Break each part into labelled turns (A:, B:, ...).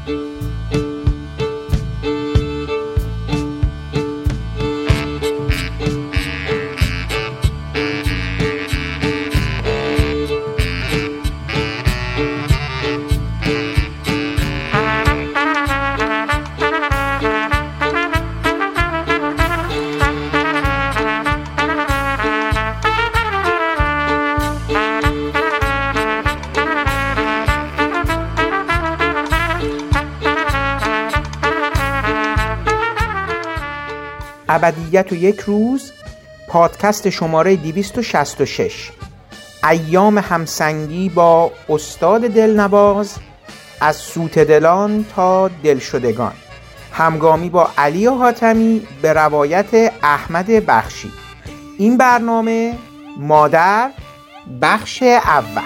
A: ابدیت و یک روز، پادکست شماره 266. ایام همسنگی با استاد دلنواز، از سوت دلان تا دلشدگان، همگامی با علی حاتمی به روایت احمد بخشی. این برنامه مادر، بخش اول.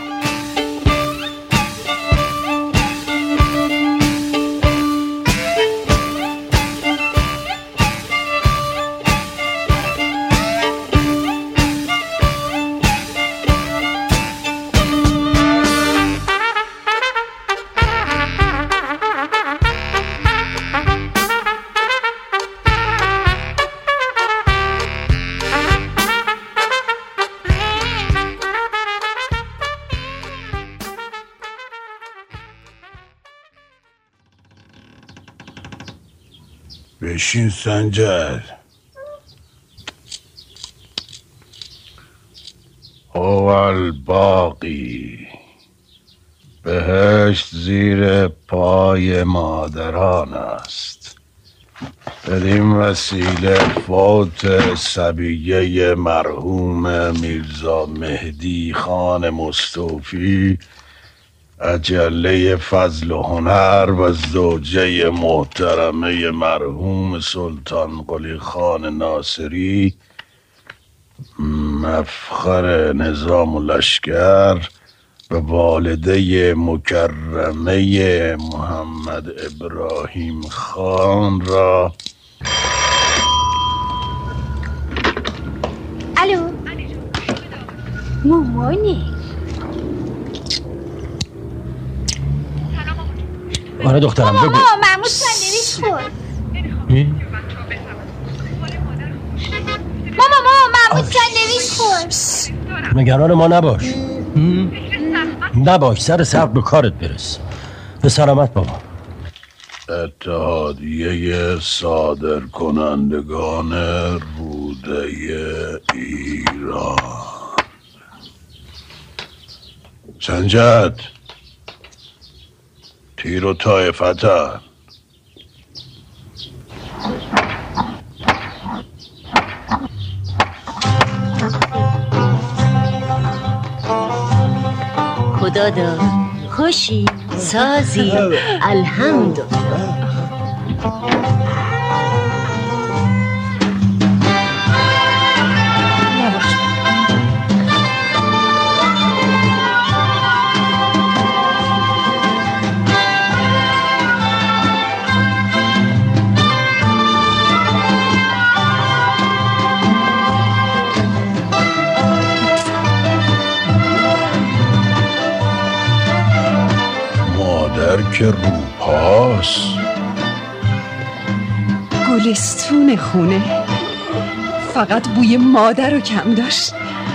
B: بشین سنجر. اول باقی بهشت زیر پای مادران است. بدین وسیله فوت صبیه مرحوم میرزا مهدی خان مستوفی، اجله فضل و هنر و زوجه محترمه مرحوم سلطان قلی خان ناصری، مفخر نظام و لشکر، و والده مکرمه محمد ابراهیم خان را.
C: الو مامانی.
D: آره دخترم بگو.
C: ماما محمود ساندویچ خورد. ماما محمود ساندویچ خورد.
D: نگران ما نباش. نباش، سر صبر به کارت برس. به سلامت بابا.
B: اتحادیه صادر کنندگان روده ایران. سنجد، تیر و طایفتن.
E: خدا داد خوشی سازی الحمدلله.
B: که روپاس
F: گلستون خونه فقط بوی مادر رو کم داشت.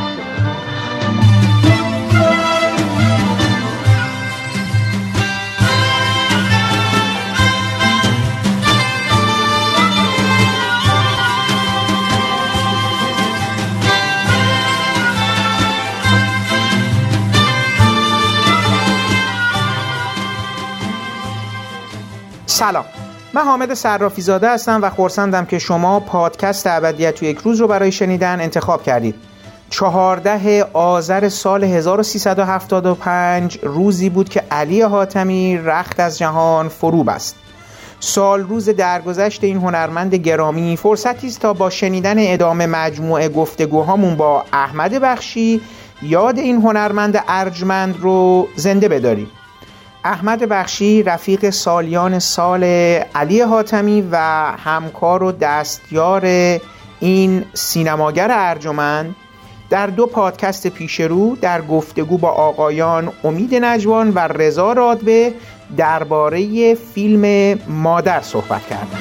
A: سلام، من حامد صرافی زاده هستم و خرسندم که شما پادکست ابدیت و یک روز رو برای شنیدن انتخاب کردید. 14 آذر سال 1375 روزی بود که علی حاتمی رخت از جهان فرو بست. سال روز درگذشت این هنرمند گرامی فرصتی است تا با شنیدن ادامه مجموعه گفتگوهامون با احمد بخشی یاد این هنرمند ارجمند رو زنده بداریم. احمد بخشی رفیق سالیان سال علی حاتمی و همکار و دستیار این سینماگر ارجمند در 2 پادکست پیش رو در گفتگو با آقایان امید نجوان و رضا رادبه درباره فیلم مادر صحبت کردن.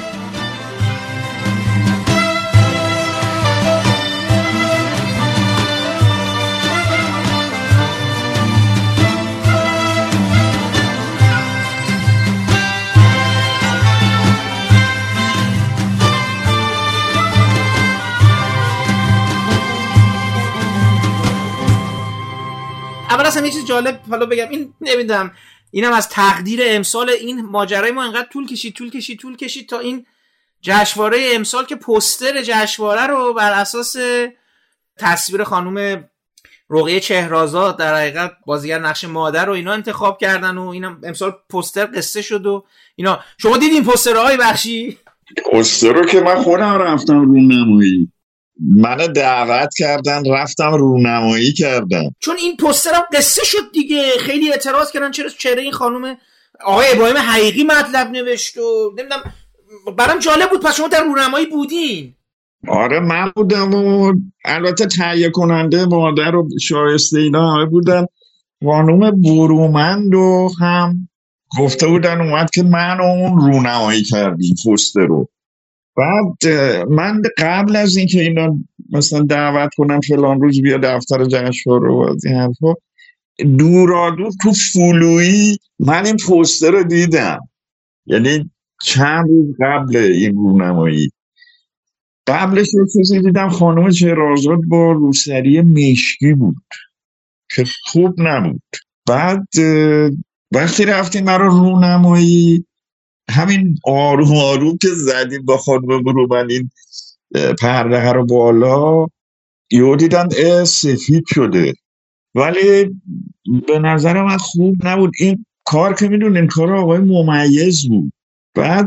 A: اول اصلا یه چیز جالب حالا بگم، این نمیدونم اینم از تقدیر امسال، این ماجرای ما انقدر طول کشید تا این جشنواره امسال که پوستر جشنواره رو بر اساس تصویر خانم رقیه چهرآزاد در حقیقت بازیگر نقش مادر رو اینا انتخاب کردن و اینم امسال پوستر قصه شد و اینا. شما دیدین پوسترهای بخشی؟
G: پوستر رو که من خودم رفتم رونمایی، منو دعوت کردن رفتم رونمایی کردم،
A: چون این پوستر هم قصه شد دیگه. خیلی اعتراض کردن چرا چهره این خانم آقای ابراهیم حقیقی مطلب نوشت و نمیدونم. برام جالب بود. پس شما در رونمایی بودین؟
G: آره من بودم و البته تهیه کننده مادر و شایسته اینا همه بودن. خانم برومند و هم گفته بودن اومد که من و اون رونمایی کردیم پوستر رو. بعد من قبل از اینکه اینا مثلا دعوت کنم فلان روز بیا دفتر جشنواره و از این حرفا، دورادور تو فولویی من این پوستر رو دیدم، یعنی چند روز قبل این رونمایی. قبلش یه چیزی دیدم خانم چهرآزاد با روسری مشکی بود که خوب نبود. بعد وقتی رفتیم مرا رونمایی، همین آروم آروم که زدیم با خانم برومند این پرده رو بالا، یهو دیدم سفید شده، ولی به نظر من خوب نبود این کار که میدونین کار آقای ممیز بود. بعد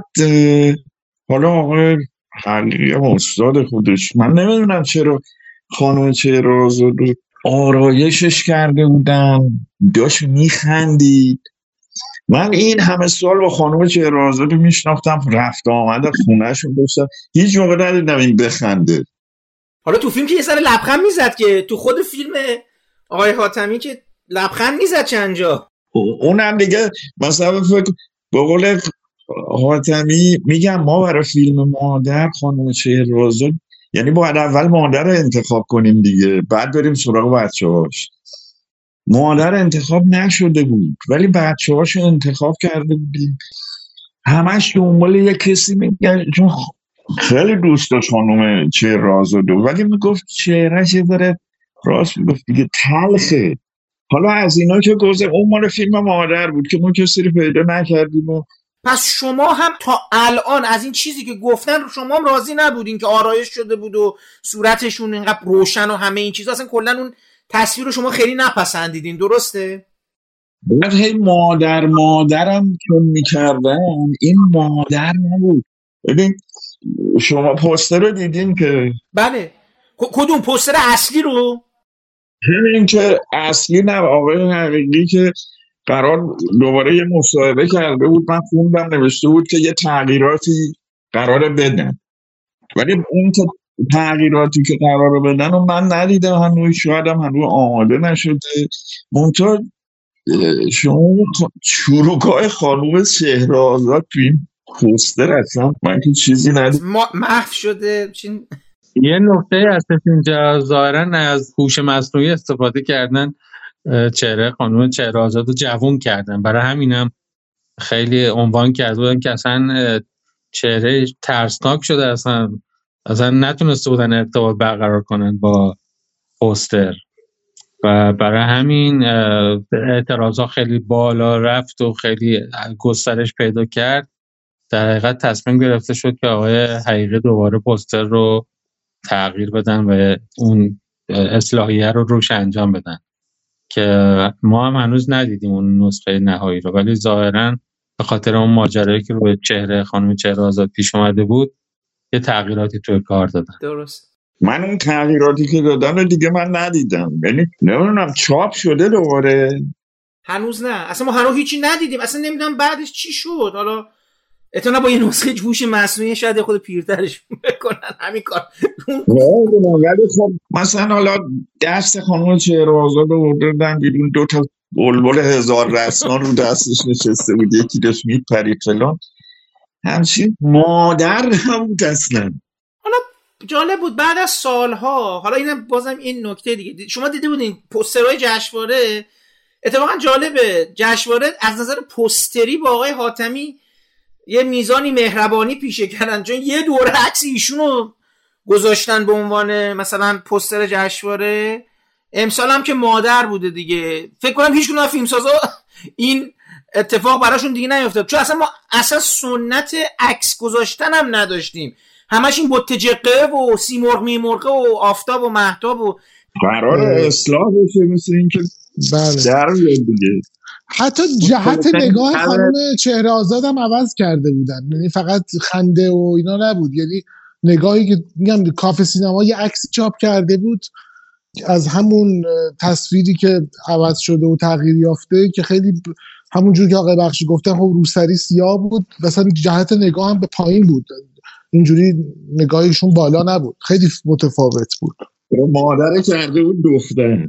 G: حالا آقای حقیقی استاد خودش، من نمیدونم چرا خانم چهرآزاد رو آرایشش کرده بودن، داشت میخندید. من این همه سال با خانم چهرآزاد رو میشناختم، رفت آمده خونهشون داشتم، هیچ موقع ندیدم این بخنده.
A: حالا تو فیلم که یه سر لبخند میزد، که تو خود فیلم آقای حاتمی که لبخند میزد چند جا.
G: اونم دیگه مثلا فکر به قول حاتمی میگم ما برای فیلم مادر خانم چهرآزاد، یعنی باید اول مادر رو انتخاب کنیم دیگه، بعد بریم سراغ بچه‌هاش. مادر انتخاب نشده بود ولی بچه‌هاشو انتخاب کرده بودیم. همش دنبال یک کسی میگن، چون خیلی دوست داشت خانم چهرآزاد ولی میگفت چهرهش یه ذره راست میگفت دیگه تلخه. حالا از اینا که گذشت، اون مال فیلم مادر بود که ما کسی رو پیدا نکردیم. و
A: پس شما هم تا الان از این چیزی که گفتن شما هم راضی نبودین که آرایش شده بود و صورتشون اینقدر روشن و همه این چیزا، اصلا کلا اون تصویر رو شما خیلی نپسندیدین، درسته؟
G: بعد هی مادرم چون میکردن، این مادر نبود. ببین شما پوستر رو دیدین که؟
A: بله. کدوم پوستر اصلی رو؟
G: همین که اصلی نه، آقای حقیقی که قرار دوباره یه مصاحبه کرده بود، من خوندم نوشته بود که یه تغییراتی قراره بدن، ولی اون که تغییراتی که قراره بدن و من ندیدم هنوز، شاید هم هنوز آماده نشده. منتها شما شروعگاه خانوم چهرآزاد تو این پوستر اصلا من که چیزی ندیدم،
A: محو شده.
H: یه نکته هستش اینجا، ظاهرا از هوش مصنوعی استفاده کردن، چهره خانم چهرآزاد رو جوون کردن، برای همینم خیلی عنوان کرده بودن که اصلا چهره ترسناک شده، اصلا نتونسته بودن ارتباط برقرار کنن با پوستر و برای همین اعتراضا خیلی بالا رفت و خیلی گسترش پیدا کرد. در حقیقت تصمیم گرفته شد که آقای حقیقی دوباره پوستر رو تغییر بدن و اون اصلاحیه رو روش انجام بدن که ما هم هنوز ندیدیم اون نسخه نهایی رو، ولی ظاهراً به خاطر اون ماجرایی که روی چهره خانم چهرآزاد پیش اومده بود یه تغییراتی توی کار دادن.
A: درست.
G: من اون تغییراتی که دادن رو دیگه من ندیدم، یعنی نمیدونم چاپ شده دوباره؟
A: هنوز نه، اصلا ما هنوز هیچی ندیدیم، اصلا نمیدونم بعدش چی شد. حالا اتنا با یه نسخه هوش مصنوعی شاید خود پیرترش بکنن همین کار.
G: ولی خب مثلا حالا دست خانم چهرآزاد رو بردن بیرون، 2 تا بلبل هزار رسمان رو دستش نشسته بود، یکی داشت میپرید فلان، همچین مادر نبود اصلا.
A: حالا جالب بود بعد از سالها، حالا اینم بازم این نکته دیگه، شما دیده بودین پوسترهای جشنواره، اتفاقا جالبه جشنواره از نظر پوستری با آقای حاتمی یه میزانی مهربانی پیشه کردن، چون یه دوره عکس ایشونو گذاشتن به عنوان مثلا پوستر جشنواره. امسال هم که مادر بوده دیگه، فکر کنم هیچ کدوم از فیلمسازا این اتفاق براشون دیگه نیفتاد، چون اصلا ما اصلا سنت عکس گذاشتن هم نداشتیم، همش این بوته جقه و سیمرغ میمرغه و آفتاب و مهتاب و
G: قرار اصلاح بشه، مثل این که در دیگه.
I: حتی جهت نگاه خانم چهره آزاد هم عوض کرده بودن، یعنی فقط خنده و اینا نبود، یعنی نگاهی که میگم کافه سینما یه عکسی چاپ کرده بود از همون تصویری که عوض شده و تغییر یافته که خیلی همونجور که آقای بخشی گفتن خب روسری سیاه بود، مثلا جهت نگاه هم به پایین بود، اینجوری نگاهشون بالا نبود، خیلی متفاوت بود.
G: مادر کرده بود دختر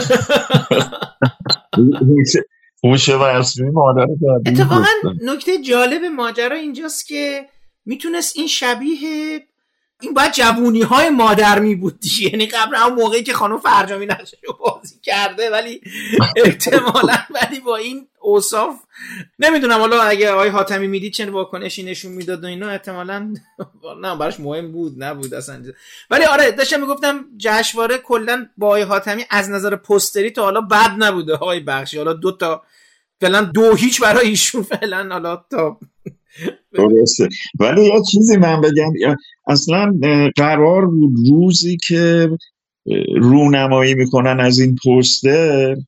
G: هوش ورسمی مادر کرده.
A: اتفاقا نکته جالب ماجرا اینجاست که میتونست این شبیه این باید جوونی های مادر می بود دیگه، یعنی قبل همون موقعی که خانم فرجامی نقشش رو بازی کرده، ولی احتمالاً ولی با این اوصاف نمیدونم، حالا اگه آقای حاتمی میدید چه واکنشی نشون میداد و اینا، احتمالاً نه براش مهم بود نبود اصلا. ولی آره داشتم میگفتم جشنواره کلا با آقای حاتمی از نظر پوستری تا حالا بد نبوده آقای بخشی، حالا 2 فعلا 2-0 برای ایشون فعلا، حالا تا
G: درسته. ولی یه چیزی من بگم، اصلا قرار بود روزی که رونمایی میکنن از این پوستر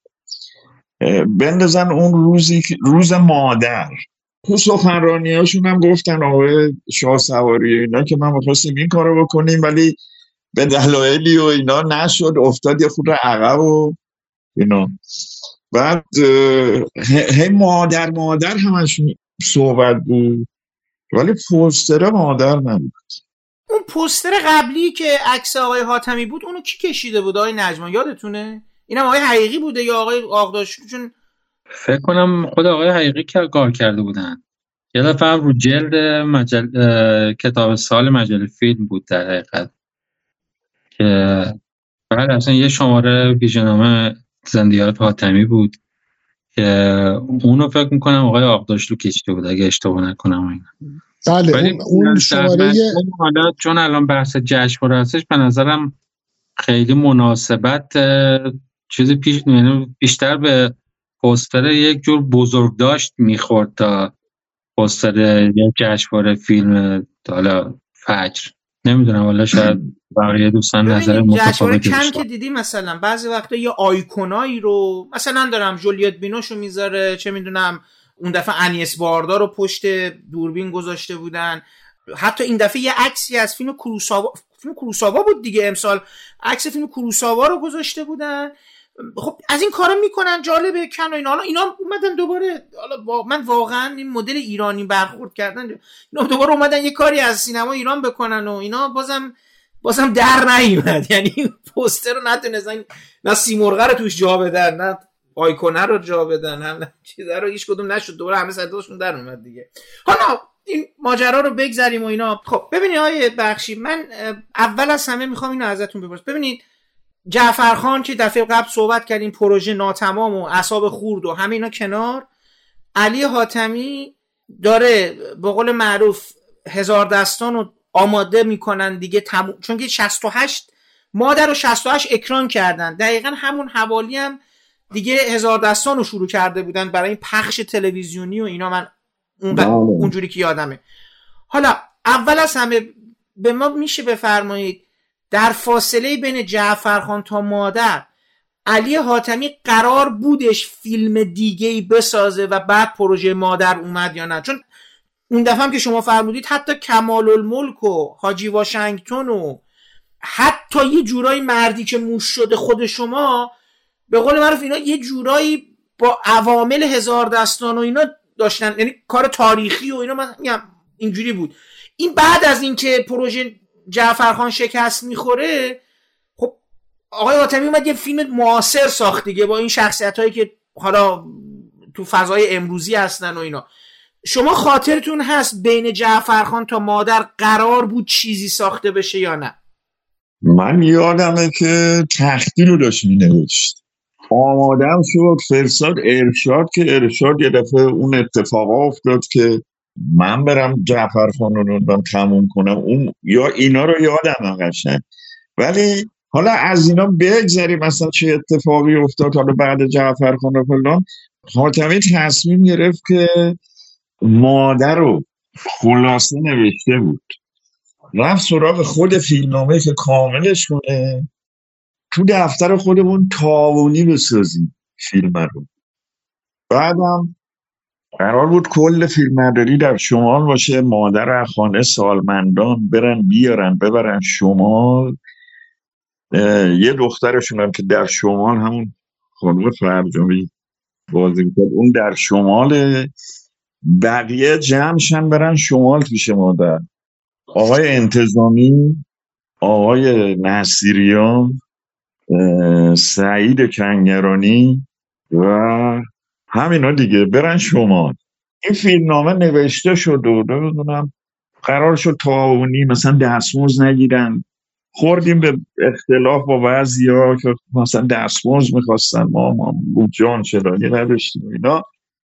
G: بندازن اون روزی که روز مادر. تو سخنرانی هاشون هم گفتن آقای شاه سواری اینا که من می‌خواستیم این کارو بکنیم ولی به دلایلی و اینا نشد، افتاد یه خود عقب و اینا. بعد هی مادر همش صحبت بود ولی پوستر مادر نبود.
A: اون پوستر قبلی که عکس آقای حاتمی بود اونو کی کشیده بود آقای نجمان یادتونه؟ اینم آقای حقیقی بوده یا آقای آقداشلو؟ چون
H: فکر کنم خود آقای حقیقی که کار کرده بودن. یه دفعه هم رو جلد کتاب سال مجله فیلم بود در حقیقت که بعد اصلا یه شماره ویژه‌نامه زندیات حاتمی بود که اونو فکر میکنم آقای آقداشلو کشیده بود اگه اشتباه نکنم اینا.
I: بله اون شماره
H: حالا چون الان بحث جشنواره هستش به نظرم خیلی مناسبت چیزی بیشتر به پوستر یک جور بزرگداشت میخورد تا پوستر یک جشنواره فیلم حالا فجر. نمیدونم والا شاید بقیه دوستان نظر متفاوتی
A: کم که دیدی مثلا بعضی وقتا یه آیکونایی رو مثلا دارم جولیت بینوشو میذاره، چه میدونم اون دفعه انیس باردار رو پشت دوربین گذاشته بودن، حتی این دفعه یه عکسی از فیلم کوروساوا بود دیگه، امسال عکس فیلم کوروساوا رو گذاشته بودن. خب از این کارا میکنن جالبه کن و اینا. حالا اینا اومدن دوباره، حالا من واقعا این مدل ایرانی برخورد کردن، اینا دوباره اومدن یه کاری از سینما ایران بکنن و اینا بازم در نیومد، یعنی پوستر رو نتونستن نه سیمرغ رو توش جا بدن نه آیکونه رو جا بدن، هم چیزا رو هیچ کدوم نشد، دوباره همه صداشون در اومد دیگه. حالا این ماجرا رو بگذریم و اینا. خب ببینید آقای بخشی، من اول از همه میخوام اینو ازتون بپرسم. ببینید جعفرخان که دفعه قبل صحبت کردیم پروژه ناتمام و اعصاب خورد و همه اینا کنار، علی حاتمی داره به قول معروف هزار دستان رو آماده میکنن دیگه، چون که 68 مادر و 68 اکران کردن، دقیقا همون حوالی هم دیگه هزار دستان رو شروع کرده بودن برای این پخش تلویزیونی و اینا، من اونجوری که یادمه. حالا اول از همه به ما میشه بفرمایید در فاصله بین جعفرخان تا مادر علی حاتمی قرار بودش فیلم دیگه‌ای بسازه و بعد پروژه مادر اومد یا نه؟ چون اون دفعه هم که شما فرمودید حتی کمال الملک و حاجی واشنگتن و حتی یه جورایی مردی که موش شده خود شما، به قول معروف اینا یه جورایی با عوامل هزار دستان و اینا داشتن، یعنی کار تاریخی و اینا، من میگم اینجوری بود. این بعد از این که پروژه جعفرخان شکست میخوره، خب آقای حاتمی اومد یه فیلم معاصر ساخت دیگه با این شخصیتایی که حالا تو فضای امروزی هستن و اینا. شما خاطرتون هست بین جعفرخان تا مادر قرار بود چیزی ساخته بشه یا نه؟
G: من یادمه که تختی رو داشت مینوشت، آمادم شد فرستاد ارشاد، که ارشاد یه دفعه اون اتفاقا افتاد که من برم جعفرخان رو تموم کنم. اون یا اینا رو یادم قشنگ، ولی حالا از اینا بگذاریم مثلا چه اتفاقی افتاد. حالا بعد جعفرخان رو فلان حاتمی تصمیم گرفت که مادر رو خلاصه نوشته بود، رفت سراغ خود فیلمنامه که کاملش کنه، تو دفتر خودمون تاوانی بسازیم فیلم رو. بعدم قرار بود کل فیلمبرداری در شمال باشه، مادر خانه سالمندان برن بیارن ببرن شمال. یه دخترشون هم که در شمال همون خانم فرجامی بازی می‌کرد، اون در شمال، بقیه جمعشن برن شمال پیش مادر. آقای انتظامی، آقای نصیریان، سعید کنگرانی و همینا دیگه برن شمال. این فیلمنامه نوشته شد و نمیدونم قرار شد تاونی مثلا دستمزد نگیرن. خوردیم به اختلاف با بعضیا که مثلا دستمزد میخواستن، ما جان چرایی نداشتیم اینا،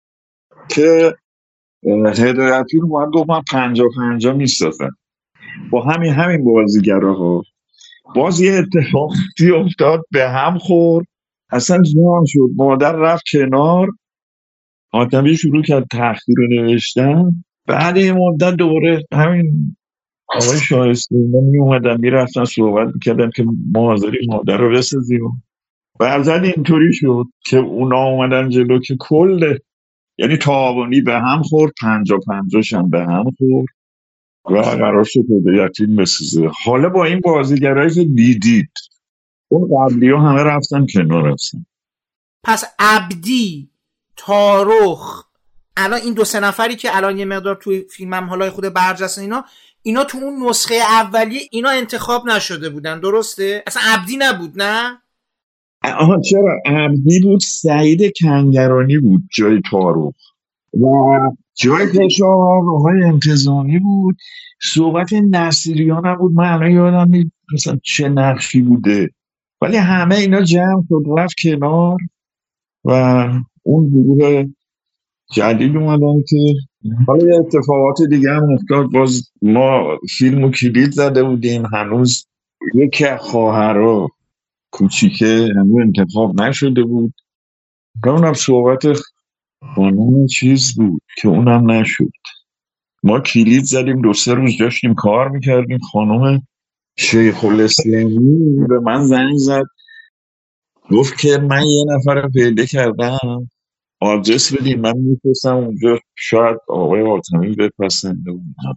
G: که هدایتی رو باید گفت من 50-50 میستازم با همین بازیگراها. باز یه اتفاقی افتاد به هم خورد، اصلا جان شد، مادر رفت کنار، حاتمی شروع کرد تحقیر رو نوشتن. بعد این مدت دوباره همین آقای شایسته اینا می اومدن میرفتن صحبت میکردن که ما حاضریم مادر رو بسازیم. بعضا اینطوری شد که اونا اومدن جلو که کل یعنی تاوانی به هم خورد، 50-50 هم به هم خورد و قرار شد هدایتی بسازه. حالا با این بازیگرایی که دیدید اون قبلی ها همه رفتن کنار هستن.
A: پس عبدی، تارخ، الان این 2-3 نفری که الان یه مقدار توی فیلمم حالا خود برجسته اینا تو اون نسخه اولیه اینا انتخاب نشده بودن، درسته؟ اصلا عبدی نبود نه؟
G: آها چرا عبدی بود، سعید کنگرانی بود جای تارخ و جای پشاور آقای انتظامی بود. صحبت نصیریان هم بود، من الان یادم نیست مثلا چه نقشی بوده، ولی همه اینا جمع شد رفت کنار و اون گروه جدید اومدن که حالا یه اتفاقات دیگه هم افتاد. باز ما فیلمو کلید زده بودیم، هنوز یکی از خواهرها کوچیکه هنوز انتخاب نشده بود، اونم صحبت خانوم چیز بود که اونم نشد. ما کلید زدیم 2-3 روز داشتیم کار میکردیم. خانوم شیخ الاسلامی به من زنگ زد گفت که من یه نفر رو پیدا کردم، آدرس بدیم من میفرستم اونجا، شاید آقای حاتمی بپسنده.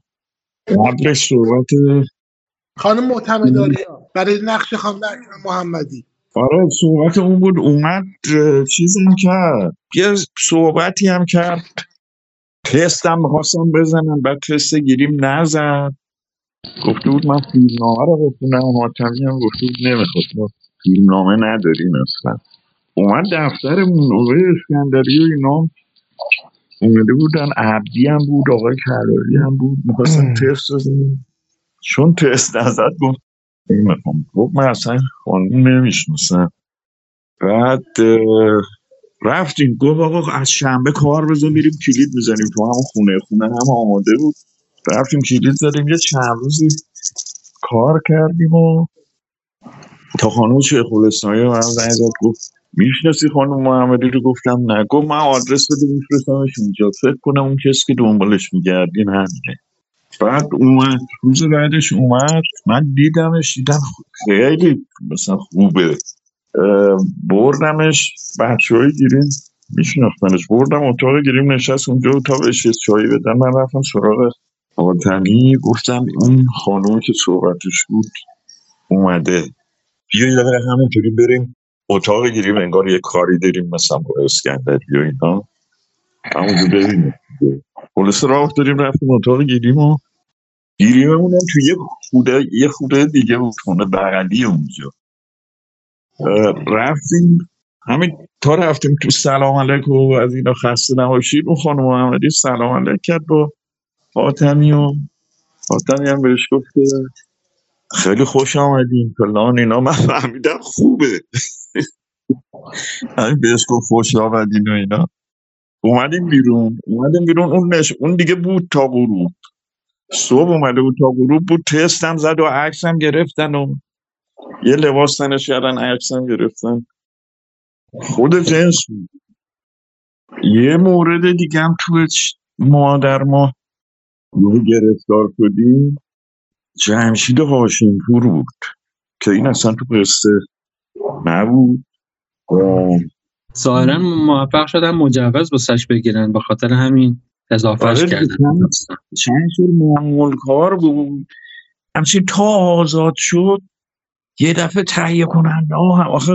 G: قبلش صحبت
I: خانم معتمدآریا برای نقش خانم محمدی،
G: آره صحبت اون بود. اومد چیزی هم کرد، یه صحبتی هم کرد، تست هم میخواستم بزنم، بعد تست گیریم نزد، گفته بود من فیلمنامه رو بخونم. حاتمی هم گفته بود نمیخواد، ما فیلمنامه نداریم اصلا. اومد دفترمون آقای اسکندری و اینا اومده بودن، عبدی هم بود، آقای کلاری هم بود، میخواستم تست بزنیم. چون تست نزد گفت نمیخوام، گفت من اصلا خانم نمیشناسم. بعد رفتیم، گفت آقا از شنبه کار بزن میریم کلید میزنیم تو همون خونه هم آماده بود. رفتیم کلید زدیم، یه چند روزی کار کردیم و تا خانم شیخ الاسلامی من زنگ زد گفت میشناسی خانم محمدی رو؟ گفتم نه. گفت من آدرس بده میفرستمش اونجا، فکر کنم اون کسی که دنبالش میگردین همینه. بعد اومد روز بعدش اومد، من دیدم خیلی مثلا خوبه. بردمش بچه‌های گیریم میشناختنش، بردم اتاق گیریم نشست اونجا تا بهش چایی بدن. من رفتم سراغ حاتمی گفتم اون خانومی که صحبتش بود اومده، بیا یه دقیقه همینطوری بریم اتاق گیریم، انگار یه کاری داریم مثلا با اسکندری و اینا، همونجا ببینیم. خلاصه راه افتادیم رفتیم اتاق گیریم و گیریممون هم توی یه خوده دیگه بود، خونه بغلی اونجا. رفتیم همین تا رفتیم تو سلام علیک و از اینا خسته نباشید، اون خانم محمدی سلام علیک کرد با حاتمی و حاتمی هم بهش گفت که خیلی خوش آمدین فلان اینا. من فهمیدم خوبه. همین بهش گفت خوش آمدین و اینا. اومدیم بیرون اون دیگه بود تا غروب. صبح اومده بود تا غروب بود، تستم زد و عکسم گرفتن و یه لباس تنش کردن، عکسم گرفتن. خود جنس بود. یه مورد دیگه هم توی مادر ما گرفتار شدیم، جمشید هاشمپور بود که این اصلا تو قصه نبود.
H: ظاهرا موفق شدن مجوز واسش بگیرن، به خاطر همین اضافهش کردن.
G: چند سال معمول کار بود، همچنین تا آزاد شد یه دفعه تهیه کننده ها هم آخه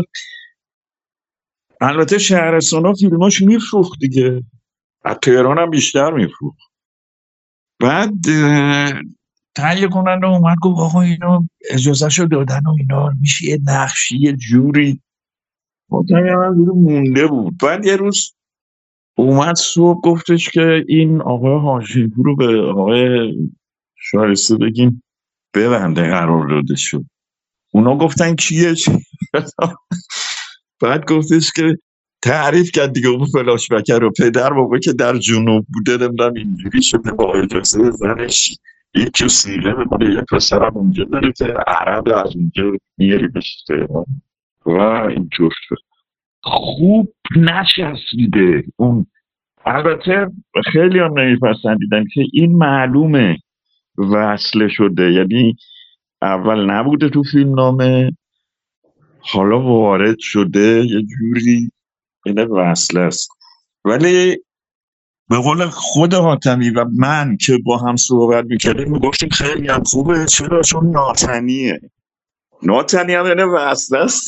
G: البته شهرستان ها فیلماش میفروخت دیگه، از تهران هم بیشتر میفروخت. بعد تهیه کننده اومد گفت آقا اینا اجازه شو دادن و اینا میشه یه نقشی یه جوری. مطمئن هم مونده بود. بعد یه روز اومد صبح گفتش که این آقای هاشمپور رو به آقای شایسته بگیم ببنده قرار داده شد. اونا گفتن کیه؟ بعد گفتش که تعریف کرد دیگه اون فلاش بکر رو. پدر بابا که در جنوب بوده نمیدونم اینجوری شده با اجازه زنش یکی سیله بکنه یک پسرم اونجا داره که عرب از اونجا میاری بشته و اینجور شد. خوب نشستیده اون. البته خیلی هم نمیپسندیدن که این معلومه وصله شده، یعنی اول نبوده تو فیلم نامه حالا وارد شده یه جوری اینه وصله است. ولی به قول خود حاتمی و من که با هم صحبت میکردیم میگفتیم خیلی هم خوبه. چرا؟ چون ناتنیه. ناتنی هم اینه وصله است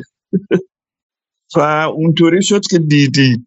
G: و اونطوری شد که دیدید.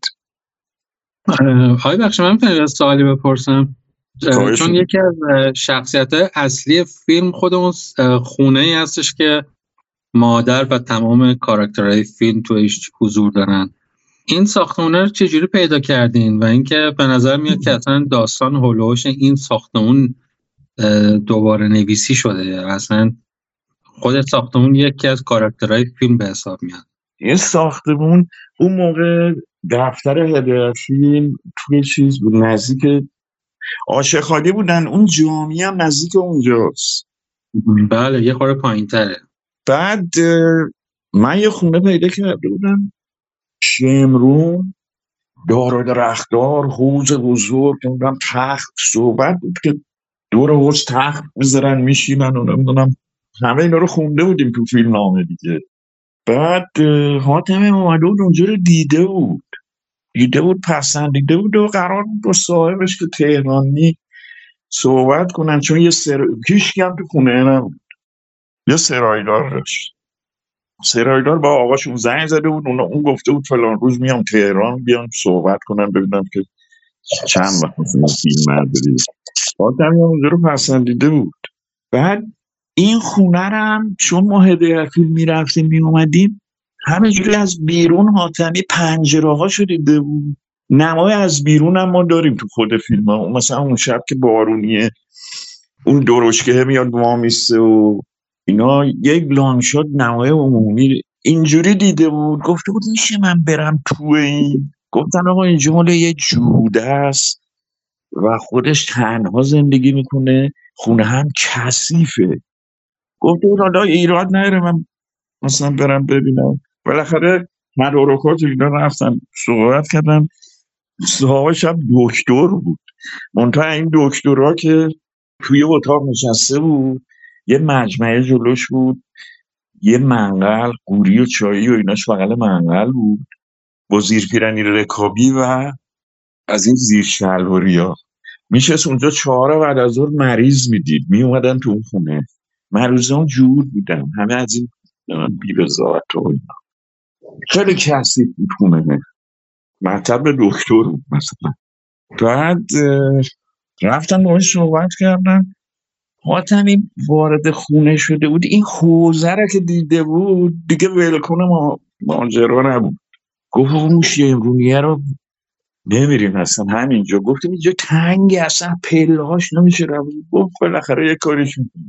H: های بخش من میتونم سوالی بپرسم؟ چون یکی از شخصیت‌های اصلی فیلم خود اون خونه ای هستش که مادر و تمام کاراکترهای فیلم توش حضور دارن. این ساختمونه رو چجوری پیدا کردین؟ و اینکه به نظر میاد که اصلا داستان هولوش این ساختمون دوباره نویسی شده، اصلا خود ساختمون یکی از کاراکترهای فیلم به حساب میاد.
G: این ساختمون اون موقع دفتر هدایت فیلم توی چیز بود، نزدیک عاشق خالی بودن. اون جامعه هم نزدیک اونجاست.
H: بله یه خورده پایین تره.
G: بعد من یه خونه پیدا کرده بودم شمرون، دار درختار، حوض بزرگ، نمیدونم تخت صحبت بود که دور حوض تخت بذارن میشینن و نمیدونم همه اینا رو خونده بودیم تو فیلم نامه دیگه. بعد حاتمی اومده بود اونجا رو دیده بود پسندیده بود و قرار بود با صاحبش که تهرانی صحبت کنن، چون یه کیشکی هم تو خونه نبود، یه سرایدار داشت. سرایدار با آقاشون زنگ زده بود، اون گفته بود فلان روز میام تهران، بیان صحبت کنن ببینم که چند وقت مثلا فیلم برداری. حاتمی اونجا رو پسندیده بود. بعد این خونه هم چون ما هدایت فیلم میرفتیم میومدیم همینجوری از بیرون حاتمی پنجره ها شده بود. نمای از بیرون هم ما داریم تو خود فیلم ها. مثلا اون شب که بارونیه اون درشکه میاد وامیسته و اینا، یک لانگشات نمای عمومی اینجوری دیده بود. گفته بود میشه من برم تو این؟ گفتن آقا اینجا مال یه جوده است و خودش تنها زندگی میکنه، خونه هم کثیفه. گفته بود حالا ایراد نداره من مثلا برم ببینم. بالاخره مدارکات اینا رفتن صحبت کردن. صاحبش هم دکتر بود، منتها این دکترها که توی اتاق نشسته بود، یه مجمعه جلوش بود، یه منقل قوری و چایی و ایناش بغل منقل بود با زیرپیرنی رکابی و از این زیر شلواری ها. میشست اونجا 4 بعد از ظهر مریض میدید میومدن تو اون خونه. مریضان جور بودن همه از این بی‌رضایت و اینا. خیلی کثیف بود خونه، مطب دکتر بود مثلا. بعد رفتن باهاش صحبت کردن. حاتمی وارد خونه شده بود، این حوزه را که دیده بود دیگه ولکن ماجرا نبود. گفت اون شمرونیه رو نمیریم اصلا همینجا. گفتیم اینجا تنگه اصلا پلهاش نمیشه رو. گفت بالاخره یه کاریش میکنیم.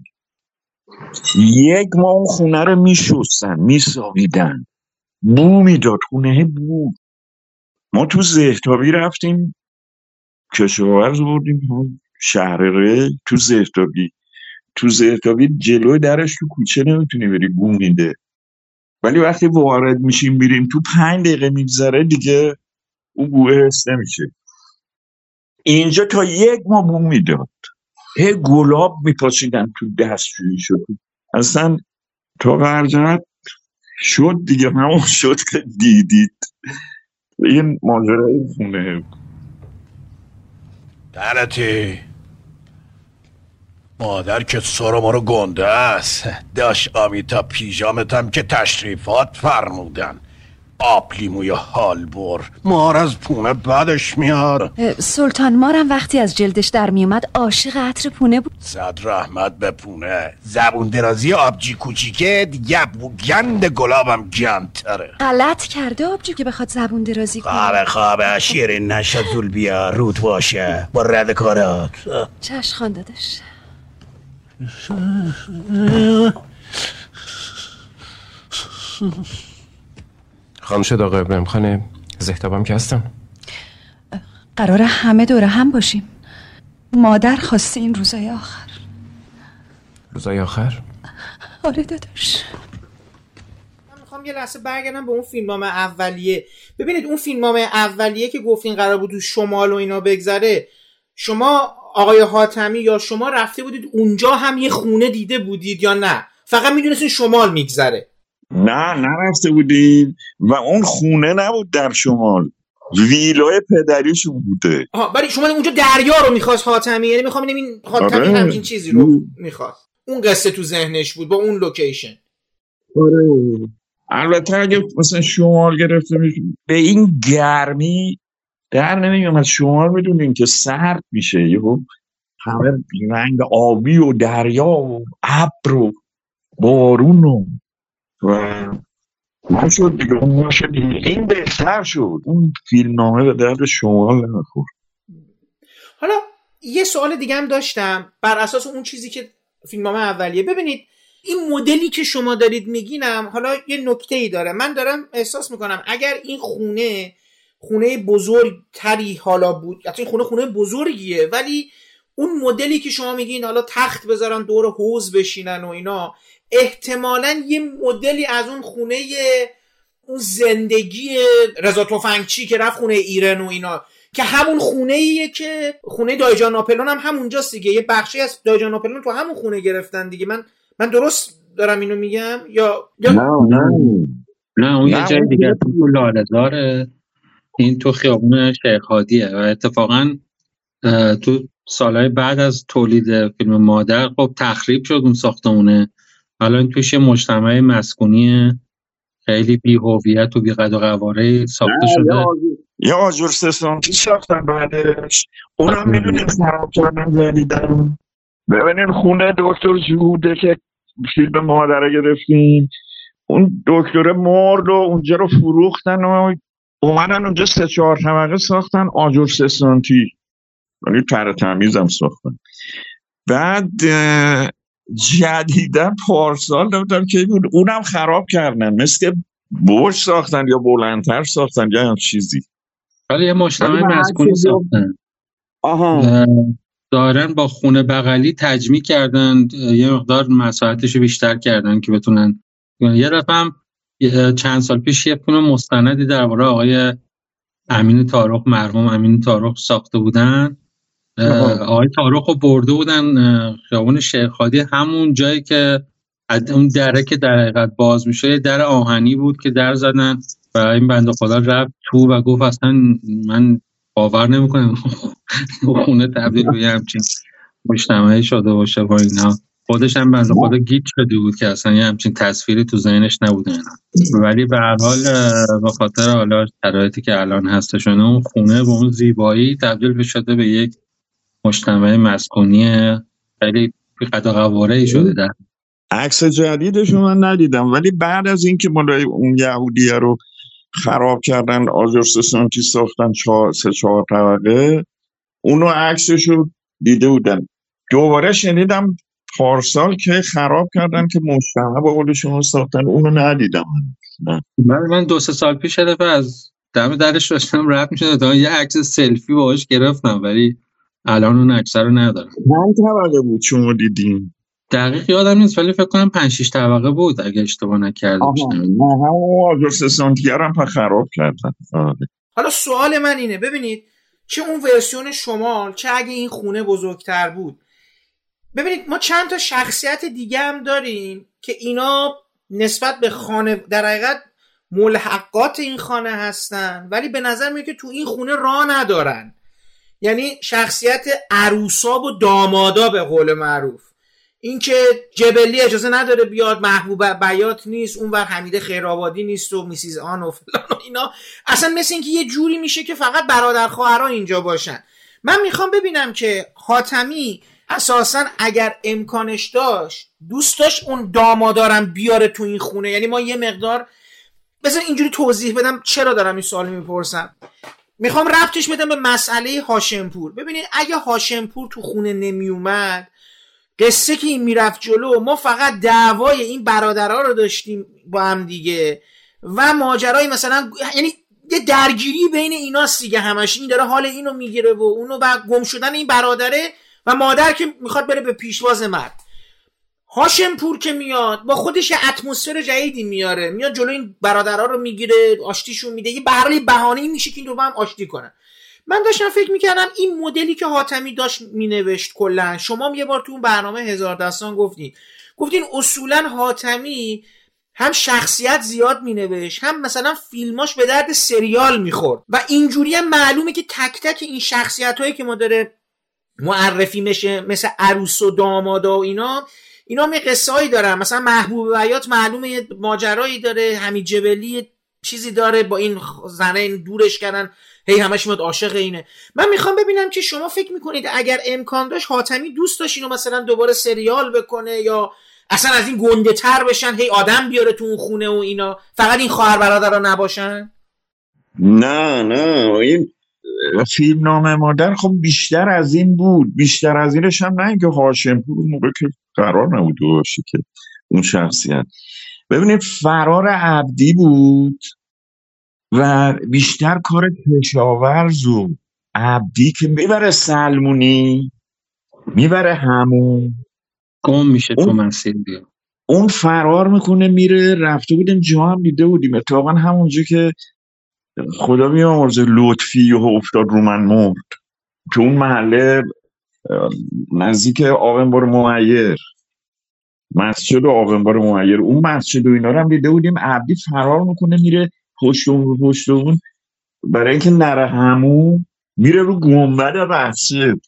G: 1 ماه اون خونه رو میشستن میساویدن، بو میداد خونه بو. ما تو زهتابی رفتیم کشاورز بردیم شهر ری تو زهتابی جلوی درش تو کوچه نمیتونی بری، بو میده. ولی وقتی وارد میشیم بیریم تو 5 دقیقه میگذره دیگه اون بوه حس نمیشه. اینجا تا 1 ماه بو میداد، هی گلاب میپاشیدن تو دستشویی شد اصلا. تا برجت شد دیگه، همون شد که دیدید. این ماجرای خونه
B: لعنتی مادر که سر ما رو گنده است. داش آمیتا پیژامتم که تشریفات فرمودن، آبلیموی حالبر مار از پونه بدش میاد.
F: سلطان مارم وقتی از جلدش در میومد عاشق عطر پونه بود.
B: صد رحمت به پونه. زبون درازی آبجی کوچیکه دیگه گند گلابم گندتره.
F: غلط کرده آبجی که بخواد زبون درازی کنه.
B: خوابه شیرین نشد زول بیا رود باشه با رد کارات.
F: چشم خاندادش.
J: خانم شد آقا ابراهیم خانه زهتابم که هستم.
F: قراره همه دوره هم باشیم. مادر خواسته این روزای آخر.
J: روزای آخر؟
F: آره داداش.
A: من میخوام یه لحظه برگردم به اون فیلمنامه اولیه. ببینید اون فیلمنامه اولیه که گفتین قرار بود تو شمال و اینا بگذره، شما آقای حاتمی یا شما رفته بودید اونجا هم یه خونه دیده بودید یا نه فقط میدونستین شمال میگذره؟
G: نه نرفته بودیم و اون خونه نبود در شمال، ویلای پدریشون بوده.
A: ولی شما اونجا دریا رو میخواست حاتمی، یعنی میخوام ببینم این حاتمی همچین چیزی رو میخواست. اون قصه تو ذهنش بود با اون لوکیشن.
G: آره البته اگه مثلا شمال گرفته میشه به این گرمی در نمیگم. از شمال میدونین که سرد میشه، یهو همه رنگ آبی و دریا و ابر و بارون و نشد دیگه. اون نشد این بهتر شد. اون فیلمنامه به درد شمال نمیخورد.
A: حالا یه سوال دیگه هم داشتم بر اساس اون چیزی که فیلمنامه اولیه. ببینید این مدلی که شما دارید میگینم حالا یه نکته‌ای داره. من دارم احساس میکنم اگر این خونه بزرگتری حالا بود، یعنی این خونه بزرگیه، ولی اون مدلی که شما میگین حالا تخت بذارن دور حوض بشینن و اینا، احتمالاً یه مدلی از اون خونه اون زندگی رضا تفنگچی که رفت خونه ایران و اینا، که همون خونه‌ایه که خونه دایجان ناپلون هم همونجاست دیگه. یه بخشی از دایجان ناپلون تو همون خونه گرفتن دیگه. من درست دارم اینو میگم یا
H: نه اون یه جای دیگه تو لاله‌زاره، این تو خیابون شیخ هادیه. و اتفاقا تو سالهای بعد از تولید فیلم مادر خب تخریب شد اون ساختمونه. الان توش یه مجتمع مسکونی خیلی بی هویت و بی قد و قواره ساخته شده.
G: یه آجر 3 سانتی ساختن بعدش. اونم میدونید خراب کردن زدیدن. ببینین خونه دکتر جوده که فیلم مادر گرفتیم، اون دکتر مرد و اونجا رو فروختن و اومدن اونجا 3-4 طبقه ساختن آجر 3 سانتی، ولی تر تمیزم ساختن. بعد جدیدن پارسال نمیدونم که بود اونم خراب کردن، مثل برج ساختن یا بلندتر ساختن یا هم چیزی،
H: ولی یه مجتمع مسکونی ساختن. دارن با خونه بغلی تجمیع کردن، یه مقدار مساحتشو بیشتر کردن که بتونن. یه دفعه هم چند سال پیش یه فیلم مستندی درباره آقای امین طارق، مرحوم امین طارق ساخته بودن. آقای طارق رو برده بودن خیابون شیخ هادی، همون جایی که اون دره که در حقیقت باز میشه در آهنی بود که در زدن و این بنده خدا رفت تو و گفت اصلا من باور نمیکنم خونه تبدیل به همچین مجتمعی شده باشه با اینا. خودش هم بنده خدا گیج شده بود که اصلا یه همچین تصویری تو ذهنش نبوده اینا. ولی به هر حال به خاطر حالا شرایطی که الان هستشونه اون خونه به اون زیبایی تبدیل شده به یک مجتمع مسکونی خیلی قد و قواره‌ای شده. در
G: عکس جدیدش من ندیدم، ولی بعد از اینکه مالای اون یهودیه رو خراب کردن، آجرس سانتی ساختن 3-4 طبقه، اونو عکسشو دیده بودن. دوباره شنیدم پارسال که خراب کردن که مجتمع با قول شما ساختن، اونو ندیدم.
H: من 2-3 سال پیش از دم درش داشتم رد میشد تا یه عکس سلفی باهاش گرفتم، ولی الان اون عکس رو ندارم.
G: چند طبقه بود شما دیدین؟
H: دقیق یادم نیست ولی فکر کنم 5-6 طبقه بود اگه اشتباه نکرده باشم.
G: همون آجرس سانتی هم خراب کردن.
A: حالا سوال من اینه، ببینید چه اون ورسیون شمال چه اگه این خونه بزرگتر بود، ببینید ما چند تا شخصیت دیگه هم داریم که اینا نسبت به خانه در حقیقت ملحقات این خانه هستن، ولی به نظر میاد که تو این خونه راه ندارن. یعنی شخصیت عروسا و دامادا به قول معروف، این که جبلی اجازه نداره بیاد، محبوب بیات نیست، اونور حمیده خیرآبادی نیست و میسیز آن و فلان و اینا، اصلا مثل این که یه جوری میشه که فقط برادر خواهرها اینجا باشن. من میخوام ببینم که حاتمی اساسا اگر امکانش داشت دوست داشت اون دامادارم بیاره تو این خونه. یعنی ما یه مقدار بذار اینجوری توضیح بدم چرا دارم این سوال میپرسم. میخوام ربطش بدم به مسئله هاشمپور. ببینید اگه هاشمپور تو خونه نمی اومد، قصه که این میرفت جلو، ما فقط دعوای این برادرها رو داشتیم با هم دیگه و ماجرای مثلا، یعنی یه درگیری بین ایناست دیگه، همش این داره حال اینو میگیره و اونو، و گم شدن این برادره و مادر که میخواد بره به پیشواز مرد. هاشمپور که میاد با خودش یه اتمسفر جدیدی میاره، میاد جلو این برادرها رو میگیره، آشتیشون میده، یه بهانه‌ای میشه که این دو با هم آشتی کنن. من داشتم فکر میکردم این مدلی که حاتمی داشت مینوشت، کلا شما یه بار تو اون برنامه هزار دستان گفتین اصولا حاتمی هم شخصیت زیاد مینوشت، هم مثلا فیلماش به درد سریال میخورد و اینجوری هم معلومه که تک تک این شخصیتایی که ما داره معرفی میشه مثل عروس و دامادا و اینا می قصه هایی دارن. مثلا محبوب بیات معلومه یه ماجرایی داره، حمید جبلی چیزی داره با این زنه، این دورش کردن، هی همش میاد عاشق اینه. من میخوام ببینم که شما فکر میکنید اگر امکان داشت حاتمی دوست داشت اینو مثلا دوباره سریال بکنه یا اصلا از این گنده تر بشن، هی آدم بیاره تو اون خونه و اینا، فقط این خواهر برادرها نباشن؟
G: نه این فیلم نامه مادر خب بیشتر از این بود. بیشتر از اینش هم نه اینکه هاشمپور اون موقع که قرار نبود باشه که اون شخصیت. ببینید فرار عبدی بود و بیشتر کار کشاورز و عبدی که میبره سلمونی، میبره همون،
H: گم میشه تو مسیر بیا،
G: اون فرار میکنه میره. رفته بودیم جا هم دیده بودیم اتفاقا همونجا که خدا بیامرزه لطفی و افتاد رو من مرد، تو اون محله نزدیک آبنبار معیر، مسجد آبنبار معیر، اون مسجد و اینا رو هم دیده بودیم. عبدی فرار میکنه میره پشت اون برای اینکه نره همون، میره رو گنبد مسجد.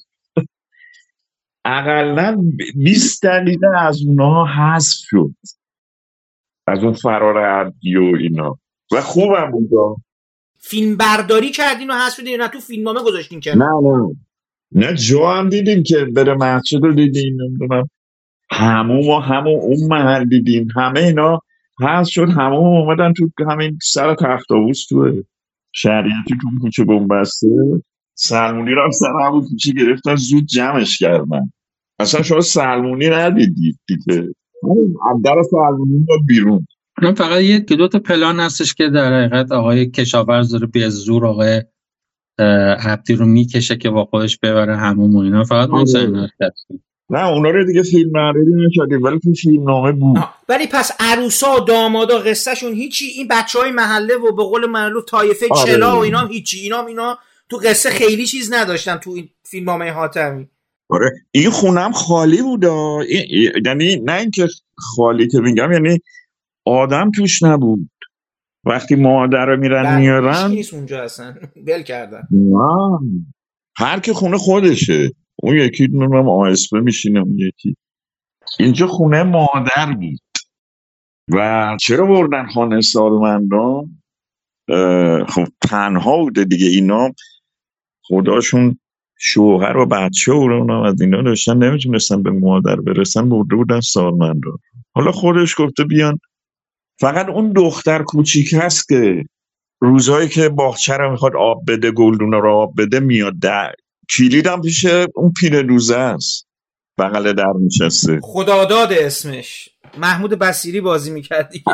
G: اقلا 20 دقیقه از اونها حذف شد، از اون فرار عبدی و اینا، و خوبم بود.
A: فیلم برداری کردین و حذف شدین، نه تو فیلمنامه گذاشتین که
G: نه جا هم دیدیم که بره مسجد رو دیدیم، نمیدونم همون اون محل دیدیم، همه اینا حذف شد. همون اومدن تو همین سر تخت‌آووز تو شریعتی تو کوچه بنبسته، سلمونی رو هم سر همون کوچه گرفتن زود جمعش کردن. اصلا شما سلمونی ندیدید دیگه، از در سلمونی رو بیرون.
H: من فقط یه دو تا پلان هستش که در حقیقت آقای کشاورز داره به زور آقای عبدی رو میکشه که با خودش ببره همون و اینا، فقط اون سنت هست.
G: نه اونا رو دیگه فیلم برداری نکردیم ولی تو فیلم نامه بود.
A: ولی پس عروسا و دامادا قصه شون هیچی، این بچهای محله و به قول معروف طایفه چلا و اینا هم هیچی، اینا تو قصه خیلی چیز نداشتن تو این فیلم نامه حاتمی.
G: آره این خونم خالی بود، یعنی نه اینکه خالی که میگم، یعنی آدم توش نبود. وقتی مادر رو میرن میارن
A: نیست اونجا اصلا بل کردن.
G: نه هر که خونه خودشه، اون یکی نمیدونم آسپه میشینه، اون یکی. اینجا خونه مادر بود. و چرا بردن خانه سالمندان؟ خب تنها بوده دیگه، اینا خداشون شوهر و بچه و از اینا داشتن، نمیتونستن به مادر برسن، برده بودن سالمندان. حالا خودش گفته بیان، فقط اون دختر کوچیک هست که روزایی که باغچه رو میخواد آب بده، گلدون رو آب بده، میاد در کلیدم پیش اون پیره دوزه است، بغل در نشسته.
A: خداداد اسمش، محمود بصیری بازی میکرد دیگه.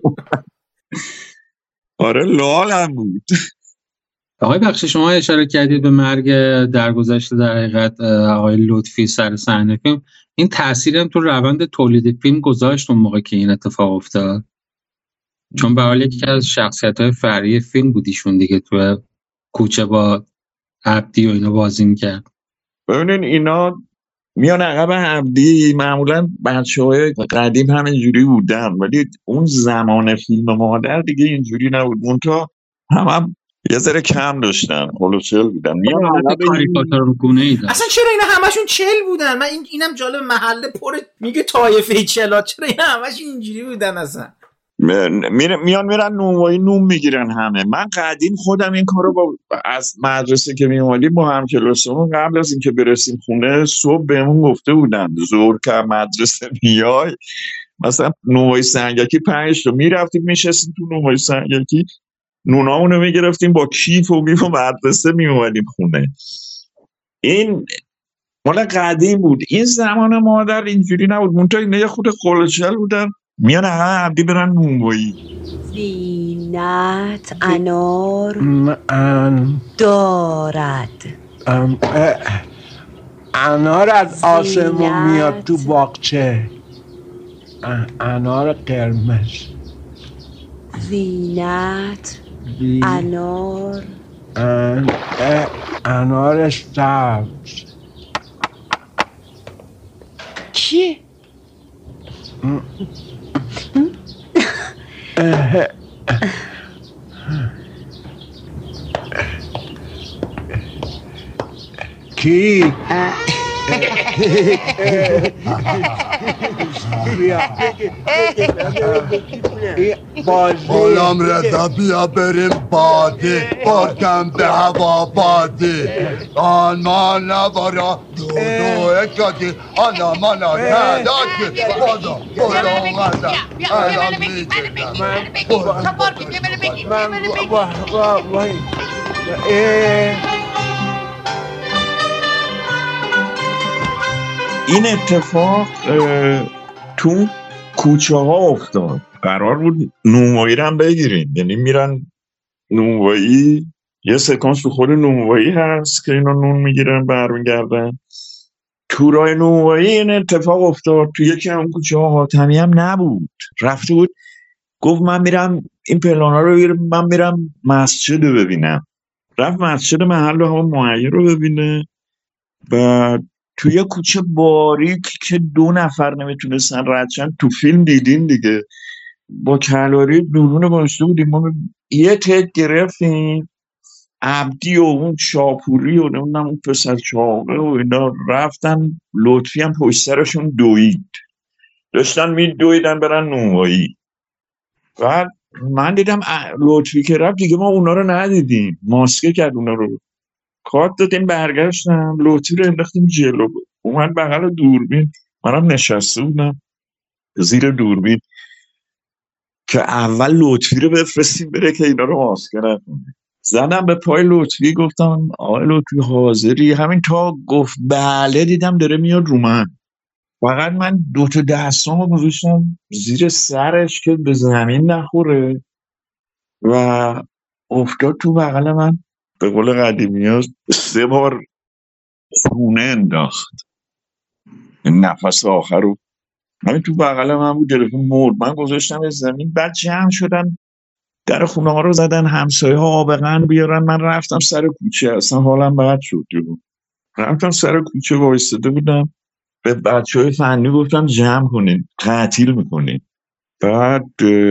G: آره لال هم بود.
H: آقای بخشی شما اشاره کردید به مرگ درگذشته در حقیقت آقای لطفی سر صحنه فیلم. این تأثیرم تو روند تولید فیلم گذاشت اون موقع که این اتفاق افتاد؟ چون به حال یکی از شخصیت‌های فرعی فیلم بودیشون دیگه، تو کوچه با عبدی و اینا بازی میکرد.
G: ببینین اینا میان عقب عبدی، معمولا بچه‌های قدیم همینجوری بودن، ولی اون زمان فیلم مادر دیگه اینجوری نبود. اونتا هم یه ذره کم داشتن، هولوچل بودن. میان عقب
H: کاریکاتورگونه ای
A: اصلا چرا اینا همشون چل بودن؟ من اینم جالب، محله پر میگه طایفه چلا، چرا اینا همش اینجوری بودن؟ اصلا
G: میان میرن نونوایی نون میگیرن همه. من قدیم خودم این کارو با از مدرسه که میومدیم با همکلاسمون قبل از اینکه برسیم خونه صبح بهمون گفته بودن ظهر که مدرسه میای مثلا نونوایی سنگکی 5 تا میرفتیم میشستیم تو نونوایی سنگکی، نونامونو میگرفتیم با کیف و میف و مدرسه میومدیم خونه. این مال قدیم بود. این زمان مادر اینجوری نبود. منتها اینا یه خود قلچل بودن، میان عبدی برن نونوایی.
E: زینت انار دارد.
B: انار از آسمون میاد تو باغچه، انار قرمز.
E: زینت انار
B: انار سبز.
E: چی؟
B: کی؟
K: بالام رضا بیا بریم باده، بارکم به هوا باده، آنمان نبارا دو اکادی آنا مانا نداکی بادا اومدم الان
G: این اتفاق تو کوچه ها افتاد. قرار بود نونوایی رو هم بگیریم، یعنی میرن نونوایی، یه سکانس تو خود نونوایی هست که اینا نون میگیرن برمیگردن. تو راه نونوایی این اتفاق افتاد. تو یکی هم کوچه ها حاتمی هم نبود، رفته بود گفت من میرم این پلانا رو بگیرم، من میرم مسجد رو ببینم. رفت مسجد محل همون معین رو ببینه. بعد توی یه کوچه باریک که 2 نفر نمیتونستن رد شن، تو فیلم دیدین دیگه، با کلاری دورون باشته بودیم. ما یه تک گرفتیم، عبدی و اون شاپوری و نمیدونم اون پسر چاقه و اینا رفتن، لطفی هم پشت سرشون دوید، داشتن میدویدن برن نونوایی. بعد من دیدم لطفی که رفت دیگه، ما اونا رو ندیدیم، ماسکه کرد اونا رو، کارت دادیم برگشتم، لطفی رو انداختیم جلو، اومد بغل دوربین، منم نشسته بودم زیر دوربین که اول لطفی رو بفرستیم بره که اینا رو ماسکه نکنه. زدم به پای لطفی، گفتم آقای لطفی حاضری؟ همین تا گفت بله دیدم داره میاد رو من. فقط من 2 تا دستامو گذاشتم زیر سرش که به زمین نخوره و افتاد تو بغل من. به قول قدیمی ها 3 بار خونه انداخت، نفس آخر رو همین تو بغل من بود. تلفن مرد، من گذاشتم از زمین. بعد جمع شدن در خونه ها رو زدن، همسایه ها آبغن بیارن. من رفتم سر کوچه، اصلا حالم بد شد. رفتم سر کوچه وایساده بودم، به بچهای فنی گفتم جمع کنین، تعطیل میکنین. بعد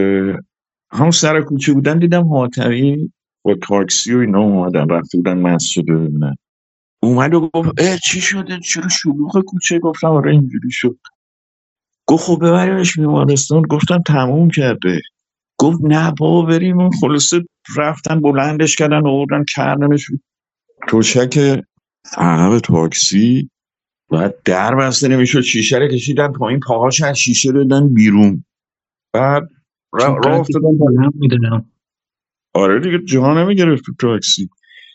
G: هم سر کوچه بودن دیدم حاتمی با تاکسی و اینا اومدن، رفته بودن مسجد ببینن. اومد و گفت چی شده؟ چرا شلوغ کوچه؟ گفتم آره اینجوری شد. گفت خب ببریمش بیمارستان. گفتم تموم کرده. گفت نه بابا بریم. اون خلاصه رفتن بلندش کردن آوردن کردنش توشک عقب تاکسی. بعد در بسته نمیشد، شیشه رو کشیدن پایین، پاهاش از شیشه دادن بیرون. بعد راه افتادن آره دیگه جا نمیگرفت تو تاکسی.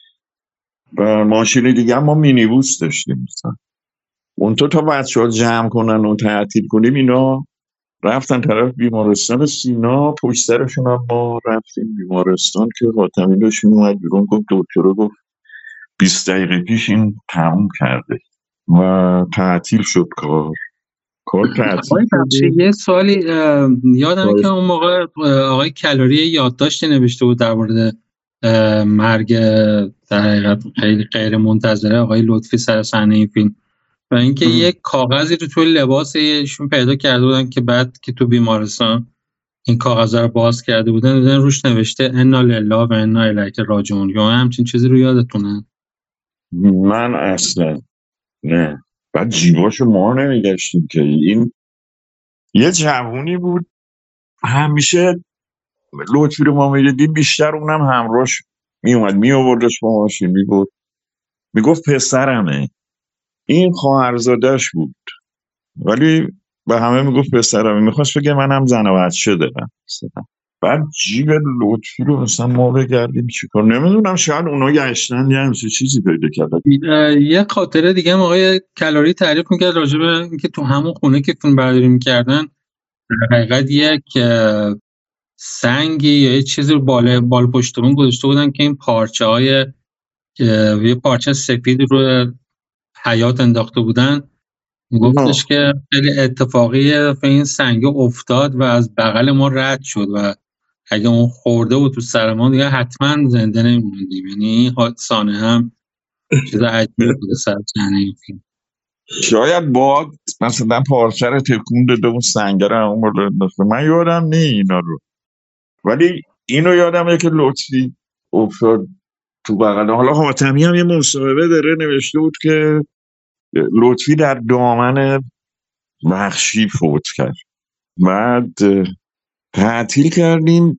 G: و ماشین دیگه ما مینیبوس داشتیم مثلا. اون تا بچه‌ها جمع کنن و تعطیل کنیم اینا رفتن طرف بیمارستان سینا، پشت سرشون هم ما رفتیم بیمارستان که حاتمی داشتیم اومد بیرون گفت دکتر گفت 20 دقیقه پیش این تموم کرده و تعطیل شد کار تعطیل شد.
H: یه سوالی یادمه که اون موقع آقای کلاری یادداشتی نوشته بود در مورد مرگ در حقیقت خیلی غیر منتظره آقای لطفی سر صحنه این فیلم و اینکه یک کاغذی رو توی لباس ایشون پیدا کرده بودن که بعد که تو بیمارستان این کاغذ رو باز کرده بودن روش نوشته انا لله و انا الیه راجعون یا همچین چیزی رو یادتونه؟
G: من اصلا نه. بعد جیباشو ما نمیگشتیم که این یه جوونی بود همیشه لطفی رو ما میدیدیم بیشتر اونم همراهش میومد میآوردش با ماشین میبرد میگفت پسرمه. این خواهرزادش بود ولی به همه میگفت پسرمه، میخواست بگه منم زن و بچه دارم. بعد جیب لطفی رو مثلا ما بگردیم چیکار نمیدونم شاید اونا گشتن یه همچه چیزی پیدا کردن.
H: یه خاطره دیگه هم آقای کلاری تعریف میکرد راجع به اینکه تو همون خونه که فیلم برداری میکردن در حقیقت یک سنگی یا یه چیزی رو بال پشتمون گذاشته بودن که این پارچه های یه پارچه سفید رو حیات انداخته بودن. گفتش که خیلی اتفاقی این سنگ افتاد و از بغل ما رد شد و اگه اون خورده بود تو سر ما دیگه حتما زنده نمی‌موندیم. یعنی این حادثه هم چیز عجیبی بود سر صحنه این فیلم.
G: شاید باد مثلا پارچه رو تکون داده اون سنگ رو اون بالا انداخته. من یادم نه اینا رو ولی اینو یادمه که لطفی افتاد تو بغل. حالا حاتمی هم یه مصاحبه داره نوشته بود که لطفی در دامن وحشی فوت کرد. بعد تعطیل کردیم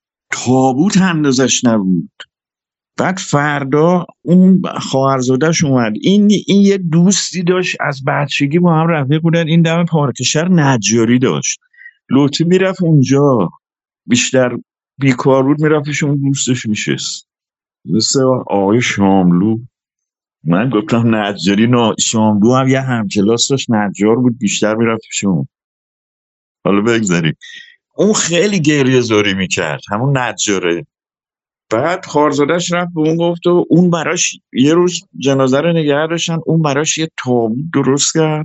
G: تابوت اندازش نبود. بعد فردا اون خواهرزادش اومد. این یه دوستی داشت از بچگی با هم رفته بودن این دم پارک شهر نجاری داشت. لطفی میرفت اونجا بیشتر بیکار بود میرفتش اون دوستش میشست مثل آقای شاملو. من گفتم نجاری شاملو هم یه همکلاس داشت نجار بود بیشتر میرفتش اون. حالا بگذاریم اون خیلی گریه زاری میکرد همون نجاره. بعد خواهرزادش رفت به اون گفت و اون براش یه روز جنازه رو نگه داشتن اون براش یه تابوت درست کرد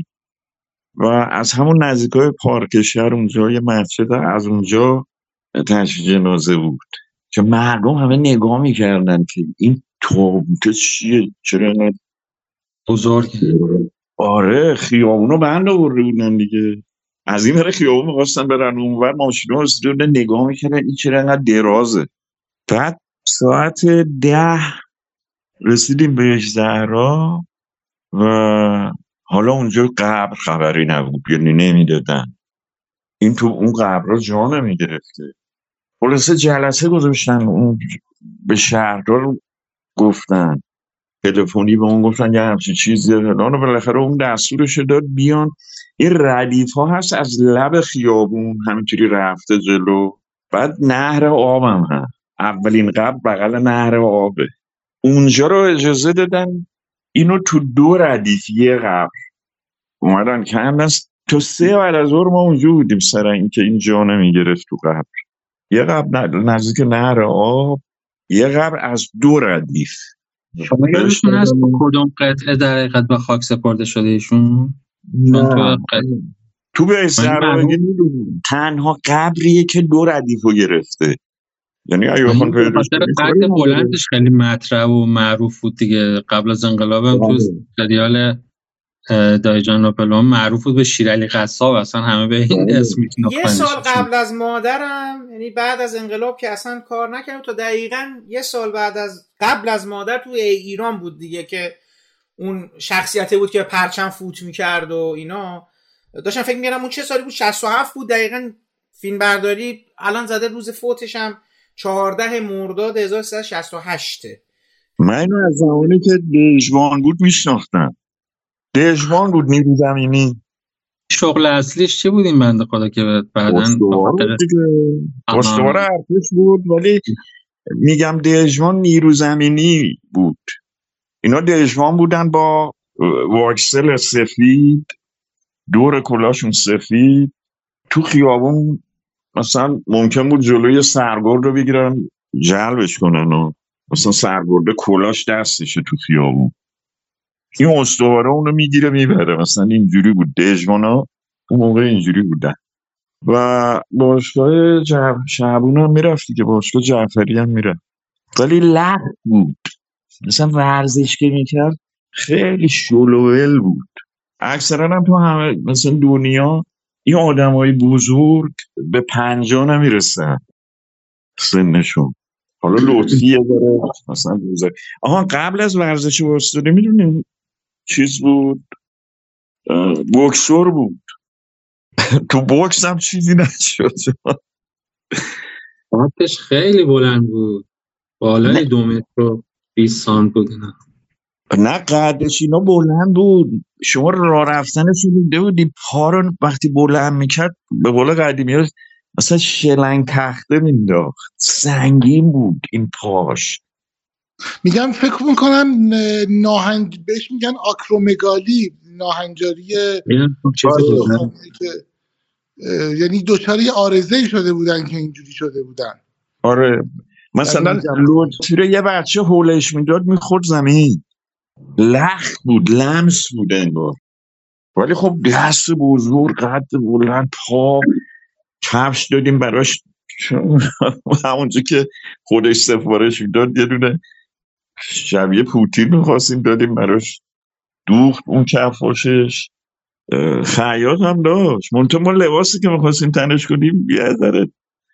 G: و از همون نزدیکای پارک شهر اونجا یه مسجد از اونجا تشییع جنازه بود که مردم همه نگاه میکردن که این تابوت چیه چرا اینقدر
H: بزرگه.
G: آره خیابونو بند آورده بودن دیگه از این برای خیابون میخواستن برن اونور ماشینا رو نگاه میکردن این چرا اینقدر درازه. بعد ساعت 10 رسیدیم به زهرا و حالا اونجا قبر خبری نبود یعنی نمیدادن این تو اون قبر را جا نمیگرفته. خلاصه جلسه گذاشتن اون به شهردار گفتن تلفنی به اون گفتن یه همچین چیزی دادن و بالاخره اون دستورش داد بیان. این ردیف ها هست از لب خیابون همینطوری رفته جلو. بعد نهر آبم هست اولین قبر بغل نهر آبه اونجا رو اجازه دادن اینو تو 2 ردیف یه قبر اومدن که هم تا 3 بعد از ظهر ما اونجا بودیم سر این که این جا نمیگرفت تو قبر. یه قبر نزدیک نهر آب یه قبر از 2 ردیف.
H: شما یادتون هست کدوم قطعه در حقیقت به خاک سپرده شده ایشون؟
G: تو به سرابگی تنها قبریه که 2 ردیفو گرفته یعنی اگه بخوان
H: قد بلندش خیلی مطرح و معروف بود دیگه. قبل از انقلاب هم تو سریال دایجان ناپلئون معروف بود به شیرعلی قصاب اصلا همه به این اسم می‌شناختن.
A: یه سال قبل از مادرم یعنی بعد از انقلاب که اصلا کار نکرد تا دقیقاً یه سال بعد از قبل از مادر تو ایران بود دیگه که اون شخصیتی بود که پرچم فوت می‌کرد و اینا. داشتم فکر می‌کردم اون چه سالی بود 67 بود دقیقاً فیلم برداری الان زده روز فوتش هم 14 مرداد 1368.
G: من اینو از زمانی که دژوان بود میشناختم. دژوان بود نیرو زمینی.
H: شغل اصلیش چی بود این بنده خدا که بعدن
G: استوار ارتش بود ولی میگم دژوان نیرو زمینی بود. اینا دژوان بودن با واکسل سفید، دور کلاشون سفید. تو خیابون مثلا ممکن بود جلوی سرگرد رو بگیرن جلبش کنن و مثلا سرگرده کلاش دستشه تو خیابون، این استواره اونو میگیره میبره. مثلا اینجوری بود دژوانا اون موقع اینجوری بودن. و باشگاه شعبون هم میرفتی که باشگاه جعفری هم میره، ولی لق بود. مثلا ورزش که میکرد خیلی شلوول بود. اکثرا هم تو همه مثلا دنیا این آدمای بزرگ به 50 نمیرسن سنشون. حالا لطفیه داره مثلا بزرگ. آها قبل از ورزش واسطه میدونیم چیز بود، بوکسور بود. تو بوکس هم چیزی نشد.
H: قدش خیلی بلند بود، بالای 2 متر و 20 سانت بود.
G: نه قدش اینا بلند بود، شما راه رفتنش رو دیده بودی، پا رو وقتی بلند میکرد به قول قدیمی ها مثلا شلنگ تخته مینداخت، سنگین بود این پاش.
I: میگم فکر میکنم ناهنج بهش میگن آکرومگالی، ناهنجاری که یعنی دچار یه عارضه‌ای شده بودن که اینجوری شده بودن.
G: آره مثلا لطفی رو یه بچه هولش میداد میخورد زمین، لخت بود، لمس بود انگار. ولی خب دست بزرگ، قد بلند، پا. کفش دادیم براش همونجا که خودش سفارش میداد یه دونه شبیه پوتین میخواستیم دادیم براش، دوخت اون کفاشش. خیاط هم داشت، منطقه ما لباسی که میخواستیم تنش کنیم بیادره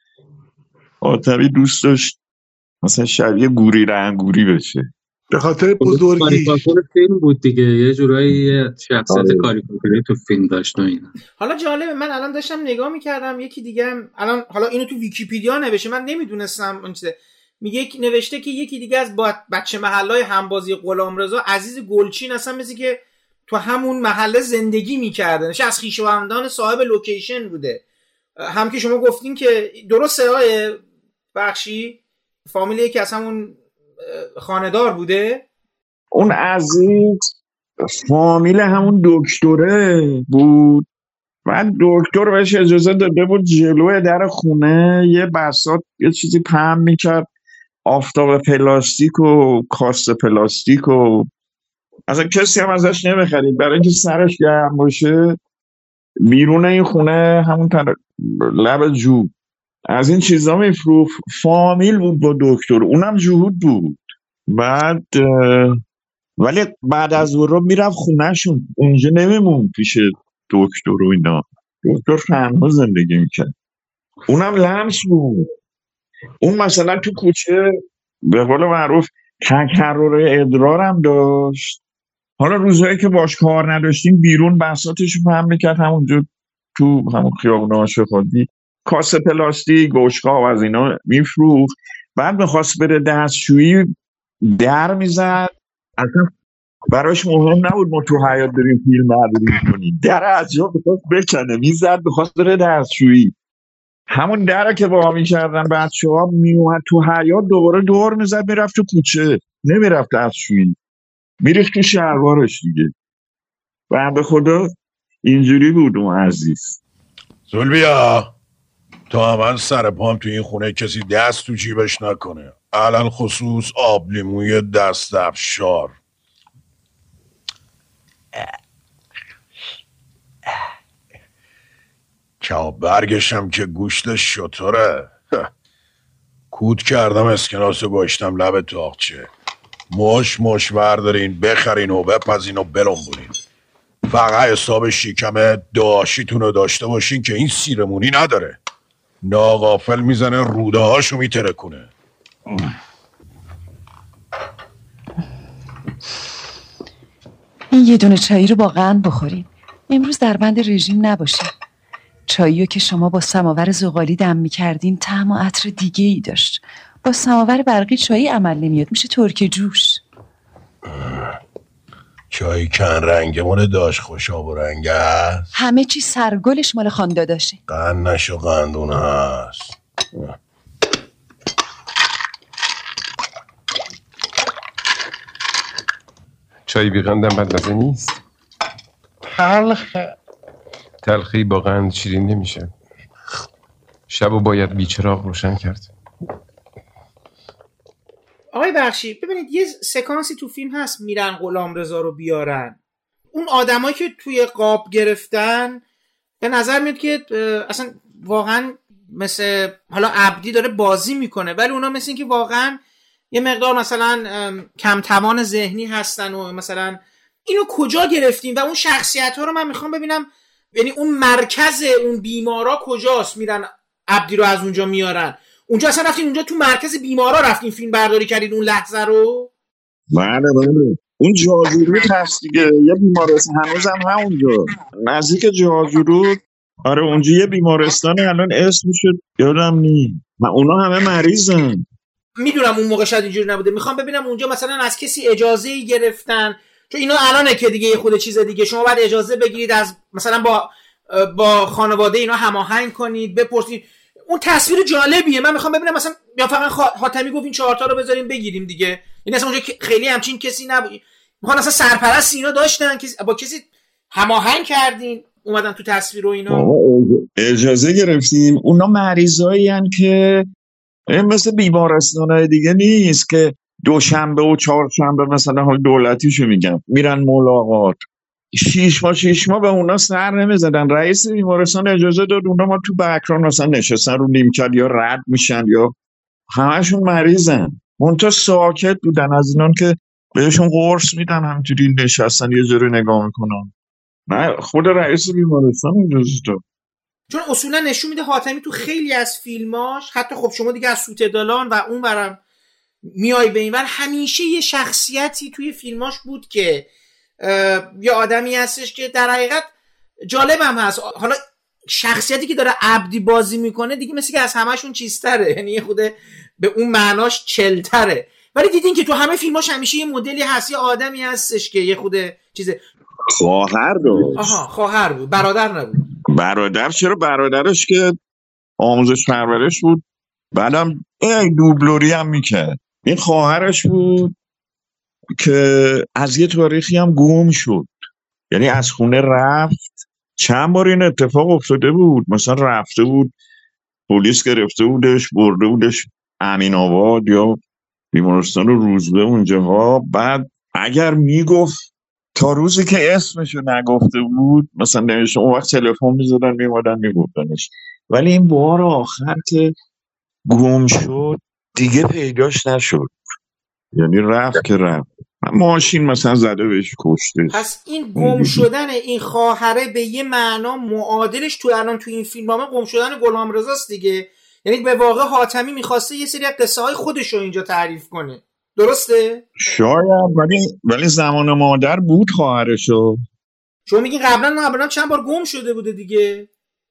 G: آتوی دوست داشت مثلا شبیه گوری رنگوری بشه
I: به خاطر بزرگی.
H: کاریکاتور فیلم بود دیگه، یه جورایی شخصیت کاریکاتوری تو فیلم داشت و اینا.
A: حالا جالبه، من الان داشتم نگاه میکردم یکی دیگه هم الان حالا اینو تو ویکی‌پدیا نوشته، من نمیدونستم اون چیزه. میگه نوشته که یکی دیگه از بچه محلای همبازی غلامرضا عزیز گلچین اصلا مثل که تو همون محله زندگی میکرده، نشه از خویشاوندان صاحب لوکیشن بوده. هم که شما گفتین که درسته آقای بخشی فامیلی که از همون خانه‌دار بوده.
G: اون عزیز فامیل همون دکتره بود و دکتر بهش اجازه داده بود جلوی در خونه یه بساط یه چیزی پهن میکرد، آفتاب پلاستیک و کاست پلاستیک و اصلا کسی هم ازش نمیخرید برای اینکه سرش گرم باشه. بیرون این خونه همون لب جو از این چیزا میفروخت. فامیل بود با دکتر، اونم جهود بود. بعد ولی بعد از ظهر میرفت خونهشون، اونجا نمیمون پیش دکتر و اینا. دکتر تنها زندگی میکرد، اونم لمس بود. اون مثلا تو کوچه به قول معروف تکرر ادرار هم داشت. حالا روزایی که باش کار نداشتیم بیرون بساطش رو هم میکرد همونجا تو همون خیابون آشفادی، کاسه پلاستیک گوشقاب از اینا میفروخت. بعد میخواست بره دستشویی در میزد، اصلا براش مهم نبود ما تو حیاط داریم فیلم برداری میکنیم، در از جا بخواست بکنه میزد بخواست بره دستشویی. همون در که با میکردن بچه ها میومد تو حیاط دوباره دور میزد میرفت تو کوچه، نمیرفت دستشویی، میریخت تو شلوارش دیگه. و به خدا اینجوری بود اون عزیز.
B: زولبیا تا من سر پام تو این خونه کسی دست تو جیبش نکنه، علل خصوص آب لیموی دست افشار. کباب برگشم که گوشتش شطوره. کود کردم اسکناسو گوشتم لب تاقچه، مش وردارین بخرین و بپزین و بلنبونین. فقط حساب شیکم داشتیتون رو داشته باشین که این سیرمونی نداره، ناغافل میزنه روده هاشو میترکونه.
F: این یه دونه چایی رو با قند بخورین، امروز در بند رژیم نباشین. چایی رو که شما با سماور زغالی دم میکردین طعم و عطر دیگه ای داشت، با سماور برقی چایی عمل نمیاد، میشه ترک جوش.
B: چای کن رنگ مال داش خوشاب و رنگ هست،
F: همه چی سرگلش مال خانداداشه.
B: قند نشو قندون هست.
J: چای بیقندم بدمزه نیست. تلخی با قند شیرین نمیشه. شبو باید بیچراغ روشن کرد.
A: آقای بخشی ببینید یه سکانسی تو فیلم هست میرن غلامرضا رو بیارن. اون آدمایی که توی قاب گرفتن به نظر میاد که اصلا واقعا مثل حالا عبدی داره بازی میکنه، ولی اونا مثل این که واقعا یه مقدار مثلا کم توان ذهنی هستن و مثلا اینو کجا گرفتیم و اون شخصیت ها رو من میخوام ببینم، یعنی اون مرکز اون بیمارا کجاست میرن عبدی رو از اونجا میارن. اونجا اصلا رفتین اونجا تو مرکز بیمارا رفتین فیلم برداری کردین اون لحظه رو؟
G: بله اون جاجورود هست دیگه، یه بیمارستان هنوزم همونجا نزدیک جاجورود. آره اونجا یه بیمارستان الان اسمش یادم نی. اونا همه مریضن.
A: میدونم اون موقع شاید اینجوری نبوده، میخوام ببینم اونجا مثلا از کسی اجازه گرفتن، چون اینا الانه که دیگه یه خود چیز دیگه، شما باید اجازه بگیرید از مثلا با خانواده اینا هماهنگ کنید، بپرسید. اون تصویر جالبیه، من میخوام ببینم مثلا یا فقط حاتمی گفت این 4 تا رو بذاریم بگیریم دیگه، این اصلا اونجا خیلی همچین کسی نبود، میخوان اصلا سرپرست اینا داشتن که با کسی هماهنگ کردین اومدن تو تصویر و اینا.
G: اجازه گرفتیم. اونا مریضایی هن که مثل بیمارستان‌های دیگه نیست که دوشنبه و چهارشنبه مثلا حال دولتیشو میگم میرن ملاقات. 6 ماه به اونا سر نمیزدن. رئیس بیمارستان اجازه داد اونا ما تو بکران مثلا نشستن رو نیمکت یا رد میشن یا همشون مریضن. منتها ساکت بودن از اینان که بهشون قرص میدن همینجوری نشستن یه جوری نگاه میکنن. نه خود رئیس بیمارستان اجازه داد.
A: چون اصولا نشون میده حاتمی تو خیلی از فیلماش، حتی خب شما دیگه از سوت دالان و اون برم میای به این ور، همیشه یه شخصیتی توی فیلماش بود که یه آدمی هستش که در حقیقت جالبم هست. حالا شخصیتی که داره عبدی بازی میکنه دیگه مثل که از همشون چیزتره، یعنی یه خوده به اون معناش چلتره، ولی دیدین که تو همه فیلماش همیشه یه مدلی هست، یه آدمی هستش که یه خوده چیزه.
G: خواهر داشت.
A: آها خواهر بود، برادر نبود.
G: برادر چرا؟ برادرش که آموزش پرورش بود، بعدم دوبلوری هم میکرد. این خواهرش بود که از یه تاریخی هم گم شد، یعنی از خونه رفت. چند بار این اتفاق افتاده بود، مثلا رفته بود پلیس گرفته بودش برده بودش امین آباد یا بیمارستان روزبه اونجاها، بعد اگر میگفت تا روزی که اسمشو نگفته بود مثلا نمیشه، اون وقت تلفن میزدن میمادن میگفتنش. ولی این بار آخر که گم شد دیگه پیداش نشد، یعنی رفت که رفت، ماشین مثلا زده بهش کشته.
A: پس این گم شدن این خواهره به یه معنا معادلش تو الان تو این فیلمنامه گم شدن غلامرضاست دیگه، یعنی به واقع حاتمی میخواسته یه سری قصه های خودش رو اینجا تعریف کنه، درسته؟
G: شاید، ولی زمان مادر بود خواهرشو.
A: شما میگین قبلا چند بار گم شده بوده دیگه.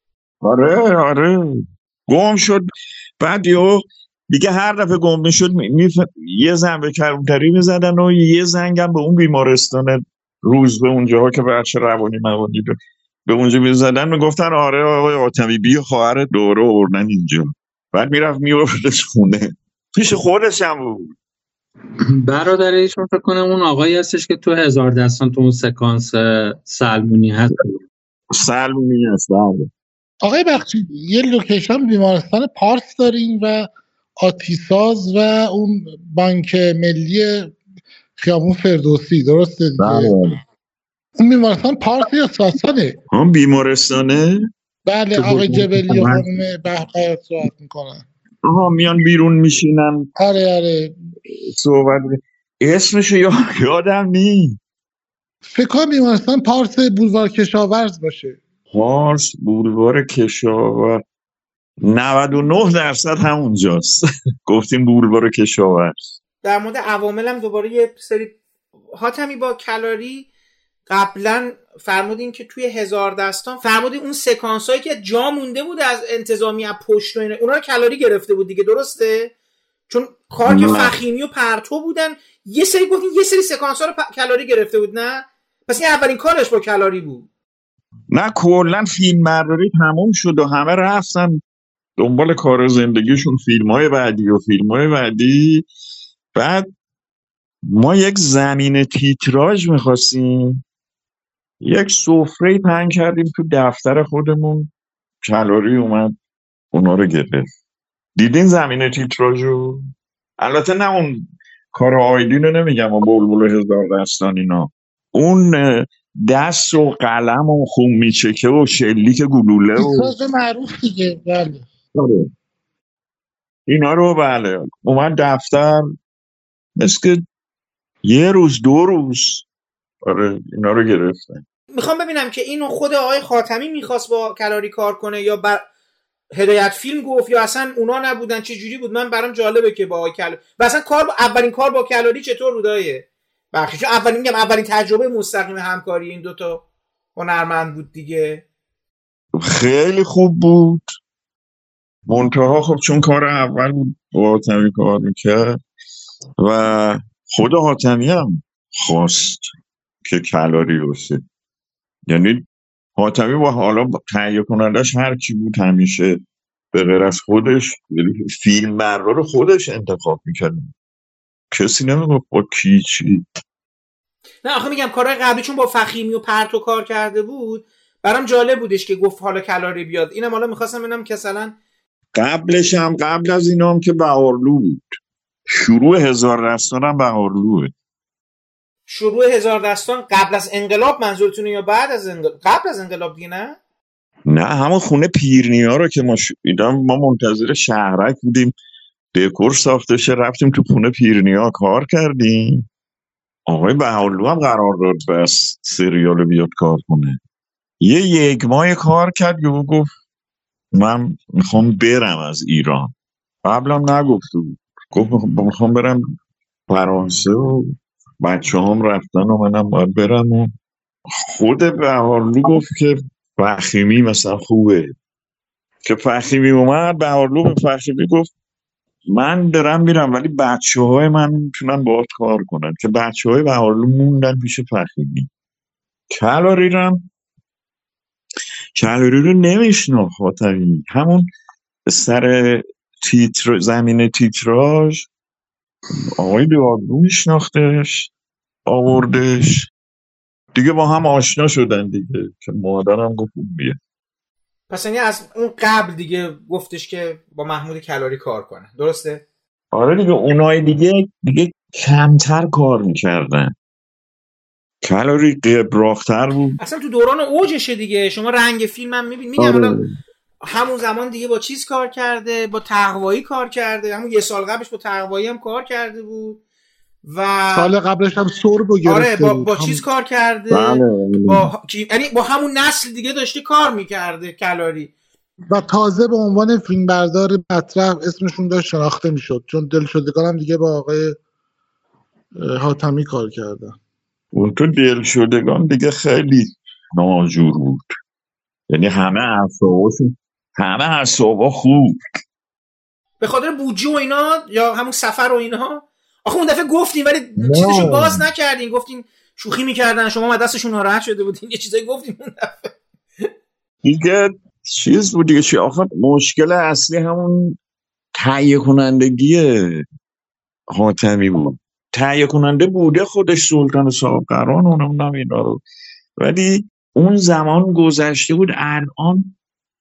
G: آره گم شد، بعد دیگه هر دفعه گم میشد یه زنگ به کلانتری میزدن و یه زنگم به اون بیمارستان روز به اونجاها که بچه روانی موانی به اونجا میزدن، میگفتن آره آقای حاتمی بیا خواهر دوره آوردن اینجا. بعد میرفت میوردش خونه، پیش خودش هم بود.
H: برادر ایشون فکر کنم اون آقایی هستش که تو هزار دستان تو اون سکانس سلمونی هست.
G: سلمونی هست.
I: آقای بخشی یه لوکیشن بیمارستان پارس داریم و آتیساز و اون بانک ملی خیابون فردوسی، درسته دیگه؟ اون بیمارستان پارس یا ساسانه؟
G: اون بیمارستانه؟
I: بله آقای جبلی و خانم بهقایت صحبت میکنن.
G: میان بیرون میشینن.
I: آره
G: صحبت اسمشو یادم نی.
I: فکر کنم بیمارستان پارس بولوار کشاورز باشه.
G: پارس بولوار کشاورز 99% همونجاست. گفتیم بولوار کشاورز.
A: در مورد عواملم دوباره یه سری حاتمی با کلاری قبلا فرمودین که توی هزار دستان فرمودین اون سکانس هایی که جا مونده بود از انتظامی از پشت و اونا رو کلاری گرفته بود دیگه، درسته؟ چون کار که فخیمی و پرتو بودن یه سری گفتین یه سری سکانس ها رو کلاری گرفته بود، نه؟ پس این اولین کارش با کلاری بود.
G: نه کلا فیلم برداری تموم شد و همه رفتن دنبال کار زندگیشون، فیلم‌های بعدی. بعد ما یک زمین تیتراژ میخواستیم، یک سفره پهن کردیم تو دفتر خودمون. کلاری اومد اونا رو گرفت. دیدین زمین تیتراژو؟ البته نه اون کار آیدین رو نمیگم و بلبل هزار دستان اینا، اون دست و قلم و خون میچکه و شلیک گلوله و
I: تیتراژ معروف دیگه. بله
G: اینا رو بله اومد دفتر، مثل که یه روز دو روز آره اینا رو گرفتن.
A: میخوام ببینم که اینو خود آقای خاتمی میخواست با کلاری کار کنه یا هدایت فیلم گفت یا اصلا اونا نبودن، چه جوری بود؟ من برام جالبه که با آقای کلاری و اصلا اولین کار با کلاری چطور بودایه بخشی، چون اولین تجربه مستقیم همکاری این دوتا هنرمند بود دیگه.
G: خیلی خوب بود، منتها خب چون کار اول بود با حاتمی کار میکرد و خود حاتمی هم خواست که کلاری باشه، یعنی حاتمی با حالا تهیه کنندش هر کی بود همیشه به غیر از خودش فیلم بردار رو خودش انتخاب میکرد، کسی نمیگفت با کی چی.
A: نه آخه میگم کارهای قبلی چون با فخیمی و پرتو کار کرده بود برام جالب بودش که گفت حالا کلاری بیاد. اینم حالا میخواستم ببینم که مثلا
G: قبلش هم قبل از اینا هم که بهارلو بود، شروع هزار دستان هم بهارلوه.
A: شروع هزار دستان قبل از انقلاب منظورتونه یا بعد از انقلاب؟ قبل از انقلاب دیگه نه
G: همون خونه پیرنیا رو که ما منتظر شهرک بودیم دکور ساخته شه، رفتیم تو خونه پیرنیا کار کردیم. آقای بهارلو هم قرار داد بس سریال بیاد کار کنه، یک ماه کار کرد و گفت من میخوام برم از ایران. قبلم نگفت بود، گفت میخوام برم فرانسه و بچه هم رفتن و منم باید برم. و خود بهارلو گفت که فخیمی مثلا خوبه، که فخیمی اومد بهارلو به فخیمی گفت من دارم میرم ولی بچه های من میتونن باهات کار کنن، که بچه های بهارلو موندن پیش فخیمی. کلاری رو نمیشناخت حاتمی، همون سر زمین تیتراژ آقای بهارلو میشناختش آوردش دیگه، با هم آشنا شدن دیگه، که مادرم گفت بیا.
A: پس یعنی از اون قبل دیگه گفتش که با محمود کلاری کار کنه، درسته؟
G: آره دیگه اونای دیگه کمتر کار میکردن، کلاری قبراختر بود
A: اصلا تو دوران اوجشه دیگه. شما رنگ فیلم هم میگم
G: آره.
A: همون زمان دیگه با چیز کار کرده، با تقوایی کار کرده، همون یه سال قبلش با تقوایی هم کار کرده بود و
I: سال قبلش هم سربو گرفته
A: آره
I: بود.
A: با چیز کار کرده یعنی با همون نسل دیگه داشته کار میکرده کلاری
I: و تازه به عنوان فیلمبردار مطرح اسمشون داشت شناخته میشد، چون دلشدگان هم دیگه با آقای حاتمی کار کردن.
G: اون تو دلشدگان دیگه خیلی ناجور بود، یعنی همه اعصابا خوب
A: به خاطر بودجه و اینا یا همون سفر و اینا. آخه اون دفعه گفتین ولی چیزشو باز نکردین، گفتین شوخی میکردن، شما دستشون ناراحت شده بودین، یه چیزایی گفتین اون دفعه
G: دیگه چیز بود دیگه. آخه مشکل اصلی همون تهیه کنندگی حاتمی بود. تهیه کننده بوده خودش سلطان صاحبقران اونم اینا رو، ولی اون زمان گذشته بود. الان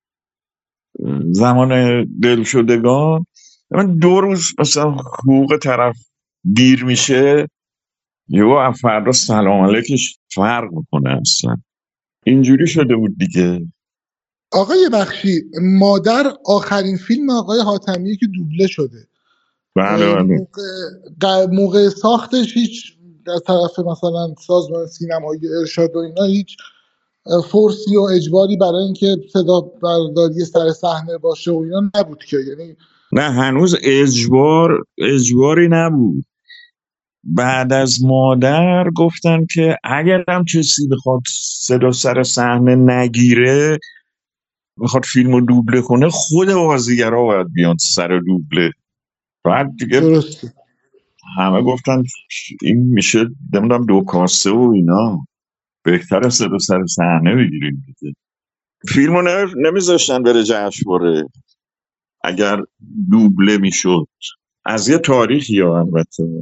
G: زمان دلشدگان من 2 روز مثلا حقوق طرف دیر میشه یهو فردا سلام علیکش فرق میکنه، اصلا اینجوری شده بود دیگه.
I: آقای بخشی مادر آخرین فیلم آقای حاتمیه که دوبله شده.
G: بله
I: موقع ساختش هیچ از طرف مثلا سازمان سینمایی ارشاد و اینا هیچ فورسی و اجباری برای اینکه صدا برداری سر صحنه باشه و اینا نبود که، یعنی
G: نه هنوز اجباری نبود. بعد از مادر گفتن که اگر هم کسی بخواد صدا سر صحنه نگیره بخواد فیلمو دوبله کنه خود بازیگرا باید بیان سر دوبله. بعد دیگه
I: درسته.
G: همه گفتن این میشه نمیدونم 2 کاسه و اینا، بهتره صدا سر صحنه بگیریم دیگه. فیلمو نمیذاشتن بره جشنواره اگر دوبله میشد، از یه تاریخی ها البته.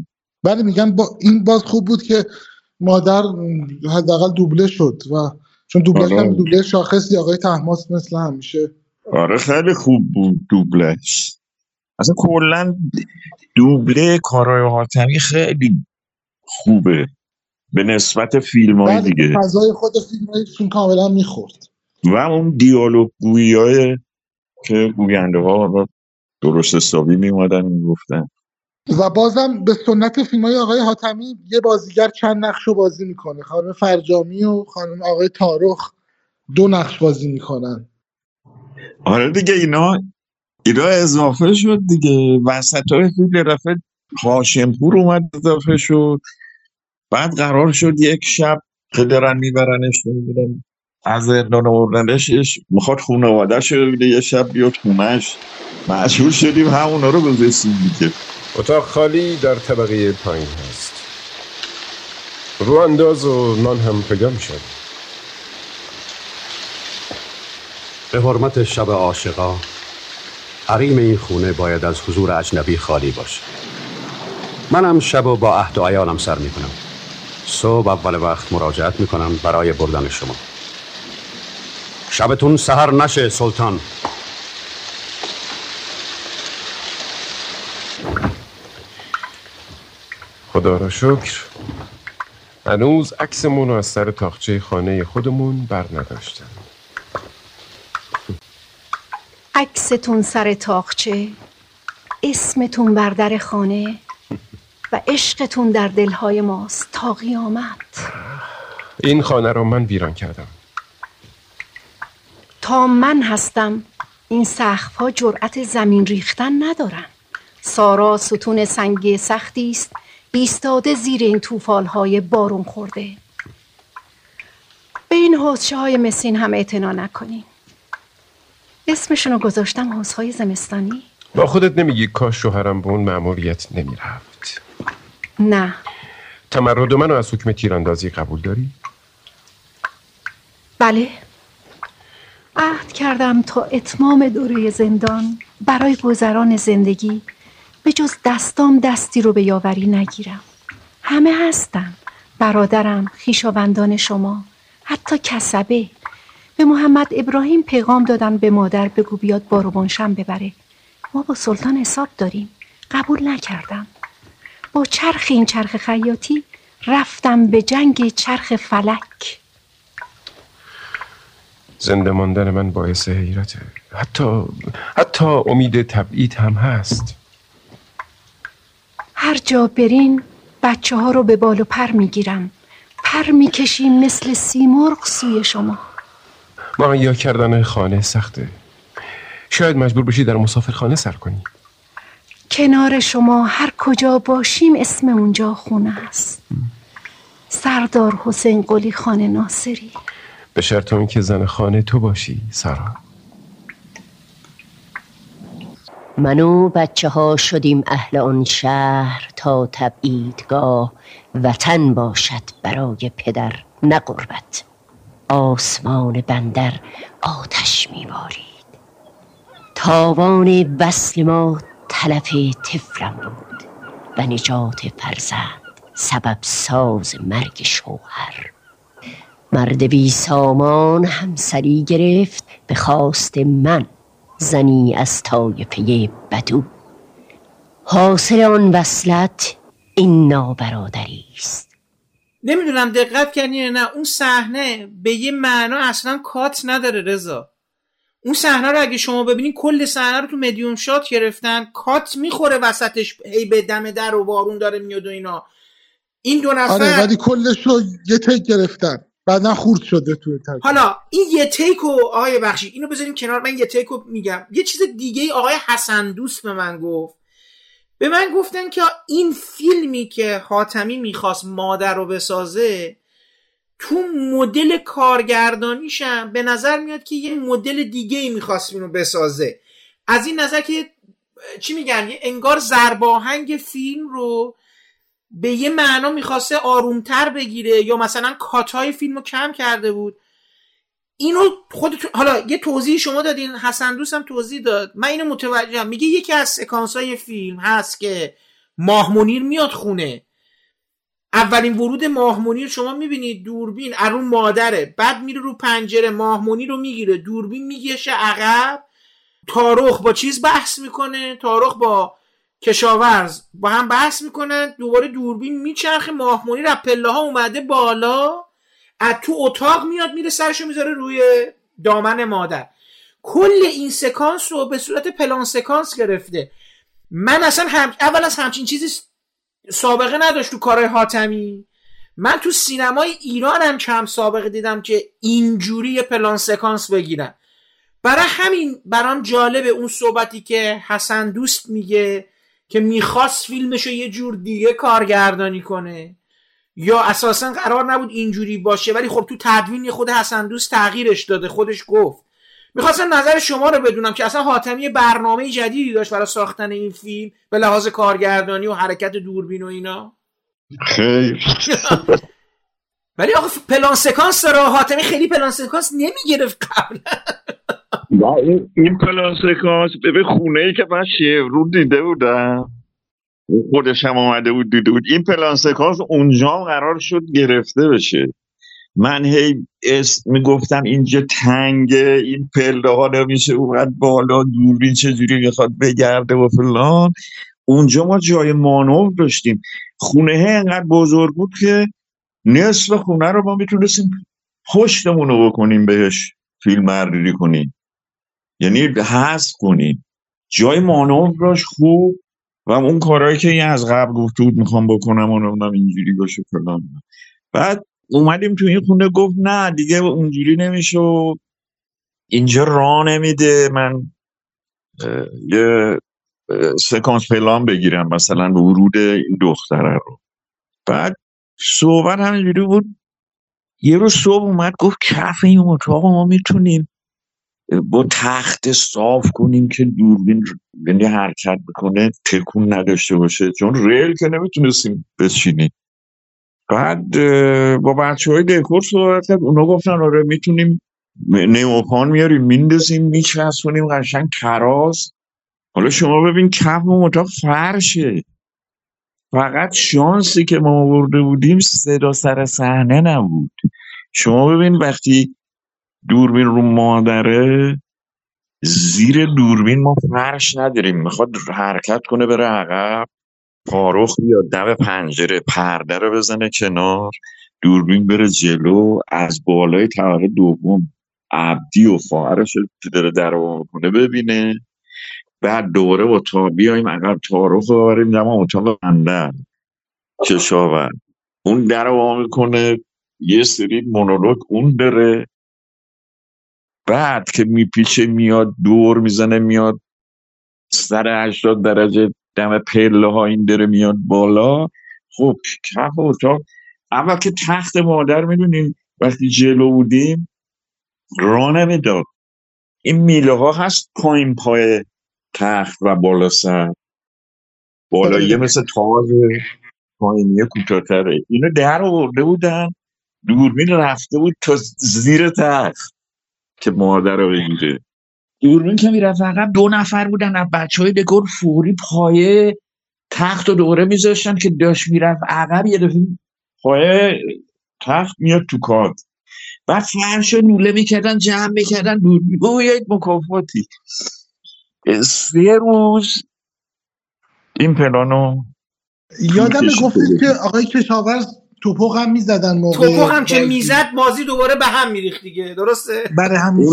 I: ولی میگن با این باز خوب بود که مادر حداقل دوبله شد و چون دوبلش هم دوبله شاخصی آقای طهماسب مثل همیشه.
G: آره خیلی خوب بود دوبلش. اصلا کلا دوبله کارهای حاتمی خیلی خوبه به نسبت فیلم‌های دیگه.
I: فضای خود فیلم‌هایشون کاملا میخورد
G: و اون دیالوگ گویی‌های که گوینده ها درست حسابی میومدن میگفتن.
I: و بازم به سنت فیلم‌های آقای حاتمی یه بازیگر چند نقشو بازی میکنه. خانم فرجامی و خانم آقای تارخ 2 نقش بازی میکنن.
G: آره دیگه اینا اضافه شد دیگه. وسطای فیلم رفت هاشمپور اومد اضافه شد. بعد قرار شد یک شب که دارن میبرنش نمیدونم از زندان آوردنش میخواد خانواده‌اش رو ببینه، یه شب بیاد خونه‌اش. مشهور شدیم همونا رو بزرسیم که
J: اتاق خالی در طبقه پایین هست. رو انداز و نان هم پیدا میشد.
L: به حرمت شب عاشقا حریم این خونه باید از حضور اجنبی خالی باشه. منم شب با عهد و عیالم سر میکنم. صبح اول وقت مراجعت میکنم برای بردن شما. شبتون سحر نشه سلطان.
J: خدا را شکر هنوز عکسمون رو از سر تاقچه خانه خودمون بر نداشتن.
M: عکستون سر تاقچه، اسمتون بر در خانه و عشقتون در دلهای ماست تا قیامت.
J: این خانه رو من ویران کردم.
M: تا من هستم این سقف‌ها جرأت زمین ریختن ندارن. سارا ستون سنگی سختی است ایستاده زیر این طوفال‌های بارون خورده. به این حوضچه‌های مسین هم اعتنا نکنین. اسمشونو گذاشتم حوضهای زمستانی.
J: با خودت نمیگی کاش شوهرم به اون مأموریت نمیرفت؟
M: نه.
J: تمرد منو از حکم تیراندازی قبول داری؟
M: بله. عهد کردم تا اتمام دوره زندان برای گذران زندگی به جز دستام دستی رو به یاوری نگیرم. همه هستن، برادرم، خویشاوندان شما، حتی کسبه. به محمد ابراهیم پیغام دادن به مادر بگو بیاد باروبانشم ببره. ما با سلطان حساب داریم. قبول نکردم. با چرخ این چرخ خیاطی رفتم به جنگ چرخ فلک.
J: زنده ماندن من باعث حیرته. حتی امید تبعید هم هست.
M: هر جا برین بچه ها رو به بال و پر میگیرم. پر میکشیم مثل سیمرغ سوی شما.
J: مهیا کردن خانه سخته. شاید مجبور بشی در مسافرخانه سر کنی.
M: کنار شما هر کجا باشیم اسم اونجا خونه است. سردار حسین قلی خان ناصری.
J: به شرط این که زن خانه تو باشی سارا.
N: من و بچه ها شدیم اهل آن شهر تا تبعیدگاه وطن باشد برای پدر نه غربت. آسمان بندر آتش می‌بارید. تاوان وصل ما تلف طفلم بود و نجات فرزند سبب ساز مرگ شوهر. مرد بی سامان همسری گرفت به خواست من، زنی از طایفه بدو. حاصل آن وصلت این نابرادری است.
A: نمیدونم دقت کردین یا نه، اون صحنه به یه معنا اصلا کات نداره رضا. اون صحنه رو اگه شما ببینین کل صحنه رو تو مدیوم شات گرفتن، کات میخوره وسطش، هی به دم در و بارون داره میاد و اینا. این دو نفر
I: آره ولی کلش رو یه تیک گرفتن بعدن خورد شده توی تیک.
A: حالا این یه تیکو آقای بخشی اینو بذاریم کنار، من یه تیکو میگم. یه چیز دیگه آقای حسن دوست به من گفت. به من گفتن که این فیلمی که حاتمی میخواست مادر رو بسازه تو مدل کارگردانیشم به نظر میاد که یه مدل دیگه میخواست اینو بسازه. از این نظر که چی میگن، انگار ضرباهنگ فیلم رو به یه معنا میخواسته آرومتر بگیره یا مثلا کاتای فیلم رو کم کرده بود. اینو خودتون حالا یه توضیح شما دادین، حسن دوست هم توضیح داد، من اینو متوجهم. میگه یکی از سکانس‌های فیلم هست که ماه منیر میاد خونه اولین ورود ماهمونی رو شما میبینید، دوربین رو مادره، بعد میره رو پنجره، ماهمونی رو میگیره، دوربین میگشه عقب، تارخ با چیز بحث میکنه، تارخ با کشاورز با هم بحث میکنن، دوباره دوربین میچرخه، ماهمونی رو پله ها اومده بالا، از تو اتاق میاد میره سرشو میذاره روی دامن مادر. کل این سکانس رو به صورت پلان سکانس گرفته. من اصلا اول از همچین چیزی سابقه نداشت تو کارهای حاتمی. من تو سینمای ایران هم کم سابقه دیدم که اینجوری یه پلان سکانس بگیرن. برای همین برام جالبه اون صحبتی که حسن دوست میگه که میخواست فیلمشو یه جور دیگه کارگردانی کنه یا اساسا قرار نبود اینجوری باشه، ولی خب تو تدوین خود حسن دوست تغییرش داده، خودش گفت. میخواستم نظر شما رو بدونم که اصلا حاتمی برنامه جدیدی داشت برای ساختن این فیلم به لحاظ کارگردانی و حرکت دوربین و اینا؟
G: خیر.
A: ولی آقا پلان سکانس داره، حاتمی خیلی پلان سکانس نمیگرفت قبلا.
G: این پلان سکانس به خونه‌ای که من شیرون دیده بودم، خودش هم آمده بود دیده بود، این پلان سکانس اونجا قرار شد گرفته بشه. من هی میگفتم اینجا تنگه، این پله ها نمیشه اومد بالا، دوربین چجوری میخواد بگرده و فلان. اونجا ما جای مانور داشتیم، خونه اینقدر بزرگ بود که نصف خونه رو ما میتونستیم پشتمون رو بکنیم بهش فیلم برداری کنیم، یعنی حذف کنیم. جای مانور راش خوب و اون کارهایی که از قبل گفته بود میخوام بکنم اونم اینجوری باشه فلان. بعد اومدیم تو این خونه گفت نه دیگه اونجوری نمیشه، اینجا راه نمیده من یه سکانس پلان بگیرم مثلا ورود این دختره رو. بعد صحبت همینجوری بود. یه روز صبح اومد گفت کف این اتاق ما میتونیم با تخت صاف کنیم که دوربین یعنی حرکت بکنه تکون نداشته باشه، چون ریل که نمیتونستیم بشینیم. بعد با بچه‌های دکور صحبت کرد، اونا گفتن آره میتونیم نیوپان میاریم میندازیم میچسبونیم قشنگ تراس. حالا شما ببین کف اتاق فرشه، فقط شانسی که ما آورده بودیم صدا سر صحنه نبود. شما ببین وقتی دوربین رو مادره، زیر دوربین ما فرش نداریم، میخواد حرکت کنه بره عقب، فاروق بیاد دم پنجره پرده رو بزنه کنار، دوربین بره جلو، از بالای طبقه دوم عبدی و خواهرش که داره در رو کنه ببینه، بعد دوباره با تا بیایم عقب تاروخ رو ببریم دم اتاق بندر کشاورز، اون در رو میکنه، یه سری مونولوگ اون داره، بعد که میپیچه میاد دور میزنه میاد سر 80 درجه دم پله ها این داره میاد بالا. خب کف اتاق اول که تخت مادر میدونیم وقتی جلو بودیم راه نمیداد، این میله ها هست پایین پای تخت و بالا سر، بالاییه مثل تاز، پایینیه کوتاه‌تره. اینو در آورده بودن، دوربین رفته بود تا زیر تخت که مادر رو بگیره. دوربین که میرفت عقب 2 نفر بودن از بچهای دکور فوری پایه تخت رو دوره میذاشتن که داشت میرفت عقب یه دفعه پایه تخت میاد تو کات، بعد فرش رو نوله میکردن جمع میکردن دوربین باید مکافاتی. 3 روز این پلانو
I: یادم گفتید که آقای کشاورز توپق هم میزدن موقع
A: توپق هم که میزد بازی دوباره به هم میریخت دیگه، درسته؟
I: برای همین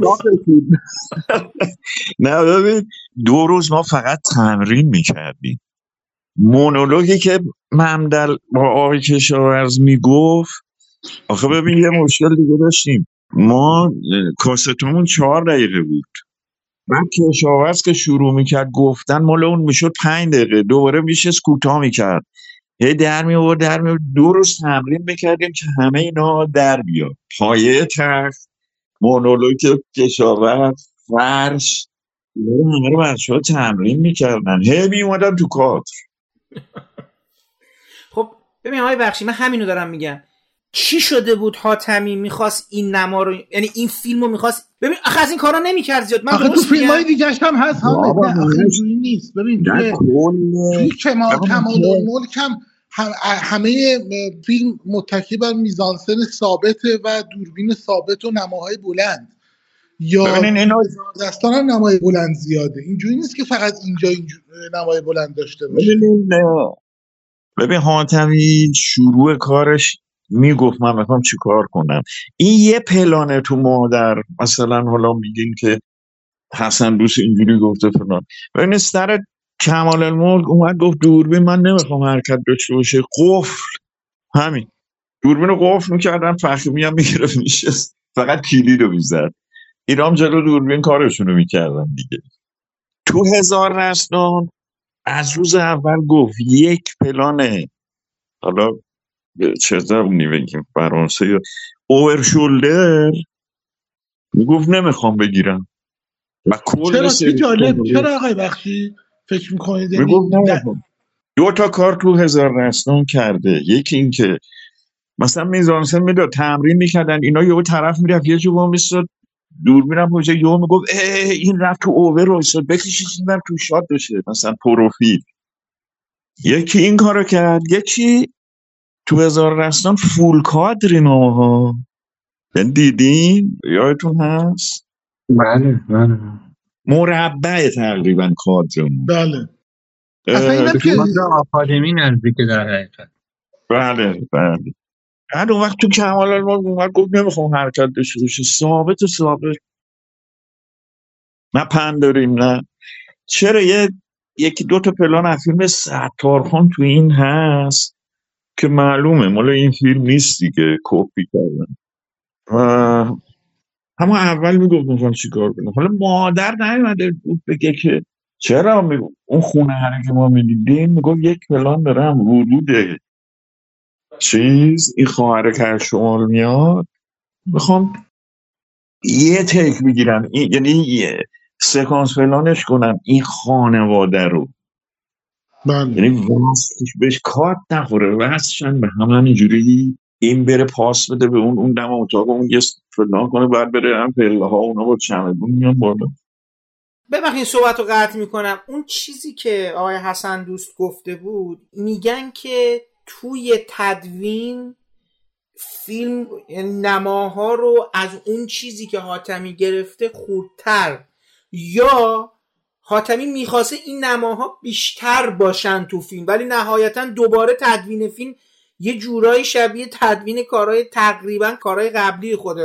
G: نه ببین 2 روز ما فقط تمرین میکردیم. مونولوگی که ممدل با آقای کشاورز میگفت، آخه ببین یه مشکل دیگه داشتیم، ما کاستمون 4 دقیقه بود، بعد کشاورز که شروع میکرد گفتن مال اون میشد 5 دقیقه، دوباره میشست کوتاه میکرد، هی در میورد 2 روز تمرین میکردیم که همه اینا در بیاد، پایه تخت، مونولوگ کشاورز، فرش، همه رو بچه‌ها تمرین میکردن، هی میومدن تو کادر.
A: خب ببین آقای بخشی، من همینو دارم میگم، چی شده بود حاتمی میخواست این نما رو، یعنی این فیلمو میخواست، ببین آخه از این کارا نمیکرد زیاد. من
I: آخه تو فیلمای دیگه‌اش هم هست، نه آخه اینجوری نیست. ببین توی کمال الملک هم همه فیلم متکی بر میزانسن ثابته و دوربین ثابت و نماهای بلند. یا دستان هم نمای بلند زیاده، اینجوری نیست که فقط اینجا نمای بلند داشته باشه.
G: ببین حاتمی شروع کارش میگفت من میخوام چی کار کنم، این یه پلانه تو مادر، مثلا حالا میگین که حسن دوست اینجوری گفته فلان. ببین سر کمال الملک اومد گفت دوربین من نمیخوام حرکت داشته باشه، قفل، همین دوربین رو قفل میکردن، فخیمی هم میگرفت میشست فقط کلید رو میزد، ایرام جلو دوربین کارشون رو میکردن دیگه. تو هزار رستان از روز اول گفت یک پلانه، حالا چه زبونی بگیم، فرانسه یا اوور شولدر، میگفت نمیخوام بگیرم و
I: چرا چی جالب، چرا آقای بخشی فکر میکنید؟
G: دو تا کار تو هزار رستان کرده، یکی این که مثلا میزانسن میداد تمرین میکردن اینا، یه طرف میرفت یه جواب میستاد دوربینم پوشه، یه میگفت این رفت تو اوور رو ایستاد بکشیدن در تو شات بشه مثلا پروفیل. یکی این کارو کرد، یکی تو هزار رستان فول کادر ماها دیدین یادتون هست؟
H: بله
G: مربع تقریبا کادرمون.
I: بله اصلا اینم که
H: آکادمی نزدیکه در حقیقت.
G: بله بعد اون وقت تو کمال الملک اومد گفت نمیخوام حرکت داشته باشه، ثابت نه پند داریم نه. چرا یکی دو تا پلان از فیلم ستارخان تو این هست که معلومه مال این فیلم نیست دیگه، کپی کردن. اما اول میگفت میخوام چی کار کنم، حالا مادر نیومده بود بگه که چرا اون خونه هره که ما میدیدیم، میگفت یک پلان دارم حدود این خواهره که از شمال میاد میخوام یه تک بگیرم، یعنی یه سکانس پلانش کنم این خانواده رو. یعنی واسطش بهش کارت نخوره، واسطشن به همینجوری این بره پاس بده به اون دم اتاق، اون یه فلان کنه، بعد بره هم پله ها اونا با چمدون میان بالا.
A: ببخشید صحبت رو قطع میکنم. اون چیزی که آقای حسن دوست گفته بود، میگن که توی تدوین فیلم نماها رو از اون چیزی که حاتمی گرفته خردتر، یا حاتمی میخواسته این نماها بیشتر باشن تو فیلم، ولی نهایتا دوباره تدوین فیلم یه جورایی شبیه تدوین تقریبا کارهای قبلی خود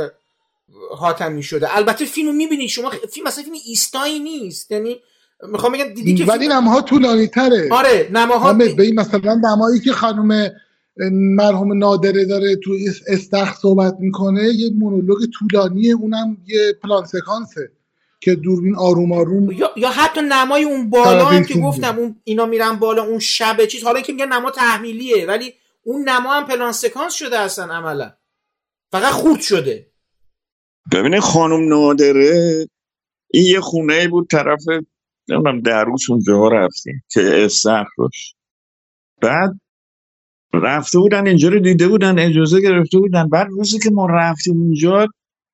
A: حاتمی شده. البته فیلمو میبینید شما، فیلم مثلا فیلم ایستایی نیست، یعنی میخوام بگم دیدی که
I: ولی نماها طولانی تره.
A: آره نماها
I: به مثلا نمایی که خانم مرحوم نادره داره تو استخر صحبت میکنه یه مونولوگ طولانیه، اونم یه پلان سکانسه که دوربین آروم آروم،
A: یا حتی نمای اون بالا هم که گفتم اون اینا میرن بالا اون شب چیز، حالا که میگن نما تحمیلیه ولی اون نما هم پلان سکانس شده اصلا، عملا فقط خورد شده.
G: ببینه خانم نادره این یه خونه بود طرف نمیدونم دروس اونجا رفتیم که استخر داشت، بعد رفته بودن اینجا رو دیده بودن، اجازه گرفته بودن. بعد روزی که ما رفتیم اونجا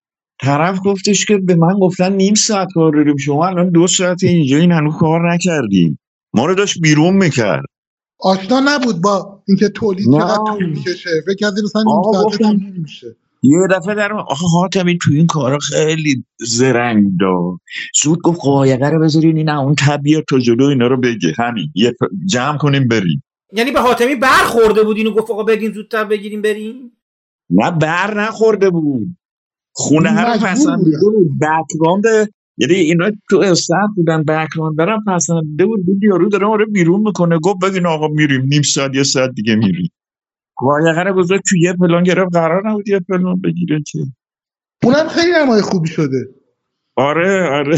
G: طرف گفتش که به من گفتن نیم ساعت کار داریم، شما الان 2 ساعت اینجا این هنوز کار نکردیم. ما رو داشت بیرون میکرد،
I: آشنا نبود با اینکه تولید چقدر طول میکشه، فکر کردی مثلا نیم ساعت تموم میشه.
G: یه دفعه در حاتمی تو این کارا خیلی زرنگ داد، زود گفت قایقه رو بذارین این اون طبیعت تا جلو اینا رو بگه، همین جمع کنیم بریم.
A: یعنی به حاتمی برخورده بود اینو، گفت آقا بدین زودتر بگیریم بریم؟
G: نه بر نخورده بود، خونه هر پسندیده بود، بک‌گراند، یعنی اینا تو استخر بودن، بک‌گراند دارم پسندیده بود، یارو داره ما رو بیرون میکنه، گفت بگین آقا میریم، نیم ساعت یه ساعت دیگه میریم. قایقه رو گذاشت تو یه پلان گرفت، قرار نبود یه پلان بگیره که.
I: اونم خیلی نمای خوبی شده.
G: آره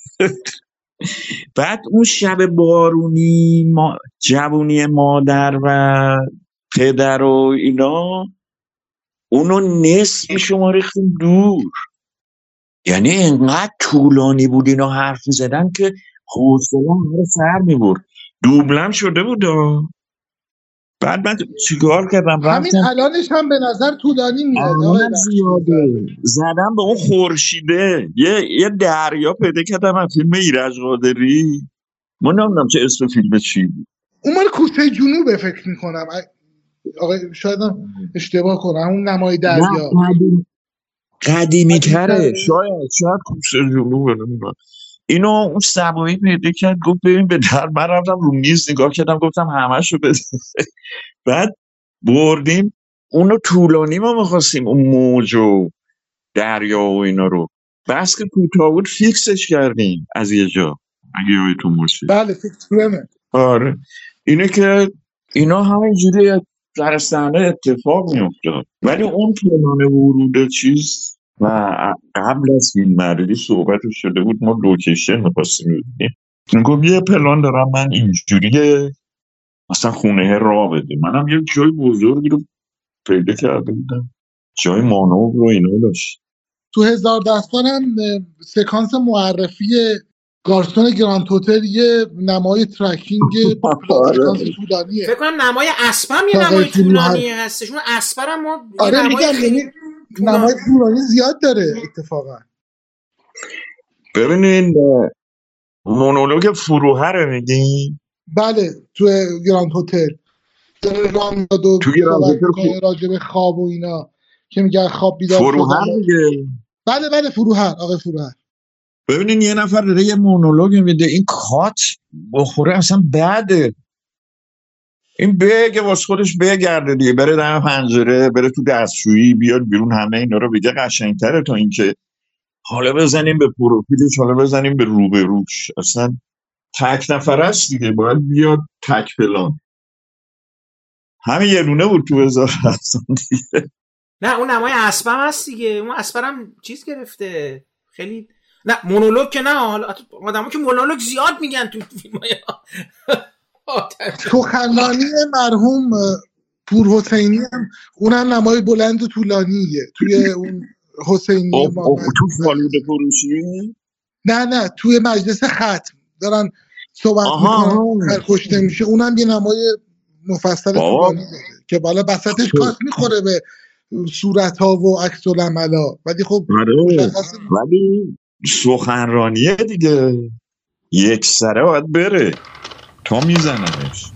G: بعد اون شب بارونی جوونی مادر و پدر و اینا، اونو نصف شما ریختیم دور، یعنی اینقدر طولانی بود اینا حرف زدن که حوصله رو سر میبرد. دوبلم شده بود. بعد من چیکار کردم؟
I: همین الانش هم به نظر طولانی میاد.
G: زیاده زدم به اون خورشیده، یه دریا پیدا کردم از فیلم ایرج قادری، من نمیدونم چه اسم فیلم چی بود،
I: اون مال کوچه جنوبه فکر میکنم شاید اشتباه کنم، اون نمای دریا
G: قدیمی تره، شاید کوسه جلو بره. اینو اون سبایی پیدا کرد، گفت ببین به در، من رفتم رو میز نگاه کردم گفتم همشو بده. بعد بردیم اونو طولانی ما میخواستیم اون موج و دریا و اینا رو، بس که کوتاه بود فیکسش کردیم از یه جا، اگه یادتون باشه.
I: بله فیکس فرمه.
G: آره اینه که اینا همینجوری در صحنه اتفاق میافتاد. ولی اون پلان ورود چیز و قبل از فیلمبرداری صحبت شده بود، ما لوکیشن می‌خواستیم ببینیم. میگم یه پلان دارم من اینجوریه، مثلا خونه راه بده. منم یه جای بزرگی رو پیدا کرده بودم، جای مانور رو اینا داشت.
I: تو 1000 دستان هم سکانس معرفی گارسون گراند هتل یه نمای ترکینگ سکانس طولانیه.
A: فکر کنم نمای اسبم یه نمای طولانی هستش. اون اسبرم ما
I: آره میگم، یعنی نمای طولانی زیاد داره اتفاقا.
G: ببینین مونولوگ فروهر رو میگین؟
I: بله تو گراند هتل تو گراند هتل راجع به خواب و اینا که میگن خواب بیدار شدن.
G: فروهر دیگه.
I: بله فروهر، آقای فروهر.
G: ببینین یه نفر داره یه مونولوگ میده، این کات بخوره اصلا بده. این بگه واسه خودش بگرده دیگه، بره دم پنجره، بره تو دستشویی، بیاد بیرون، همه اینا رو بگه قشنگتره تا اینکه حالا بزنیم به پروفیلش، حالا بزنیم به روبروش. اصلا تک نفر است دیگه، باید بیاد تک پلان. همین یه دونه بود تو 1000 دستان دیگه.
A: نه اون نمای اسبم هست دیگه، اون اسبرم چیز گرفته خیلی. نه مونولوگ که نه، حالا آدمو که مونولوگ زیاد میگن تو فیلمای
I: سخنرانی مرحوم پور حسینی هم اونم نمای بلند و طولانیه توی اون حسینی
G: تو فالود فروشی.
I: نه توی مجلس ختم دارن صحبت میکنن، کشته میشه. اونم یه نمای مفصل طولانی داره که بالا بسطش کاس میخوره به صورت ها و عکس العملا، ولی خب
G: ولی سخنرانیه دیگه، یک سره باید بره تا میزننش.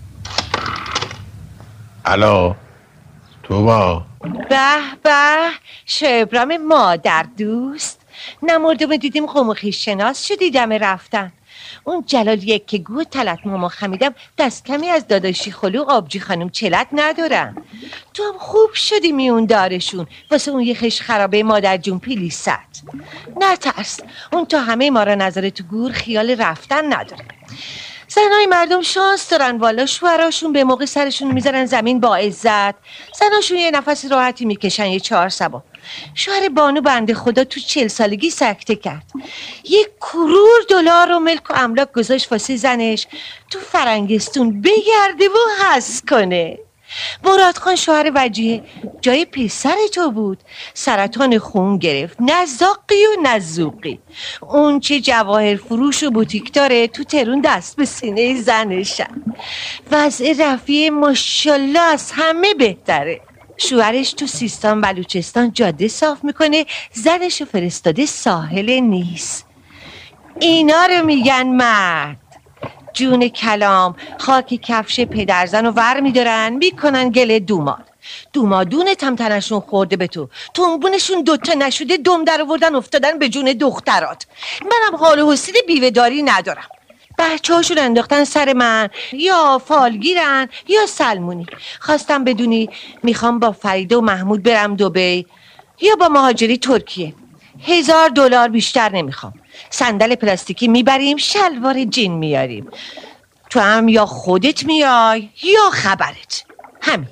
B: الو تو با
N: به شبرام مادر دوست، نمردم دیدیم قوم و خویش شناس شدی دم رفتن. اون جلال یک که گوه تلت ماما خمیدم، دست کمی از داداشی خلوق آبجی خانم چلت ندارن. تو هم خوب شدی میون دارشون واسه اون یه خش خرابه مادر جون پیلیست. نه ترس، اون تا همه ما را نظر تو گور خیال رفتن نداره. زنای مردم شانس دارن والا، شوهراشون به موقع سرشون میذارن زمین با عزت، زناشون یه نفس راحتی میکشن یه 4 سبا. شوهر بانو بنده خدا تو 40 سالگی سکته کرد، 1 کرور دلار رو ملک و املاک گذاشت واسه زنش تو فرنگستون بگرده و حس کنه. مراد خان شوهر وجیه جای پسر تو بود، سرطان خون گرفت، نه زاقی و نه زوقی. اون چه جواهر فروش و بوتیک داره تو ترون دست به سینه زنشن. وضع رفیع ماشالله از همه بهتره. شوهرش تو سیستان بلوچستان جاده صاف میکنه، زنشو فرستاده ساحل نیس. اینا رو میگن مرد. جون کلام خاک کفش پدرزن رو ور میدارن میکنن گل دومادون تمتنشون خورده به تو، تنبونشون 2 تا نشده دم در آوردن افتادن به جون دخترات. منم حال و حوصله بیوه‌داری ندارم. بچه هاشون انداختن سر من، یا فالگیرن یا سلمونی. خواستم بدونی میخوام با فریده و محمود برم دبی یا با مهاجری ترکیه. $1000 بیشتر نمیخوام. صندل پلاستیکی میبریم، شلوار جین میاریم. تو هم یا خودت میای یا خبرت. همین.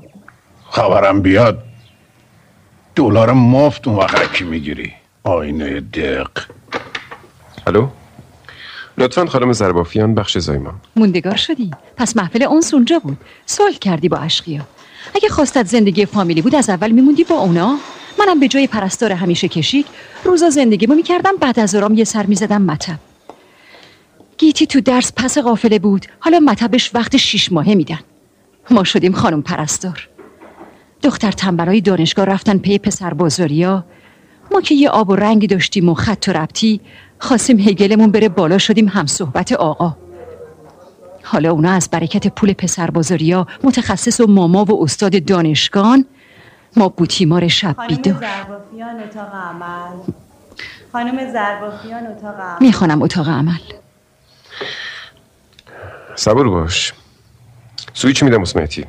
B: خبرم بیاد $1 مفت اون وقت کی میگیری؟ آینه دق.
J: الو لطفاً خانم زربافیان، بخش زایمان.
F: موندگار شدی؟ پس محفل اونس اونجا بود. صلح کردی با اشقیا. اگه خواستت زندگی فامیلی بود از اول میموندی با اونا. منم به جای پرستار همیشه کشیک روزا زندگیمو میکردم، بعد از ظهرام یه سر میزدم مطب. گیتی تو درس پس قافله بود، حالا مطبش وقت 6 ماهه میدن. ما شدیم خانم پرستار. دختر تنبلای دانشگاه رفتن پی پسر بازاریا. ما که یه آب و رنگی داشتیم و خط و ربطی، خواستیم هگلمون بره بالا، شدیم هم صحبت آقا. حالا اونا از برکت پول پسربازاریا متخصص و ماما و استاد دانشگان، ما بوتیمار شب بیدار.
E: خانم زربافیان اتاق عمل.
F: میخوانم اتاق عمل.
J: صبور باش. سویچ میدم اسمتی.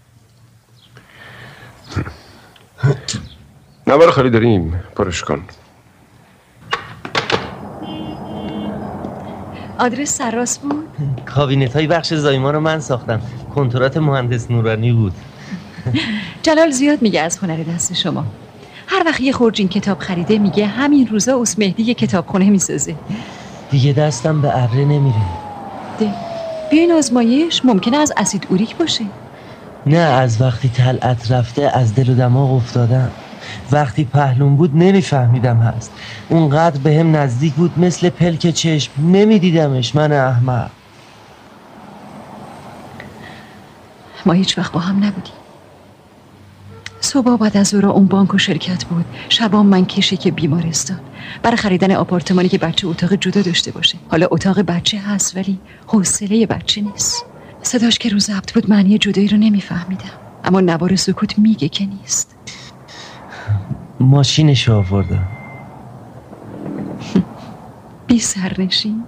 J: نوار خالی داریم، پرش کن.
F: آدرس سراس بود؟
O: کابینت های بخش زایمان رو من ساختم. کنترات مهندس نورانی بود.
F: جلال زیاد میگه از هنر دست شما. هر وقت یه خورجین کتاب خریده میگه همین روزا اوس مهدی یه کتابخونه میسازه.
O: دیگه دستم به اره نمیره.
F: بیاین آزمایش، ممکنه از اسید اوریک باشه.
O: نه، از وقتی طلعت رفته از دل و دماغ افتادم. وقتی پهلون بود نمیفهمیدم هست. اونقدر به هم نزدیک بود مثل پلک چشم، نمیدیدمش. من احمق.
F: ما هیچ وقت با هم نبودیم. صبح بعد از ظهر اون بانک و شرکت بود، شبا من کشی که بیمارستان برای خریدن آپارتمانی که بچه اتاق جدا داشته باشه. حالا اتاق بچه هست ولی حوصله بچه نیست. صداش که رو ضبط بود معنی جدایی رو نمیفهمیدم، اما نوار سکوت میگه که نیست.
O: ماشینش آوردم.
F: بی سرنشین.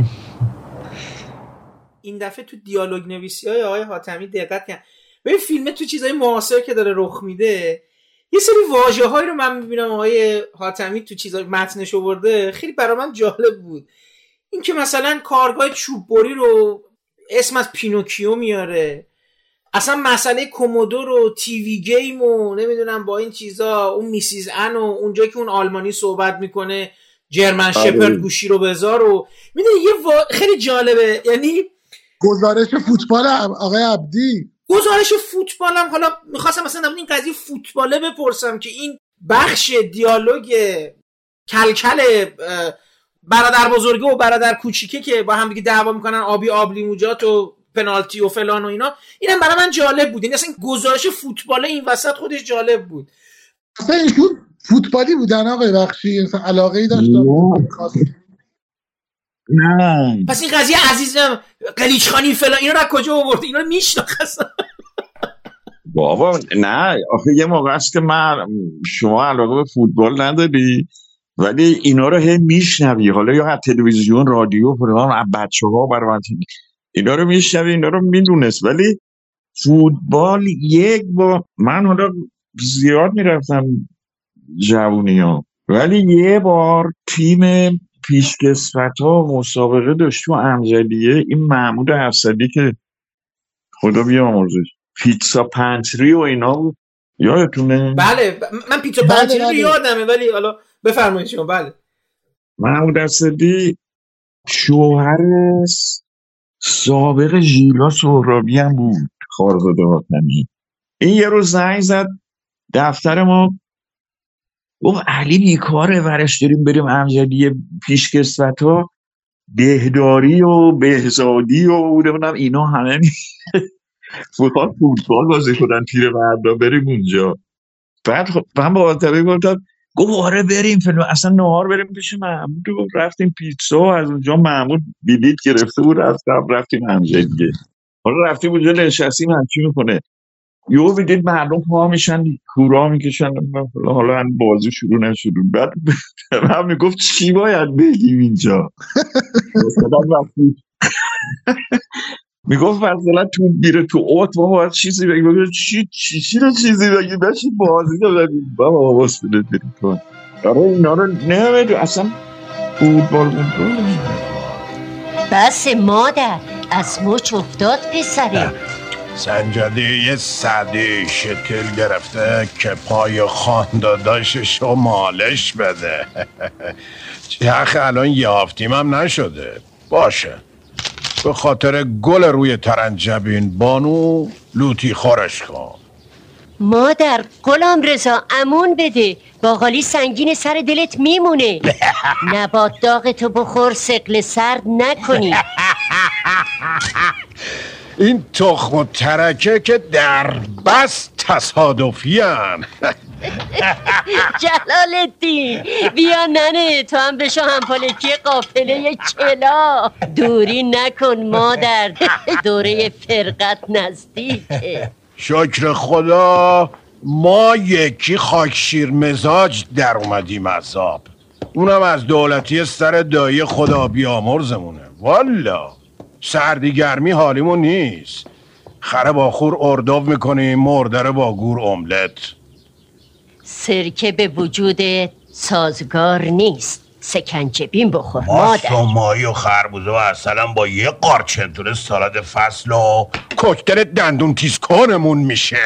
A: این دفعه تو دیالوگ نویسی های آقای حاتمی دقت کن. ببین فیلم تو چیزای معاصر که داره رخ میده، یه سری واژه‌هایی رو من میبینم آقای حاتمی تو چیزای متنش آورده، خیلی برای من جالب بود. این که مثلا کارگاه چوببری رو اسم از پینوکیو میاره، اصلا مسئله کومودور و تیوی گیم و نمیدونم با این چیزا، اون میسیز ان و اونجا که اون آلمانی صحبت میکنه جرمن شپرد گوشی رو بذار و میدونی خیلی جالبه. یعنی
I: گزارش فوتبال آقای عبدی،
A: گزارش فوتبالم. حالا میخواستم مثلا در این قضیه فوتباله بپرسم که این بخش دیالوگ کلکل برادر بزرگه و برادر کوچیکه که با هم دیگه دعوا میکنن آبی آبلیموجات و پنالتی و فلان و اینا، اینم برای من جالب بود. این اصلا گزارش فوتباله این وسط خودش جالب بود.
I: اصلا ایشون فوتبالی بودن آقای بخشی، اصلا علاقه ای داشتن.
G: نه
A: پس این قضیه عزیزم قلیچخانی فلان اینا رو از کجا آورد؟ اینا رو میشناسن؟
G: بابا نه آخه یه موقع است که شما علاقه به فوتبال نداری ولی اینا رو هم میشنوی، حالا یا از تلویزیون رادیو فلان بچه‌ها برای اینا رو میشنوی، اینا رو میدونست. ولی فوتبال من حالا زیاد میرفتم جوونی‌ها، ولی یه بار تیم پیشکسوت‌ها مسابقه داشت تو امجدیه، این محمود اسدی که خدا بیامرزش پیتزا پنتری و اینا بود، یادتونه؟
A: بله من پیتزا پنتری رو یادمه، ولی حالا بفرمایید شما. بله
G: محمود اسدی شوهر سابق ژیلا سهرابی هم بود، خارزاده حاتمی. این یه روز زنگ زد دفتر ما، گفت علی بیکاره ورش داریم بریم امجدیه پیشکسوت‌ها دهداری و بهزادی و نمیدونم اینا همه فوتبال بازی کنن تیر فردا بریم اونجا. بعد من با حاتمی گفتم، گفت آره بریم اصلا نهار بریم پیش محمود. رفتیم پیتزا، از اونجا محمود بلیط گرفته بود رفتیم امجدیه. حالا رفتیم اونجا نشستیم همچی میکنه، یهو دیدید مردم پا میشن کورا میکشن، حالا بازی شروع نشد. بعد هم میگفت چی باید بگیم اینجا؟ میگفت مثلا تو بیره تو اوت ما باید چیزی بگیم. چی رو چیزی بگیم؟ بشید بازی رو بگیم بابا واسه بریم کن. آره اینا رو نمیدو اصلا فوتبال
N: بس مادر از مچ افتاد پسره.
B: سنجده یه صدی شکل گرفته که پای خانداداشش رو مالش بده. چخ الان یه هفتیم هم نشده. باشه به خاطر گل روی ترنجبین بانو لوتی خورش کن.
N: مادر غلام رضا امون بده، باقالی سنگین سر دلت میمونه. نبات داغتو بخور سقل سرد نکنی.
B: این تخم و ترکه که در بس تصادفی هن.
P: جلال الدین بیا ننه، تو هم بشو همپالکی قافله کلا. دوری نکن مادر، دوره فرقت نزدیکه.
B: شکر خدا ما یکی خاکشیر مزاج در اومدیم عذاب، اونم از دولتی سر دایی خدا بیامرزمونه. والا سردی گرمی حالیمون نیست. خره با خور ارداو میکنیم، مردره با گور املت.
P: سرکه به وجود سازگار نیست، سکنجبین بخور
B: ما
P: مادر.
B: سمایی و خربوزه و اصلا با یه قارچنتور سالاد فصل و کوکتل دندون تیزکنمون میشه.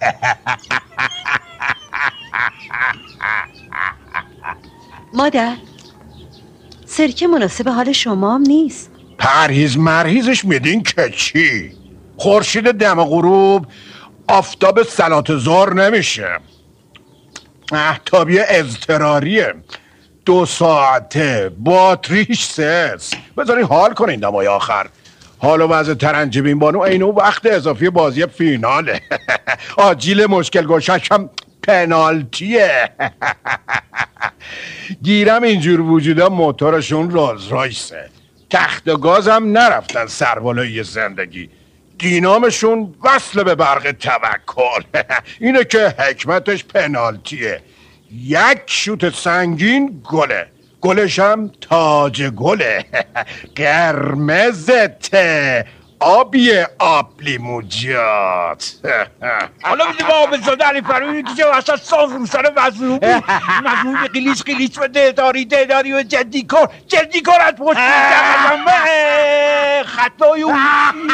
F: مادر، سرکه مناسب حال شما هم نیست.
B: پرهیز مرهیزش میدین که چی؟ خورشید دم غروب آفتاب صلات ظهر نمیشه. احتابی اضطراریه، 2 ساعته، باتریش سس. بذاری حال کنین دمای آخر. حالا وضع ترنجبین بانو اینو وقت اضافی بازی فیناله. آجیل مشکل گوشش هم پنالتیه. گیرم اینجور وجودا موتورشون رولز رایسه، تخت گاز هم نرفتن سربالای زندگی، دینامشون وصل به برق توکل. اینه که حکمتش پنالتیه. یک شوت سنگین گله، گلش هم تاج گله. قرمزته، آبی آب لیموجات.
Q: حالا میدیم آب زاده علی فرویی که وسط صاف رو سر وزنو بود، مجموعی به قلیش قلیش و دهداری و جدی کار از پشت میدم خطای اون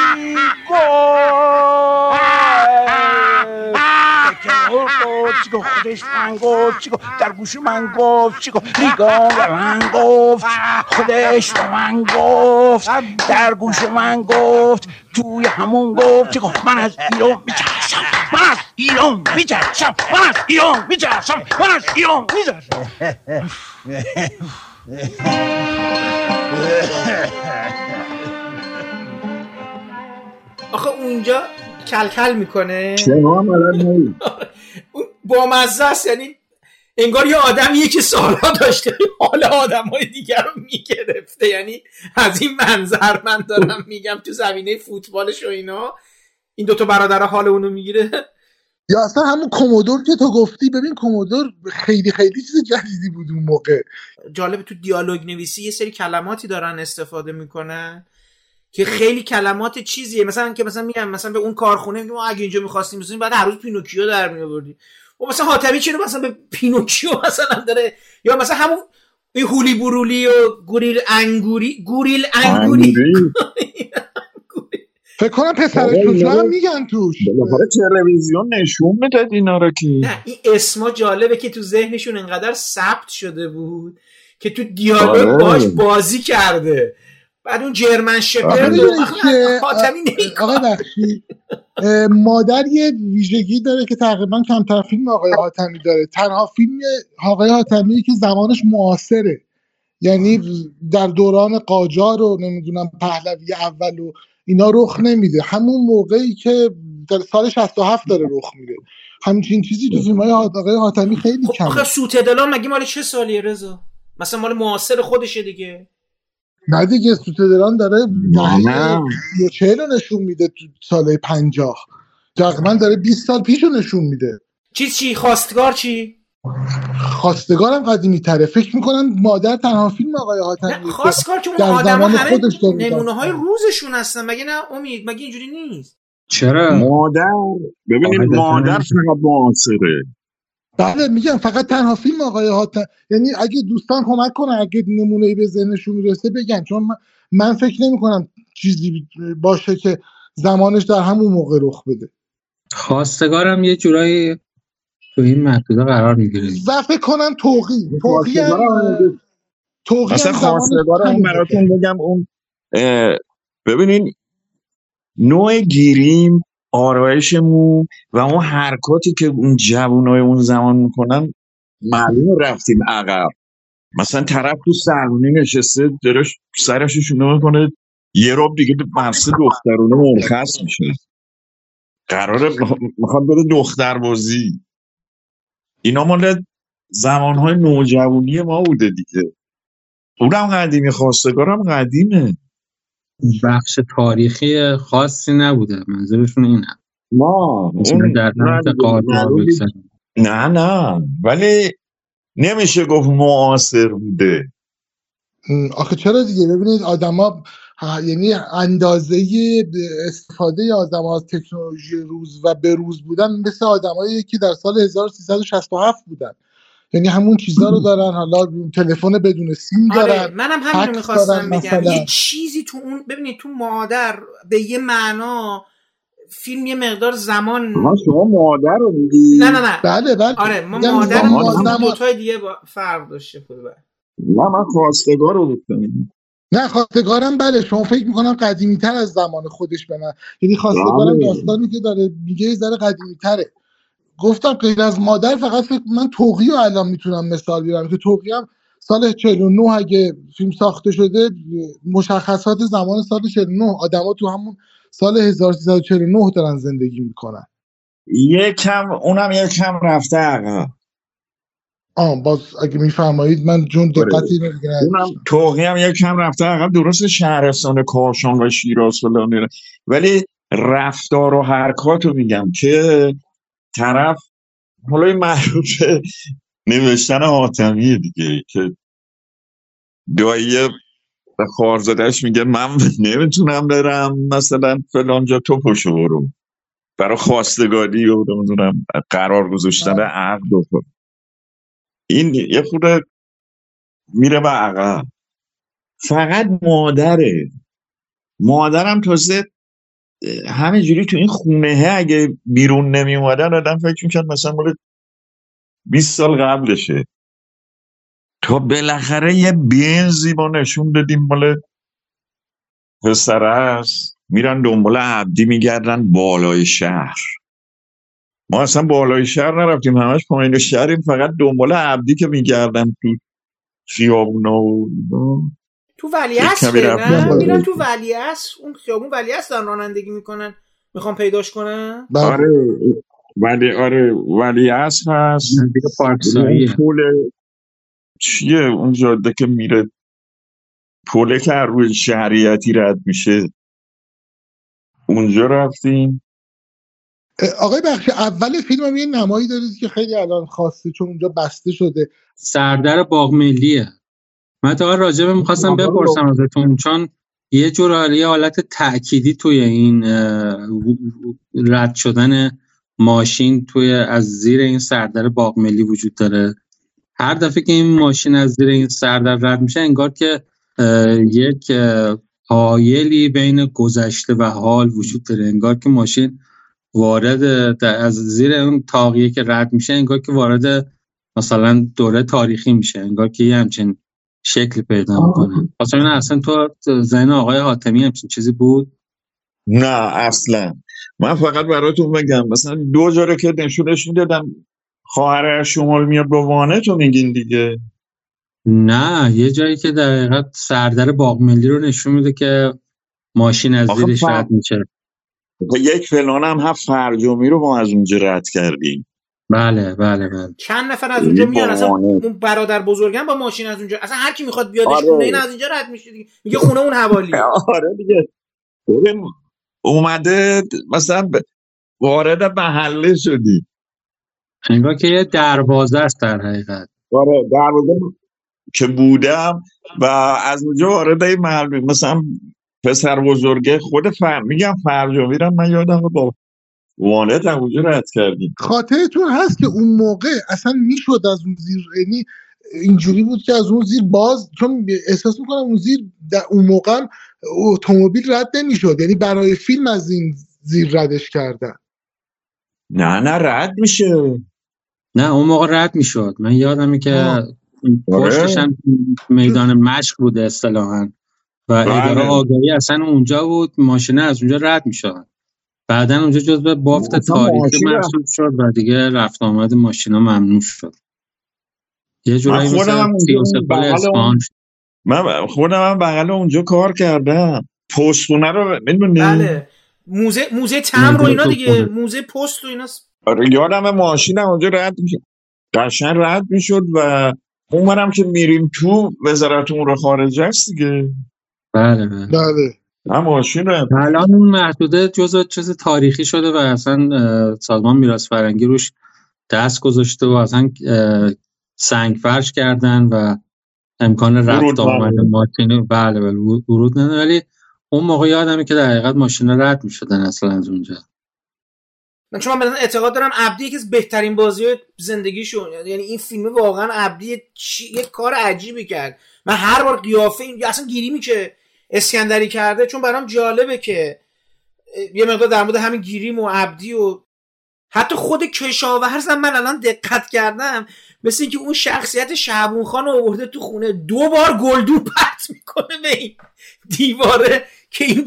Q: چیکو خودش من گفت، چیکو در گوش من گفت، چیکو ریگان به من گفت، خودش به من گفت، در گوش من گفت، توی همون گفت، چیکو من از ایران میچرشم، من از ایران میچرشم، من از ایران میچرشم، من از ایران میچرشم.
A: آخه اونجا کلکل میکنه،
G: شما هم الان نهید
A: با مزه است. یعنی انگار یه آدمیه که سالها داشته حال آدمای دیگر رو میگرفته. یعنی از این منظر من دارم میگم تو زمینه فوتبالش و اینا این دوتا برادر حال اونو میگیره.
I: یا اصلا همون کومودور که تو گفتی، ببین کومودور خیلی خیلی چیز جدیدی بود اون موقع.
A: جالب تو دیالوگ نویسی یه سری کلماتی دارن استفاده میکنن که خیلی کلمات چیزیه، مثلا که مثلا میگم مثلا به اون کارخونه میگم اگه اینجا می‌خواستیم مثلا بعد هر روز پینوکیو در می‌آوردی. و مثلا حاتمی چرا مثلا به پینوکیو مثلا داره، یا مثلا همون این هولی برولی و گوریل انگوری
I: فکر کنم پسرش تو هم میگن توش.
G: بالاخره تلویزیون نشون میداد اینا رو که
A: نه این اسما جالبه که تو ذهنشون انقدر ثبت شده بود که تو دیالوگ باش بازی کرده. بعد اون جرمن شپرد حاتمی
I: آقا بخشی مادر یه ویژگی داره که تقریبا کمتر فیلم آقای حاتمی داره. تنها فیلم آقای حاتمی که زمانش معاصره، یعنی در دوران قاجار و نمیدونم پهلوی اول و اینا رخ نمیده، همون موقعی که در سال 67 داره رخ میده. همچین چیزی تو فیلم‌های آقای حاتمی خیلی کمه.
A: خب سوتدلان مگه مال چه سالیه رضا؟ مثلا مال معاصر خودشه دیگه.
I: نه دیگه سوتدلان داره دهه 40 رو نشون میده، تو سال 50 تقریبا داره 20 سال پیش رو نشون میده.
A: چی خواستگار چی؟
I: خواستگارم قدیمی تره. فکر میکنم مادر تنها فیلم آقای حاتمی
A: خواستگار که اون آدما همه نمونه های روزشون هستن، مگه نه امید؟ مگه اینجوری نیست؟
G: چرا؟ مادر ببینید مادر فقط معاصره.
I: بله میگم فقط تنها فیلم آقای حاتمی. یعنی اگه دوستان کمک کنن اگه نمونه‌ای به ذهنشون میرسه بگن، چون من فکر نمی‌کنم چیزی باشه که زمانش در همون موقع رخ بده.
H: خواستگارم یه جورایی تو این محدوده قرار میگیره
I: و فکر کنم توقی
G: اصلا خواستگارم براتون بگم اون ببینین نوع گیریم، آرایش مو و اون حرکاتی که اون جوانای اون زمان میکنن معلومه رفتیم عقب. مثلا طرف تو سرمونی نشسته داره سرشو شونه میکنه یه رب دیگه مرسه دخترونه مرخص میشه، قراره میخواد بره دختر بازی. اینا مال زمانهای نوجوانی ما بوده دیگه. اونم قدیمی، خواستگارم قدیمه.
H: بخش تاریخی خاصی نبوده، منظورشون اینه.
G: ما
H: اون در حد قاجار بگذاریم.
G: نه ولی نمیشه گفت معاصر بوده.
I: آخه چرا دیگه؟ ببینید آدما یعنی اندازه استفاده آدما از تکنولوژی روز و به روز بودن مثل آدمایی که در سال 1367 بودن، یعنی همون چیزا رو دارن. حالا تلفن بدون سیم دارن.
A: منم همین رو میخواستم بگم. یه چیزی تو اون، ببینید تو مادر به یه معنا فیلم یه مقدار زمان.
G: شما مادر رو میگی؟
A: نه
I: بله
A: آره ما مادر دوتای دیگه فرق داشته خود بله.
G: نه من خواستگار رو گفتم.
I: نه خواستگارم بله، شما فکر میکنم قدیمی تر از زمان خودش به من، یعنی خواستگارم داستانی که داره میگه یه ذره قدیمی تره. گفتم غیر از مادر فقط من توقی رو الان میتونم مثال بیارم که توقی هم سال 49 اگه فیلم ساخته شده، مشخصات زمان سال 49 آدما تو همون سال 1349 دارن زندگی میکنن.
G: اونم یکم رفته عقب.
I: باز اگه میفرمایید من جون دقتی نمیگیرم.
G: اونم توقی هم یکم رفته عقب. درست شهرستان کاشان و شیراز فلان، ولی رفتار و حرکات رو میگم که طرف حالا معروف نوشتن حاتمیه دیگه که دایی به خوارزادش میگه من نمیتونم برم مثلا فلان جا، تو پشو برو، برای خواستگاری و نمیدونم قرار گذاشتن عقد و این یه خورده میره به عقب. فقط مادرم تازه همینجوری تو این خونه اگه بیرون نمی اومدن آدم فکر میکرد مثلا مال 20 سال قبلشه، تا بالاخره یه بنزی ما نشون دادیم مال پسر است، میرن دنبال عبدی میگردن بالای شهر. ما اصلا بالای شهر نرفتیم، همش پایین شهریم، فقط دنبال عبدی که میگردن تو خیابونا و
A: تو ولیعصر نه میرن تو ولیعصر، اون خیابون ولیعصر دارن رانندگی میکنن، میخوام پیداش کنن.
G: آره ولیعصر هست
H: دیگه پارکساییه.
G: پول چیه اون جاده که میره، پوله که روی شهریتی رد میشه، اونجا رفتیم.
I: آقای بخشی اول فیلم هم یه نمایی دارید که خیلی الان خاصه چون اونجا بسته شده،
H: سردر باغ ملیه. من تا راجبه میخواستم بپرسم ازتون، چون یه جور یه حالت تأکیدی توی این رد شدن ماشین توی از زیر این سردر باغ ملی وجود داره. هر دفعه که این ماشین از زیر این سردر رد میشه انگار که یک حایلی بین گذشته و حال وجود داره، انگار که ماشین وارد از زیر اون طاقیه که رد میشه انگار که وارد مثلا دوره تاریخی میشه، انگار که یه همچین شکل پیدا میکنه. اصلا تو ذهن آقای حاتمی همچین چیزی بود؟
G: نه اصلا. من فقط براتون بگم مثلا 2 جا که نشونش میدادم خواهر شمال میاد با وانه، تو میگین دیگه؟
H: نه یه جایی که در حقیقت سردر باغ ملی رو نشون میده که ماشین از زیرش رد میشه.
G: یک فلان هم فرجامی رو ما از اونجا رد کردیم.
H: بله
A: چند نفر از اونجا میان، اصلا اون برادر بزرگم با ماشین از اونجا، اصلا هر کی میخواد بیادش خونه این از اینجا رد میشه دیگه، میگه خونه اون حوالی.
G: آره دیگه اومده مثلا وارد محله شدی،
H: انگار که یه دروازه است در حقیقت.
G: آره دروازه که بودم و از اونجا وارد این محله مثلا پسر بزرگه خود میگم فرجامی رو من یادم با وانت هم اونجا رد کردیم.
I: خاطرتون هست که اون موقع اصلا میشد از اون زیر، یعنی اینجوری بود که از اون زیر باز، چون احساس میکنم اون زیر در اون موقع اتومبیل رد نمیشد، یعنی برای فیلم از این زیر ردش کردن.
G: نه رد میشه.
H: نه اون موقع رد میشد، من یادمه که پشتش هم میدان مشق بوده اصطلاحاً و اداره آگاهی اصلا اونجا بود، ماشینه از اونجا رد میشد. بعدن اونجا جزو بافت تاریخی محسوب شد و دیگه رفت آمد ماشینا ممنوع شد. یه جورایی مثل 33 اصفهان شد.
G: من خودم هم بغل اونجا کار کردم. پستونه رو میدونی؟
A: بله موزه تمبر و اینا دیگه، موزه پست و ایناست.
G: آره یادم ماشینم اونجا رد میشه، قشنگ رد میشد و اونورم که میریم تو وزارت امور خارجه است دیگه.
H: بله
G: هم ماشین رد.
H: الان اون محدوده جزء چیز تاریخی شده و اصلا سازمان میراث فرهنگی روش دست گذاشته و اصلا سنگ فرش کردن و امکان رفت آمد ماشین بله ورود نداره. ولی اون موقع یادمه که در حقیقت ماشینا رد می‌شدن اصلا از اونجا.
A: من چون من اعتقاد دارم عبدی یکی از بهترین بازی‌های زندگیشون، یعنی این فیلم واقعا عبدی یک کار عجیبی کرد. من هر بار قیافه این اصلا گیریمی که اسکندری کرده چون برام جالبه که یه مقدار در مورد همین گیریم و عبدی و حتی خود کشاورزم من الان دقت کردم مثل اینکه اون شخصیت شعبون خان رو آورده تو خونه 2 بار گلدون پرت میکنه به این دیواره که این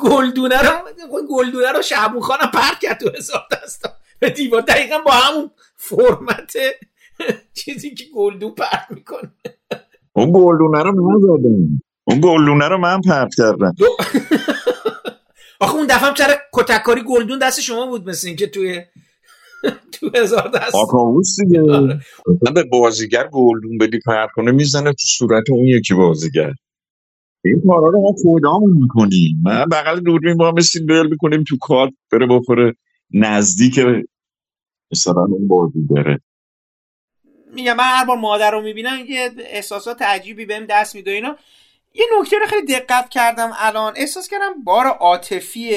A: گلدونه رو شعبون خانم پرت کرد تو هزار دستا به دیوار، دقیقا با همون فرمت چیزی که گلدون پرت میکنه.
G: اون گلدونه رو من زدم، اون گلدونه رو من پرت کردم.
A: آخه اون دفعه هم چرا کتککاری گلدون دست شما بود مثل این که تو هزار دست
G: آکاووس دیگه. من به بازیگر گلدون بدی پرت کنه میزنه تو صورت اون یکی بازیگر. این کارا رو ما خودمون میکنیم. من بغل دوربین با مثل بل میکنیم تو کات بره بخوره نزدیک مثلا اون بازیگره.
A: میگم من هر بار مادر رو میبینم یه احساسات عجیبی بهم دست میده. اینا یه نکته رو خیلی دقت کردم الان احساس کردم بار عاطفی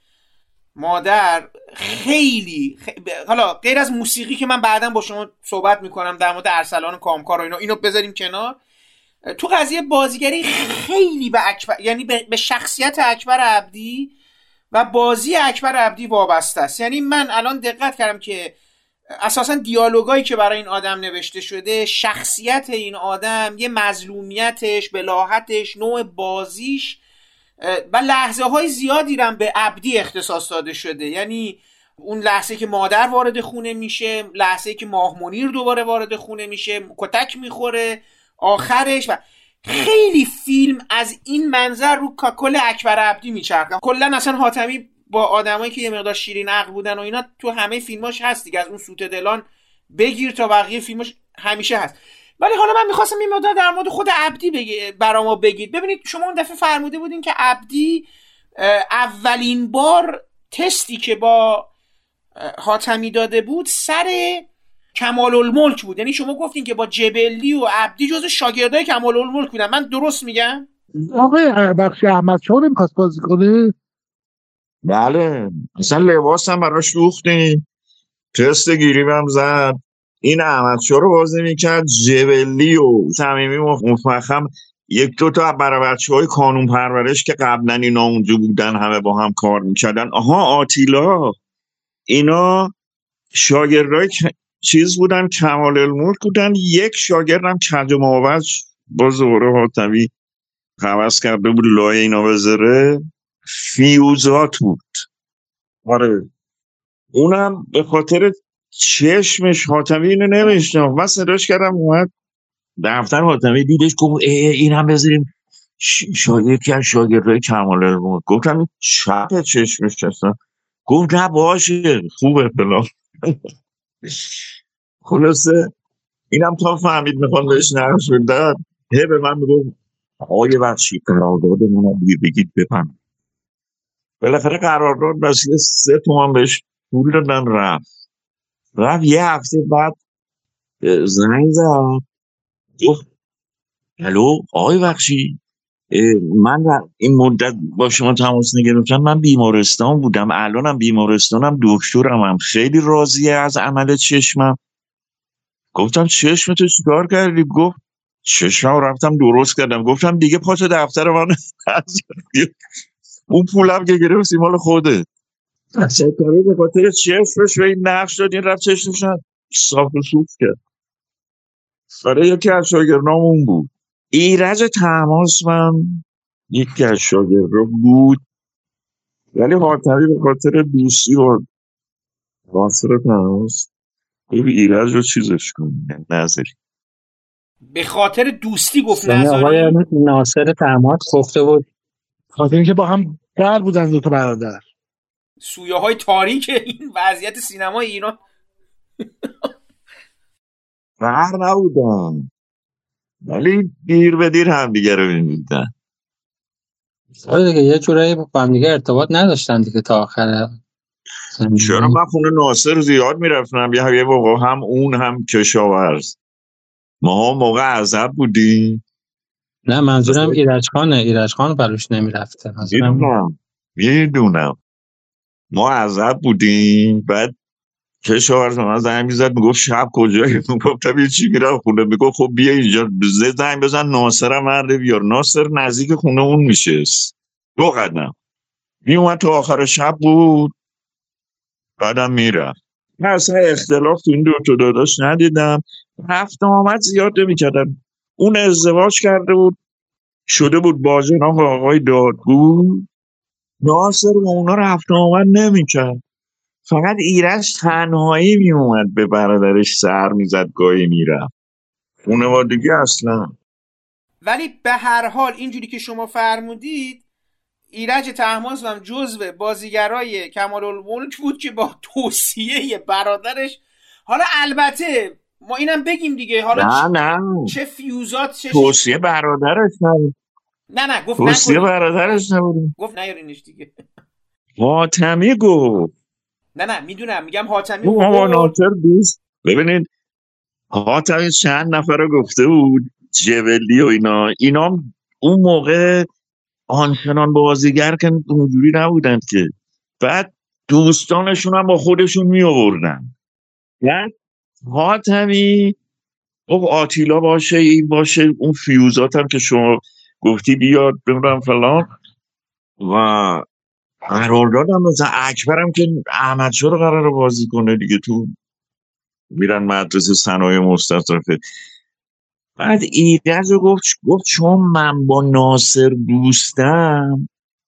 A: مادر خیلی حالا غیر از موسیقی که من بعداً با شما صحبت میکنم در مورد ارسلان کامکار و اینو بذاریم کنار، تو قضیه بازیگری خیلی به اکبر، یعنی به شخصیت اکبر عبدی و بازی اکبر عبدی وابسته است. یعنی من الان دقت کردم که اساساً دیالوگایی که برای این آدم نوشته شده، شخصیت این آدم، یه مظلومیتش، بلاهتش، نوع بازیش و لحظه های زیادی رو به عبدی اختصاص داده شده. یعنی اون لحظه که مادر وارد خونه میشه، لحظه که ماه منیر دوباره وارد خونه میشه، کتک میخوره، آخرش، و خیلی فیلم از این منظر رو کل اکبر عبدی میچرخه. کلا اصلا حاتمی با آدمایی که یه مقدار شیرین عقل بودن و اینا تو همه فیلماش هست دیگه، از اون سوت دلان بگیر تا بقیه فیلماش همیشه هست. ولی حالا من میخواستم این مقدار در مورد خود عبدی برای ما بگید. ببینید شما اون دفعه فرموده بودین که عبدی اولین بار تستی که با حاتمی داده بود سر کمال الملک بود. یعنی شما گفتین که با جبلی و عبدی جز شاگردای کمال الملک بودن. من درست میگم؟
I: آقای بخشی احمدشاه نمیخواست بازی کنه؟
G: بله اصلا لباس هم براش دوختیم، تست گیری هم زد. این احمدشاه رو بازی میکرد، جبلی و صمیمی مفخم، 1-2 تا برای بچه‌های کانون پرورش که قبلا اینا اونجا بودن همه با هم کار میکردن. آها آتیلا، اینا شاگردای چیز بودن، کمال الملک بودن. یک شاگردم کج و ماوج با زهره حاتمی حوض کرده بود لای اینا بذاره، فیوزات بود. آره اونم به خاطر چشمش حاتمی اینو نمیشنم و صداش کردم اومد دفتر حاتمی دیدش گفت این هم بذاریم یکی از شاگردای کمال الملک. گفتم چپ چشمش هستن؟ گفت نه باشه خوبه فلان. خلاصه اینم تا فهمید میخوام بهش نقش بدن به من میگفت آقای بخشی قراردادمون بگید بفهم. بالاخره قرارداد واسه 3 تومن بهش پول دادن. رفت یه هفته بعد زنگ زد گفت الو آقای بخشی، من این مدت با شما تماس نگرفتم، من بیمارستان بودم، الانم بیمارستانم، دکترم هم خیلی راضیه از عمل چشمم. گفتم چشمتو چیکار کردی؟ گفت چشمم رفتم درست کردم. گفتم دیگه پاچه دفتر من اون پولم که گرفتی مال خوده. چطوری به خاطر چشمش به این نقش داد این رفت چشمش صاف و سوف کرد. برای یکی از شاگردامون بود. ایرج تماس من یکی از شاگردام بود، ولی حاتمی به خاطر دوستی و واسر تماس ایرج رو چیزش کنیم نظری.
A: به خاطر دوستی گفت
H: نظری؟ آقای ناصر تماس گفته بود
I: خاطر اینکه با هم در بودن دوتا برادر.
A: سویه های تاریک این وضعیت سینما ایران.
G: بر نبودن ولی دیر به دیر هم دیگه رو می‌دیدن.
H: آره دیگه یه جورایی با هم دیگه ارتباط نداشتن دیگه تا آخر.
G: چرا من خونه ناصر زیاد میرفتم، یه موقع هم اون هم کشاورز. ما موقع عزب بودیم.
H: نه منظورم ایرج خان بروش نمیرفته.
G: میدونم ما عزب بودیم، بعد کشاورز من زنگ میزد میگفت شب کجایی؟ میگفتم یه چی میرم خونه. میگفت خب بیا اینجا زنگ بزن ناصرم مرده بیار. ناصر نزدیک خونه اون میشست 2 قدم میومد تا آخر شب بود بعدم میرفت. من اصلا اختلاف تو این دوتا داداش ندیدم. رفت آمد زیاد نمیکردن. اون ازدواج کرده بود شده بود با جناب آقای دادگو. ناصر با اونا رفت آمد نمیکرد. فقط ایرج تنهایی میومد به برادرش سر میزد گاهی میرفت. خانوادگی اصلا.
A: ولی به هر حال اینجوری که شما فرمودید ایرج طهماسب هم جزو بازیگرای کمال‌الملک بود که با توصیه برادرش، حالا البته ما اینم بگیم دیگه، حالا
G: نه
A: چه فیوزات
G: توصیه برادرش نبود.
A: نه گفت
G: توصیه برادرش نبود،
A: گفت نیارینش دیگه.
G: حاتمی گفت.
A: نه میدونم، میگم حاتمی
G: گفت با ناصر دوست. ببینید حاتمی چند نفر رو گفته بود جبلی و اینا اون موقع آنچنان بازیگر که اونجوری نبودن که. بعد دوستانشون هم با خودشون می آوردن. بعد حاتمی آتیلا باشه این باشه اون فیوزات هم که شما گفتی بیاد بمونم فلان و قرارداد هم مثلا اکبر هم که احمدشاه رو قرار بازی کنه دیگه تو میرن مدرسه صنایع مستطرفه. بعد ایرج رو گفت چون من با ناصر دوستم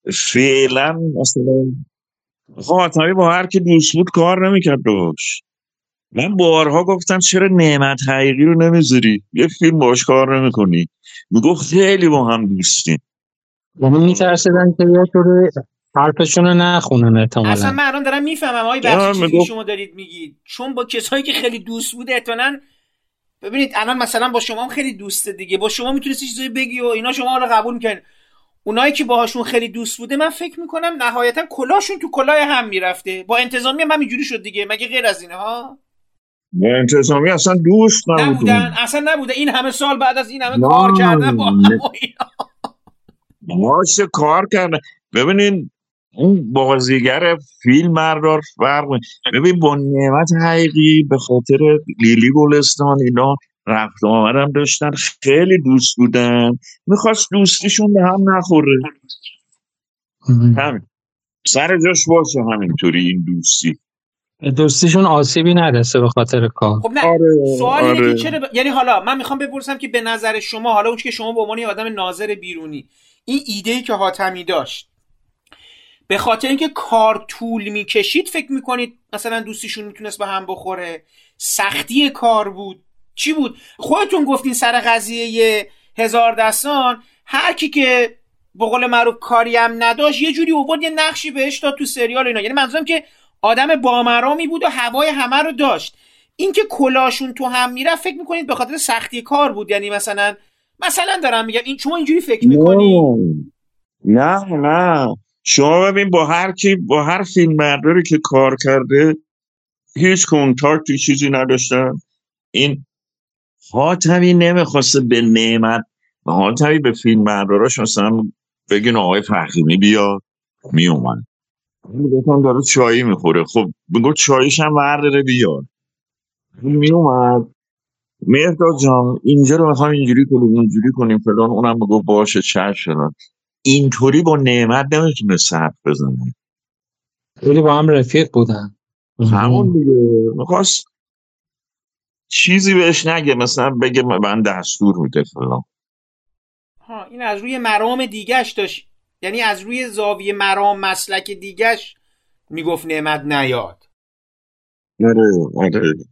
G: فعلا مثلا حاتمی با هر کی دوست بود کار نمیکرد باش. من بارها گفتم چرا نعمت حقیقی رو نمیذاری یه فیلم باش کار نمیکنی؟ میگفت خیلی با هم دوستیم.
H: یعنی میترسیدن که یه طوری حرفشون رو نخونن احتمالاً.
A: اصلا من الان دارم میفهمم آقای بخشی چیزی که شما دارید میگید، چون با کسایی که خیلی دوست بوده احتمالاً. ببینید الان مثلا با شما هم خیلی دوسته دیگه، با شما میتونستی چیزایی بگی و اینا شما رو قبول میکنن. اونایی که باهاشون خیلی دوست بوده من فکر میکنم نهایتا کلاهشون تو کلاه هم میرفته. با انتظامی هم اینجوری شد دیگه، مگه غیر از اینه ها؟
G: با انتظامی اصلا دوست
A: نبودن. اصلا نبوده. این همه سال بعد از این همه کار کردن با هم و اینا.
G: ماشه کار کردن. ببینین اون بازیگر فیلم بردار فرق. ببین با نعمت حقیقی به خاطر لیلی گلستان اینا رفت آمدم داشتن، خیلی دوست بودن، میخواست دوستیشون به هم نخوره. همین سر جاش باشه همینطوری این
H: دوستیشون آسیبی نرسه به خاطر کار.
A: خب نه سوال اینه که چرا یعنی حالا من میخوام بپرسم که به نظر شما، حالا اون که شما به عنوان یه آدم ناظر بیرونی، این ایده‌ای که حاتمی داشت به خاطر اینکه کار طول میکشید فکر میکنید مثلا دوستیشون میتونست به هم بخوره؟ سختی کار بود؟ چی بود؟ خودتون گفتین سر قضیه هزار دستان هر کی که به قول معروف کاری هم نداشت یه جوری آورد یه نقشی بهش داد تو سریال اینا. یعنی منظورم که آدم بامرامی بود و هوای همه رو داشت. این که کلاشون تو هم میره فکر میکنید به خاطر سختی کار بود؟ یعنی مثلا دارم میگم این شما اینجوری فکر میکنید؟
G: نه شما ببین با هر فیلم برداری که کار کرده هیچ کنتاکتی چیزی نداشتن. این حاتمی نمیخواسته به نعمت، حاتمی به فیلم برداراش مثلا بگین آقای فخیمی بیاد میومد میگفتن داره چایی میخوره، خب بگو چاییش هم برداره بیاد میومد. مهرداد جان اینجا رو میخوام اینجوری کنیم اونجوری کنیم فلان، اونم بگو باشه چشم. اینطوری با نعمت نمیتونه حرف بزنه.
H: خیلی با هم رفیق بودن.
G: همون دیگه میخواست چیزی بهش نگه، مثلا بگه من دستور میده فلان.
A: این از روی مرام دیگهش داشت، یعنی از روی زاویه مرام مسلک دیگهش میگفت نعمت نیاد.
G: آره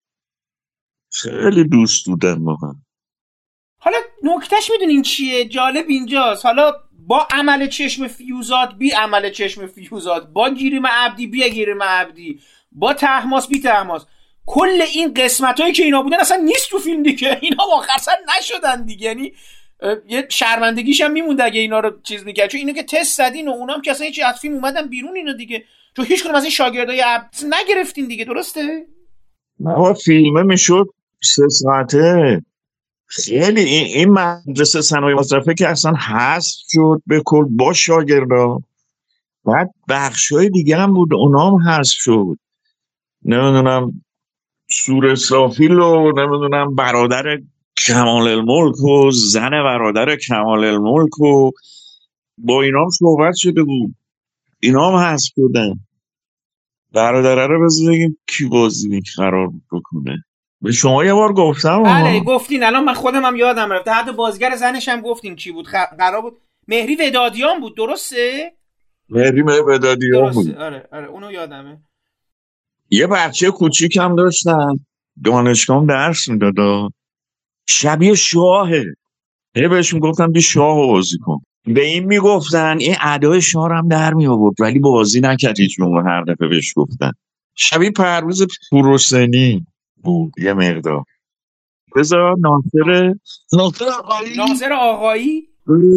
G: خیلی دوست بودن ما هم.
A: حالا نکتهش میدونین چیه؟ جالب اینجاست. حالا با عمل چشم فیوزات بی عمل چشم فیوزات، با گیریم عبدی بی گیریم عبدی، با تحماس بی تحماس، کل این قسمتایی که اینا بودن اصلا نیست تو فیلم دیگه. اینا آخر سر نشدن دیگه. یعنی یه شرمندگیش هم میموند اگه اینا رو چیز میکرد، چون اینو که تست زدین و اونام که اصلا هیچ از فیلم اومدن بیرون اینا دیگه، چون هیچ کدوم از این شاگردای نگرفتین دیگه. درسته؟
G: ما فیلمه میشد 3 ساعته. خیلی این مدرسه صنایع مصرفه که اصلا حذف شد به کل با شاگردا، بعد بخشای دیگه هم بود اونام حذف شد. نمیدونم سور اسرافیل و نمیدونم برادر کمال الملک و زن برادر کمال الملک و با اینام صحبت شده بود، اینام حذف شدن. برادره رو بذار بگیم کی بازی قرار بکنه. به شما یه بار گفتم.
A: بله گفتین، الان من خودم هم یادم رفته، حتی بازیگر زنش هم گفتین کی بود. قرار بود مهری ودادیان بود. درسته؟
G: مهری ودادیان بود.
A: آره اونو یادمه.
G: یه بچه کوچیک هم داشتن دانشگاه درس میداد، شبیه شاهه. بهش میگفتن بی شاه بازی کن. به این میگفتن این ادای شاه هم در می آورد ولی بازی نکرد هیچ موقع. هر دفعه بهش گفتن شبیه پرویز پوروسنی بود یه مقدار. بذار
A: ناصر آقایی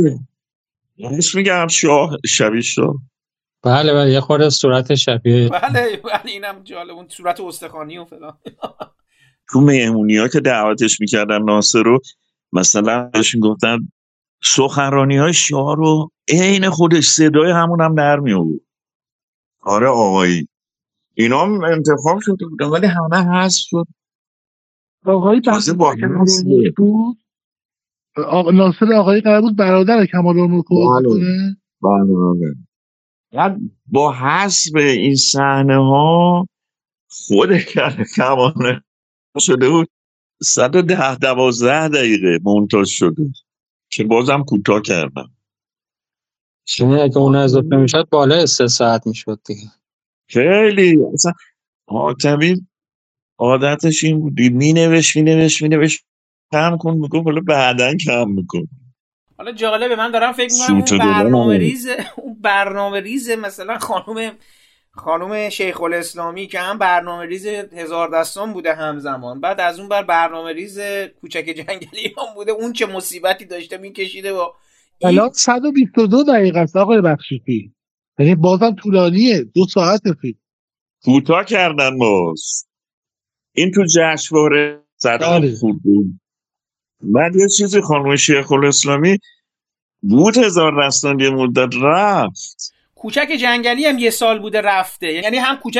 G: یعنیش میگم شاه، شبیه شاه.
H: بله یه خورده صورت شبیه.
A: بله اینم جالب، اون صورت استخوانی و فلان.
G: تو مهمونی ها که دعوتش میکردن ناصر رو، مثلا بهش میگفتن سخنرانی های شاه رو عین خودش صدای همون هم در می آورد. آره آقایی اینا هم انتخاب شده بودن ولی همه حذف شد.
I: آقایی
G: تازه با
I: بود. ناصر آقایی قرار بود برادر کمال الملک کنه.
G: بله. با حذف این صحنه ها خود کمال شده بود 110-12 دقیقه مونتاژ شده که بازم کوتاه کردم.
H: یعنی اگه اون اضافه میشد بالای 3 ساعت میشد دیگه.
G: خیلی اصلا حاتمی عادتش این بود مینوشت کم کن میگم حالا بعداً کم میکن.
A: حالا جالبه من دارم فکر میکنم اون برنامه ریز مثلا خانم شیخ الاسلامی که هم برنامه ریز هزار دستان بوده همزمان، بعد از اون برنامه ریز کوچک جنگلی هم بوده، اون چه مصیبتی داشته میکشیده با
I: الان 122 دقیقه است آقای بخشیفی، یعنی بازم طولانیه 2 ساعت فیلم.
G: کوتاه کردن باز این تو جشنواره صدر خوب بود. بعد یه چیزی خانم شیخ الاسلامی بود هزار دستان یه مدت رفت.
A: کوچک جنگلی هم 1 سال بوده رفته، یعنی هم کوچک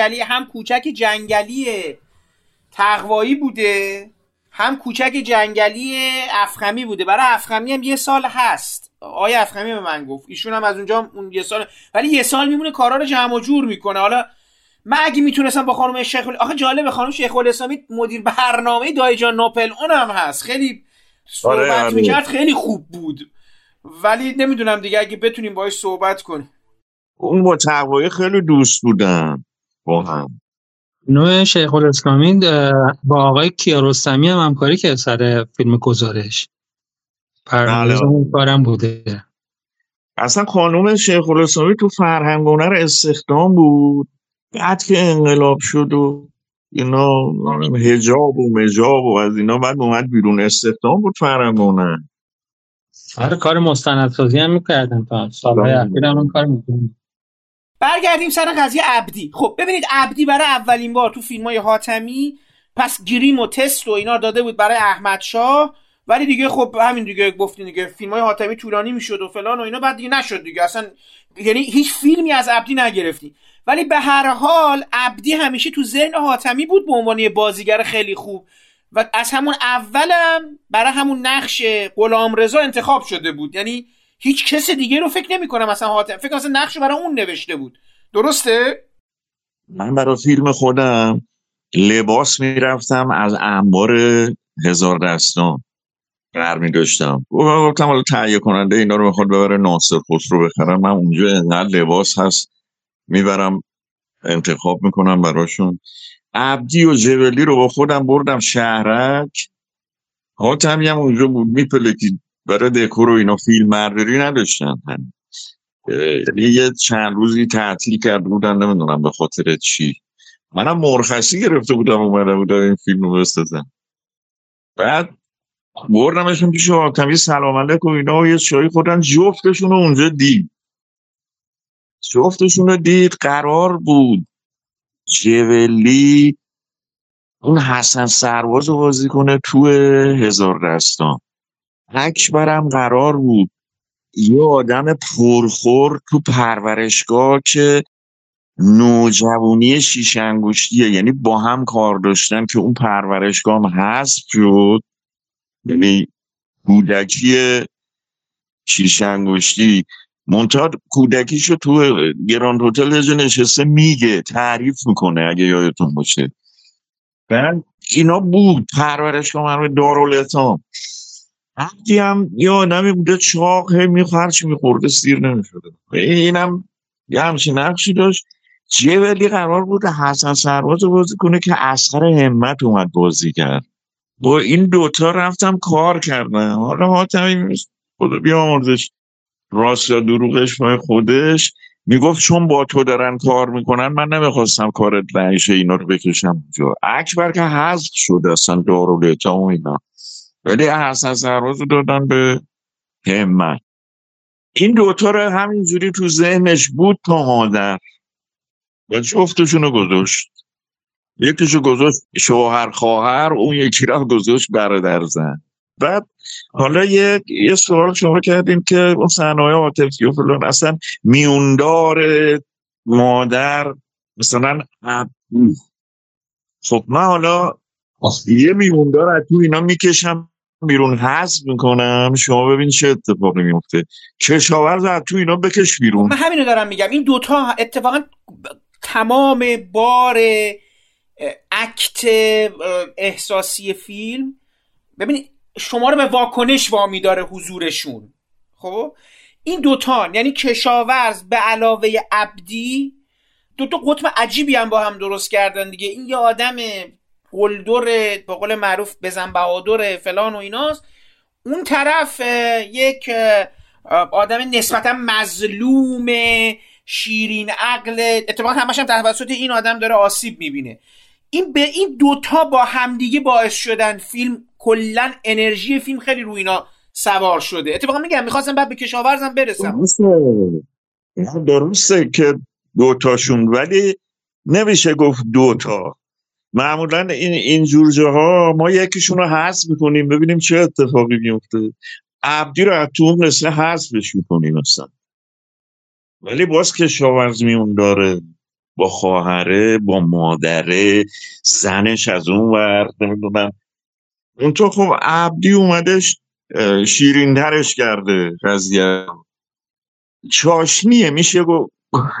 A: جنگلی تقوایی بوده هم کوچک جنگلی افخمی بوده. برای افخمی هم 1 سال هست. آقای افخمی به من گفت ایشون هم از اونجا اون 1 سال، ولی 1 سال میمونه کارا رو جمع و جور میکنه. حالا من اگه میتونستم با خانم شیخ آخه جالبه خانم شیخ الاسلامی مدیر برنامه دایی جان ناپل اونم هست، خیلی صحبت میکرد خیلی خوب بود، ولی نمیدونم دیگه اگه بتونیم باهاش صحبت کنیم.
G: اون با تقوایی خیلی دوست بودن با هم.
H: نوع شیخ الاسلامی با آقای کیارستمی هم همکاری که سر فیلم گزارش پرنامه‌ریز اون کارم بوده.
G: اصلا خانم شیخ الاسلامی تو فرهنگ و هنر استخدام بود، بعد که انقلاب شد و اینا حجاب و مجاب و از اینا بعد اومد بیرون استخدام بود فرهنگ و هنر.
H: آره کار مستندسازی هم میکردن تا سالهای اخیر هم اون کار میکنن.
A: برگردیم سر قضیه عبدی. خب ببینید عبدی برای اولین بار تو فیلم‌های حاتمی پس گریم و تست و اینا داده بود برای احمد شاه، ولی دیگه خب همین دیگه گفتین دیگه فیلم‌های حاتمی طولانی میشد و فلان و اینا، بعد دیگه نشد دیگه اصلا، یعنی هیچ فیلمی از عبدی نگرفتی. ولی به هر حال عبدی همیشه تو ذهن حاتمی بود به عنوان یه بازیگر خیلی خوب و از همون اولم برای همون نقش غلامرضا انتخاب شده بود. یعنی هیچ کس دیگه رو فکر نمی‌کنم مثلا حاتم فکر کنم نقش برای اون نوشته بود. درسته؟
G: من برای فیلم خودم لباس میرفتم از انبار هزار دستان برمی داشتم، گفتم حالا تهیه کننده اینا رو بخواد ببره ناصر خسرو بخرم، من اونجا اینقدر لباس هست میبرم انتخاب میکنم براشون. عبدی و جبلی رو با خودم بردم شهرک، حاتمی هم اونجا بود میپلکید برای دکور و اینا فیلم برداری نداشتن. یعنی یه چند روزی تعطیل کرده بودن، نمیدونم به خاطر چی. منم مرخصی گرفته بودم اومده بودم این فیلم رو بسازم. بعد بردمشون پیش حاتمی سلام علیک و اینا و یه چایی خوردن. جفتشون رو اونجا دید. قرار بود جولی اون حسن سرباز رو بازی کنه تو هزار دستان. اکبرم قرار بود یه آدم پرخور تو پرورشگاه که نوجوانی شیش انگشتیه، یعنی با هم کار داشتن که اون پرورشگاه هم حذف شد، یعنی کودکی شیش انگشتی منتها کودکیشو تو گراند هتل یه جا نشسته میگه، تعریف میکنه اگه یادتون باشه. بعد اینا بود پرورشگاه مرموز دارالایتام. عبدی هم یه آدمی بوده چاق، هرچی میخورده سیر نمیشده. اینم یه همچین نقشی داشت. جولی قرار بود حسن سرباز رو بازی کنه که اصغر همت اومد بازی کرد. با این دوتا رفتم کار کردن. حالا حاتمی خدا بیامرزش، راست یا دروغش پای خودش، میگفت چون با تو دارن کار میکنن من نمیخواستم کارت رئیس اینا رو بکشم اونجا. اکبر که حذف شد اصلا دارالایتام و اینا، ولی حسن سرباز رو دادن به همت. این دوتا رو همینجوری تو ذهنش بود تا مادر و جفتشون رو گذاشت. یکیشو گذاشت شوهر خواهر، اون یکی رو گذاشت برادر زن. بعد حالا یه سوال شما کردیم که اون صحنه‌های عاطفی و فلان، اصلا میوندار مادر مثلا عبدو. خب من حالا یه میوندار از تو اینا میکشم بیرون، حذف میکنم، شما ببین چه اتفاقی میفته. کشاورز از تو اینا بکش بیرون.
A: من همینو دارم میگم، این دوتا اتفاقا تمام بار اکت احساسی فیلم، ببینید شما رو به واکنش وامی داره حضورشون. خب این دوتا یعنی کشاورز به علاوه عبدی، دوتا قطب عجیبی هم با هم درست کردن دیگه. این یه آدم قلدر به قول معروف بزن بهادر فلان و ایناست، اون طرف یک آدم نسبتا مظلوم شیرین عقل، اتفاقا همش هم توسط این آدم داره آسیب میبینه. این دوتا با همدیگه باعث شدن فیلم کلن انرژی فیلم خیلی روی اینا سوار شده. اتفاقا میگم میخواستم بعد به کشاورزم برسم.
G: درسته که دوتاشون، ولی نمیشه گفت دوتا. معمولا این جور جاها ما یکیشون رو حذف میکنیم ببینیم چه اتفاقی میفته. عبدی رو از تو اون قصه حذفش میکنیم اصلا، ولی باز کشاورز میون داره با خواهره، با مادره، زنش از اون ور، نمیدونم. اون تو خب عبدی اومدش شیرین ترش کرده قضیه. چاشنیه میشه گفت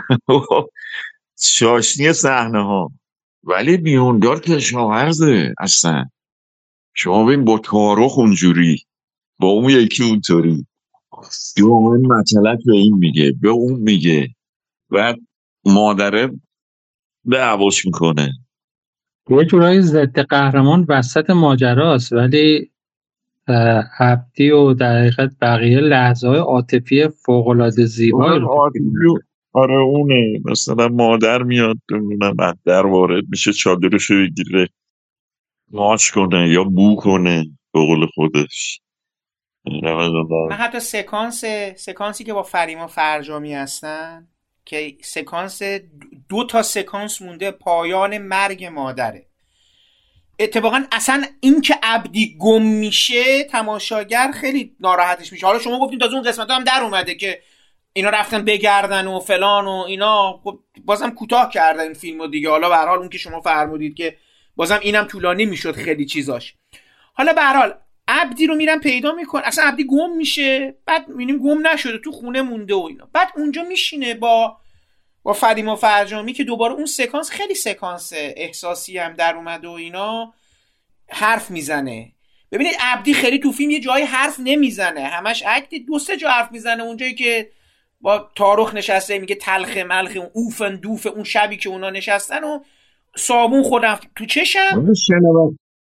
G: چاشنی صحنه ها، ولی میوندار کشاورزه اصلا. شما ببین با تارخ اونجوری، با اون یکی اونطوری، یا اون مطلق به این میگه به اون میگه، بعد مادره دعواش میکنه.
H: یه جورایی ضد قهرمان وسط ماجراست، ولی عبدی و در حقیقت بقیه لحظه‌های عاطفی فوق‌العاده زیبایی رو
G: آره اونه. مثلا مادر میاد نمیدونم در وارد میشه چادرشو بگیره ماچ کنه یا بو کنه به قول خودش.
A: من حتی سکانسی که با فریما فرجامی هستن که سکانس 2 سکانس مونده پایان مرگ مادره. اتفاقا اصلا این که عبدی گم میشه تماشاگر خیلی ناراحتش میشه. حالا شما گفتین تازه اون قسمت هم در اومده که اینا رفتن بگردن و فلان و اینا، خب بازم کوتاه کردن این فیلمو دیگه. حالا به هر حال اون که شما فرمودید که بازم اینم طولانی میشد خیلی چیزاش. حالا به هر حال عبدی رو میرن پیدا میکن، اصلا عبدی گم میشه، بعد میبینیم گم نشده تو خونه مونده و اینا. بعد اونجا میشینه با فریما فرجامی که دوباره اون سکانس خیلی سکانس احساسی هم در اومده و اینا، حرف میزنه. ببینید عبدی خیلی تو فیلم یه جایی حرف نمیزنه، همش اکتی 2-3 جا حرف میزنه. اونجایی که با تارخ نشسته میگه تلخ ملخ، اون اوفن دوف، اون شبی که اونا نشستن و صابون خودم تو چشم.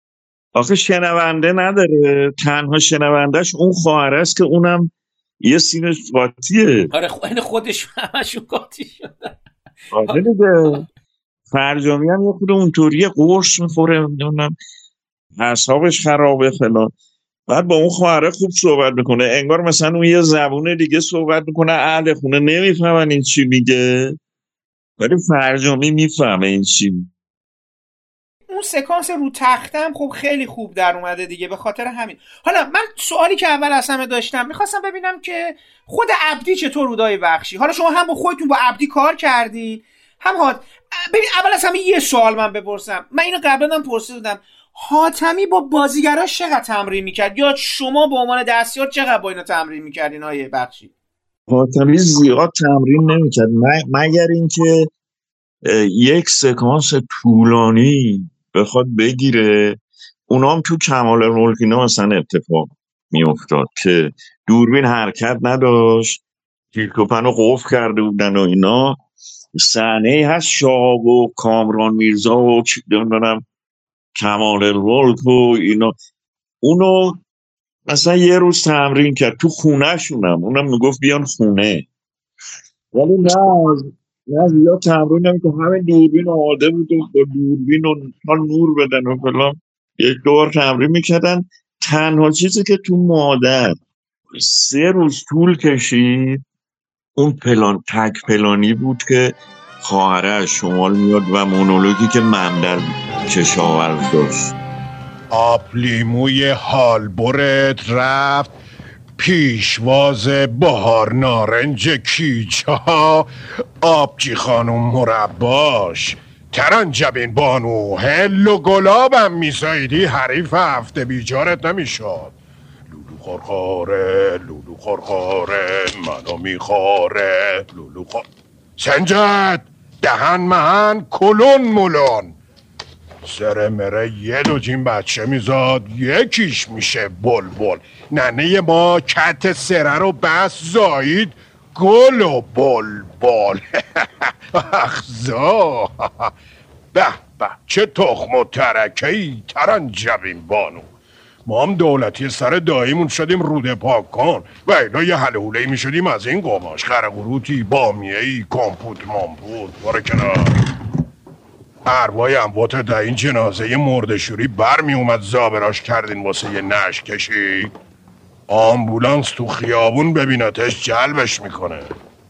G: آخه شنونده نداره، تنها شنوندهش اون خواهر است که اونم یه سینش قاطیه.
A: آره خودش همشون قاطی شده.
G: آره دیگه. فرجامی هم یه خود اونطوریه، قرص میخوره، نمیدونم اعصابش خرابه فلان. بعد با اون خواهره خوب صحبت میکنه، انگار مثلا اون یه زبون دیگه صحبت میکنه، اهل خونه نمیفهمن این چی میگه، ولی فرجامی میفهمه این چی میگه.
A: اون سکانس رو تختم خب خیلی خوب در اومده دیگه، به خاطر همین. حالا من سوالی که اول از همه داشتم، میخواستم ببینم که خود عبدی چطور رودای بخشی. حالا شما هم با خودتون با عبدی کار کردین، هم ببین اول از همه یه سوال من بپرسم، من اینو قبلا هم پرسیدم، حاتمی با بازیگراش چقدر تمرین میکرد، یا شما به عنوان دستیار چقدر با اینا تمرین میکردین آیه بخشی؟
G: حاتمی زیاد تمرین نمیکرد مگر اینکه یک سکانس طولانی بخواد بگیره، اونام تو کمال الملک اینا مثلا اتفاق میافتاد که دوربین حرکت نداشت، تیرکوپن رو قفل کرده بودن و اینا. صحنه هست شاه و کامران میرزا و نمیدونم کمال الملک و اینا، اونو مثلا یه روز تمرین کرد تو خونه شونم، اونم میگفت بیان خونه، ولی نه زیاد تمرین نمی‌کنه. همین دوربین آماده بود و با دوربین و تا نور بدن و فلان یک دور تمرین میکردن. تنها چیزی که تو مادر 3 روز طول کشید اون تک پلانی بود که خواهره از شمال میاد و مونولوگی که من در کشاورز داشت.
B: آب لیموی حالبرت رفت پیشواز بهار نارنج کیچا، آبجی خانم مرباش، ترنجبین بانو هل و گلابم میسایدی حریف هفته بیجارت نمیشد. لولو خورخوره منو میخوره لولو سنجد دهن مهن کلون ملون، سر مره یه دو تیم بچه میزاد یکیش میشه بلبل. ننه ما کت سره رو بس زایید گل و بلبل. اخزا به به چه تخم و ترکهی ترنجبین بانو. ما هم دولتی سر داییمون شدیم روده پاک کن و اینا یه حلهولهی میشدیم از این قماش، خرقروتی بامیهی کمپوت مامپوت. باره کنار ارواح اموات در این جنازه مردشوری برمی اومد زابراش کردین واسه یه نشک کشی، آمبولانس تو خیابون ببینتش جلبش میکنه.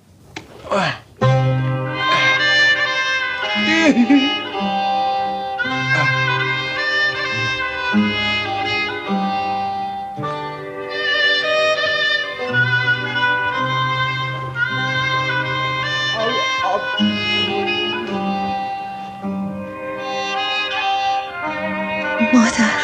M: مادر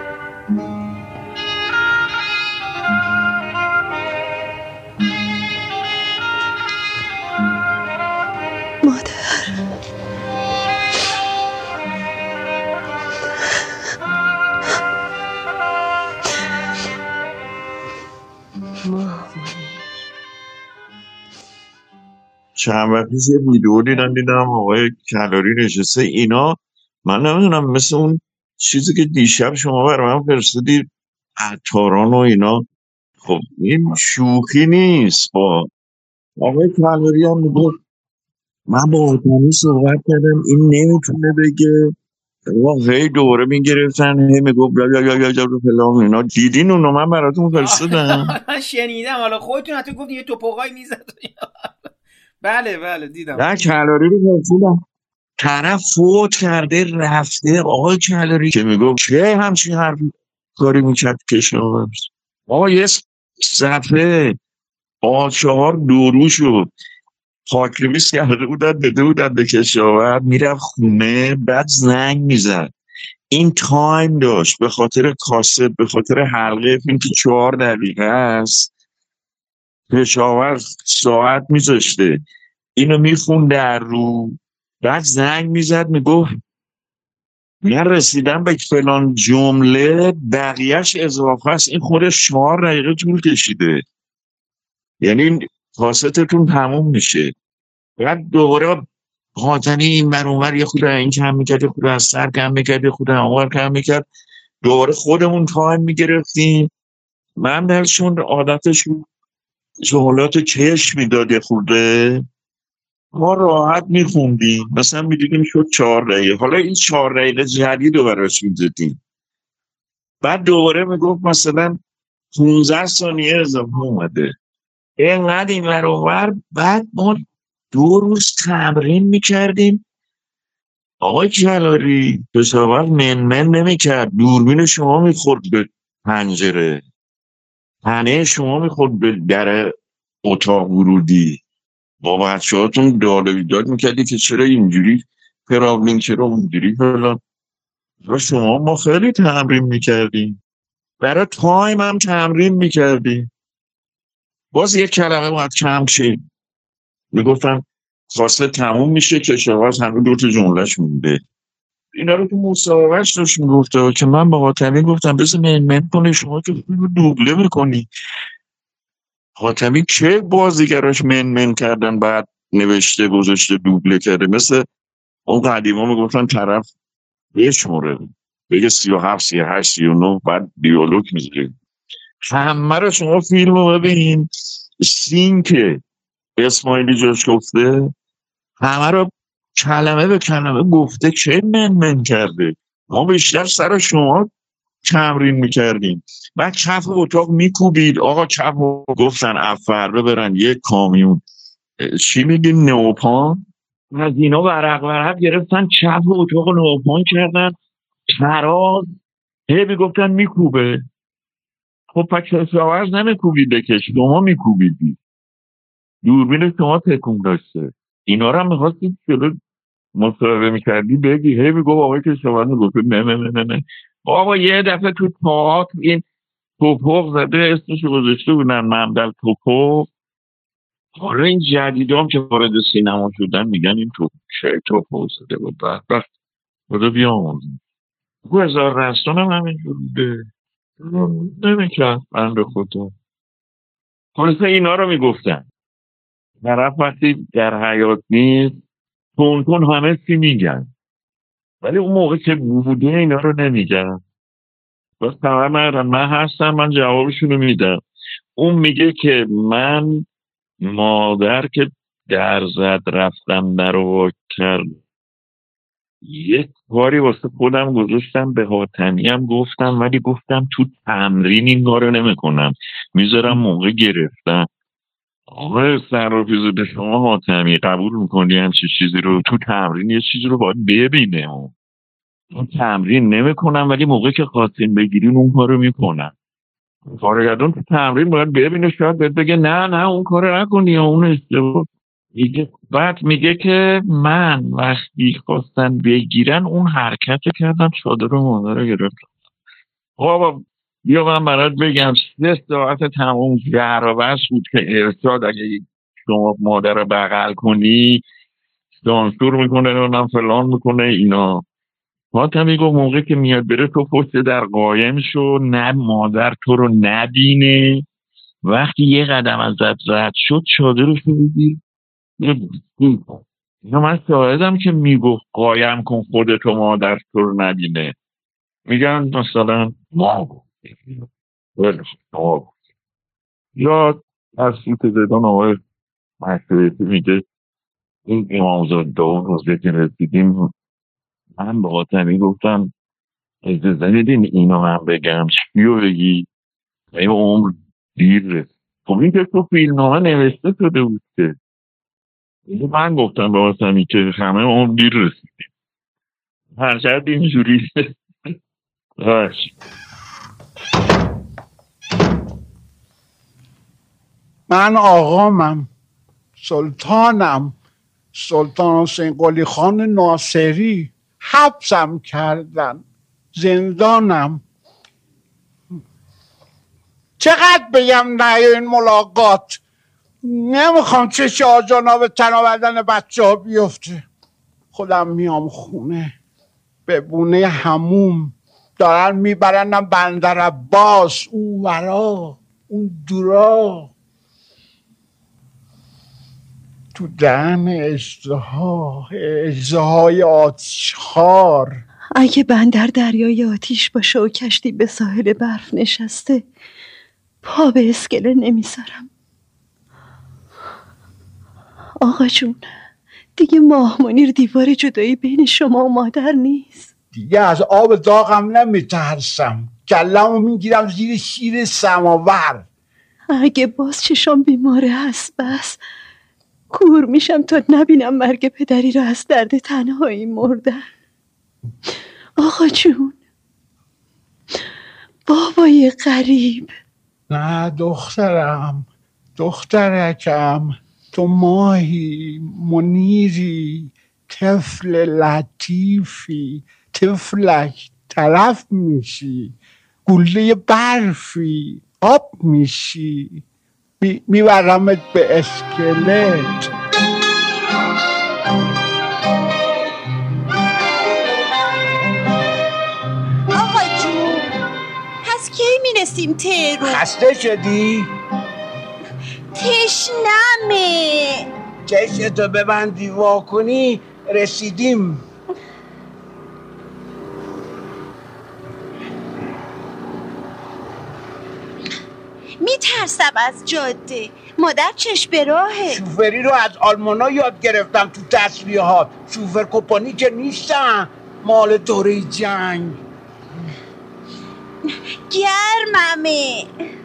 G: چند وقت پیش یه ویدیو دیدم آقای کلاری نشسته اینا، من نمیدونم مثل اون چیزی که دیشب شما برای من فرستادی عطاران و اینا، خب این شوخی نیست. با آقای کلاری هم میگه من با حاتمی صحبت کردم این نمیتونه بگه، هی دوره میگرفتن هی میگفت یا فلان اینا. دیدین اونو من براتون فرستادم؟
A: من شنیدم، حالا خودتون حتی گفتین یه توپقای میزد. بله دیدم.
G: نه کلاری رو فرستادم، طرف فوت کرده رفته آقای کلاری که میگفت چه همچین حرفی کاری میکرد کشاورز. آقا یه صفحه آچهار دورو شد پاکریمیس کرده بودن بده بودن به کشاورز، میرفت خونه بعد زنگ میزد. این تایم داشت به خاطر کاست، به خاطر حلقه فیلم که 4 دقیقه است کشاورز ساعت میذاشته اینو میخون در رو، بعد زنگ میزد میگفت من رسیدم به فلان جمله بقیهش اضافه است، این خودش 4 دقیقه طول کشیده، یعنی کاستتون تموم میشه. بعد دوباره حاتمی این بر اونور یه خود این کم میکرد، یه خود از سر کم میکرد، یه خود اونور کم میکرد، دوباره خودمون تایم میگرفتیم. من درشون عادتشون جملات کش میداد خورده، ما راحت میخوندیم، مثلا میدیدیم شد 4 دقیقه، حالا این 4 دقیقه جدید رو براش میزدیم، بعد دوباره میگفت مثلا 15 ثانیه اضافه اومده، اینقدر این ور اونور. بعد ما 2 روز تمرین میکردیم. آقای جلالی تصور من نمیکرد، دوربین شما میخورد به پنجره، تنه شما میخورد به در اتاق ورودی، با بچه هاتون داد و بیداد میکردی که چرا اینجوری پرابلین، چرا اونجوری فلان. شما ما خیلی تمرین میکردیم، برای تایم هم تمرین میکردیم. باز یک کلمه باید کم شه، میگفتن فاصله تموم میشه که شواز همه 2 تا جملهش مونده. اینا رو تو مسابقهش داشت میگفته که من با حاتمی گفتم بذار من کنه، شما که دوبله میکنی. حاتمی که بازیگراش من کردن بعد نوشته گذاشته دوبله کرده، مثل اون قدیما میگفتن طرف بشموره بگه 37 38 39 بعد دیالوگ میذاره. همه رو شما فیلم رو ببین، سین که اسماعیلی جاش گفته همه رو کلمه به کلمه گفته که من کرده. ما بیشتر سر شما تمرین میکردیم. بعد کف اتاق میکوبید، آقا کف گفتن افربه برن یک کامیون چی میگیم نوپان، از اینا ورق گرفتن کف اتاق نوپان کردن، تراز هی میگفتن میکوبه. خب پس شاورز نمیکوبید بکش، شما میکوبیدی، دوربین شما تکون داشته. اینا رو هم میخواستید جلو مصاحبه میکردی بگی، هی میگو آقای که شاورز گفت نه آقا یه دفعه تو تاعت این توپوق زده، اسمشو گذاشته بودن ممدل توپوق. حالا این جدیدام که وارد سینما شدن میگن این چه توپوق زده بود، بدبخت خدا بیاموزه. هزار رستان هم همینجور بوده، نمیکرد بنده خدا. خلاصه اینا رو میگفتن. طرف وقتی در حیات نیست تون همه چی میگن، ولی اون موقع که بوده اینا رو نمیگن. بس خبر ندارم، من هستم، من جوابشونو میدم. اون میگه که من مادر که در زد رفتم در رو کرد، یک کاری واسه خودم گذاشتم، به حاتمی هم گفتم، ولی گفتم تو تمرین این کارو نمیکنم، میذارم موقع گرفتن. آقای صرافی‌زاده شما حاتمی قبول میکنی همچه چیزی رو؟ تو تمرین یه چیزی رو باید ببینه. اون تمرین نمیکنم ولی موقع که خواستین بگیرین اون کارو میکنم. کارگردان تو تمرین باید ببینه، شاید بهت بگه نه اون کارو نکنی یا اون اشتباه. بعد میگه که من وقتی خواستن بگیرن اون حرکت کردم، چادر و مادر رو گرفتم. بابا بیا من برات بگم 3 ساعت تمام جر و بحث بود که ارشاد اگه شما مادر رو بغل کنی دانشور میکنه نمیدونم فلان میکنه اینا. حاتمی گفت موقع که میاد بره تو پشت در قایم شو، نه مادر تو رو نبینه، وقتی یه قدم ازت رد شد چادرش رو بگیر. اینا من شاهدم که میگفت قایم کن خودتو مادر تو رو نبینه. میگن مثلا ما یا از سوت زدان آقای مشروعیتی میگه این امامزاده اون روزه که رسیدیم من به حاتمی گفتم اجازه میدین اینو من بگم، چیو بگی؟ این عمر دیر رسید. خب این که تو فیلمنامه نوشته شده بود که من گفتم به حاتمی که همه عمر دیر رسیدیم، هر شاید اینجوری
Q: من آقامم، سلطانم، سلطان حسین قلی خان ناصری. حبسم کردن، زندانم. چقدر بگم نه این ملاقات؟ نمیخوام چش آجانا به تن و بدن بچه ها بیفته. خودم میام خونه به بونه حموم، دارن میبرنم بندر عباس، اون ورا اون دورا، تو دهن اجزهای آتشخوار.
M: اگه بندر دریای آتیش باشه و کشتی به ساحل برف نشسته، پا به اسکله نمیذارم. آقا جون، دیگه ماه منیر دیوار جدایی بین شما و مادر نیست.
Q: دیگه از آب داغم نمیترسم، کلمو میگیرم زیر شیر سماور.
M: اگه باز چشام بیماره هست بس کور میشم تا نبینم مرگ پدری را از درد تنهایی مردن. آقا جون، بابای غریب.
Q: نه دخترم، دخترکم، تو ماهی، منیری، طفل لطیفی، طفلک تلف میشی، گله برفی، آب میشی، میبرمت به اسکلت.
C: آقا جون، پس کی میرسیم تهرون؟
Q: خسته شدی؟
C: تشنمه.
Q: چشتو ببندی وا کنی رسیدیم.
C: میترسم از جاده، مادر چش به راهه.
Q: شوفری رو از آلمانا یاد گرفتم تو تسلیحات. شوفر کمپانی که نیستن، مال دوره جنگ.
C: گرممه،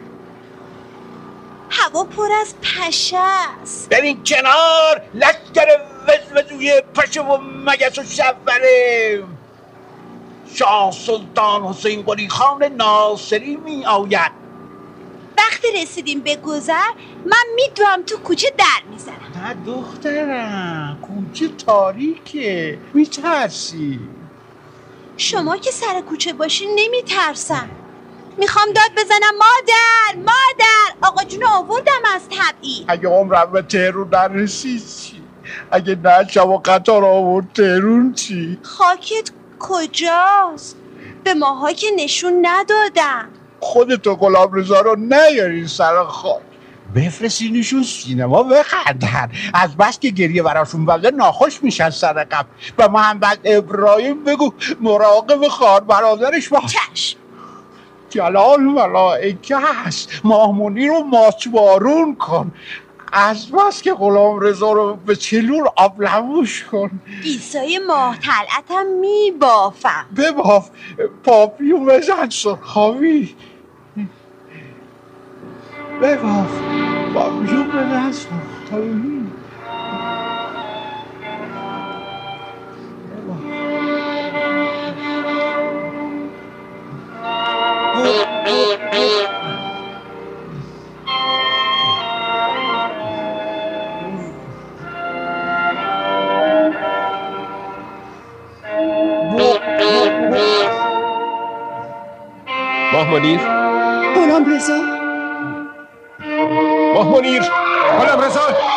C: هوا پر از پشه است.
Q: برین کنار، لشکر وزوزوی پشه و مگس و شبره. شاه سلطان حسین قلی خان ناصری می آید.
C: وقتی رسیدیم به گذر من میدوام تو کوچه در میزنم.
Q: نه دخترم، کوچه تاریکه، میترسی.
C: شما که سر کوچه باشین نمیترسم. میخوام داد بزنم مادر مادر، آقا جون آوردم از تبعید.
Q: اگه عمرم به تهرون نرسید چی؟ اگه نه شما قطار آورد تهرون چی؟
C: خاکت کجاست؟ به ماها که نشون ندادم.
Q: خودتو غلامرضا رو نیارین سر خاک، بفرستینشون سینما بخندن. از بس که گریه براشون بلده ناخوش میشن سر قبل. به محمد ابراهیم بگو مراقب خواهر برادرش باش.
C: چشم.
Q: جلال ملائکه هست، ماه منیر رو ماچبارون کن. از بس که غلامرضا رو به چلور آبلموش کن.
C: عیسای ماه طلعتم میبافم.
Q: بباف، پاپیو بزن سرخاوی. بباف، پاپیو بزن سرخاوی.
J: ماه منیر،
M: غلامرضا،
J: ماه منیر، غلامرضا.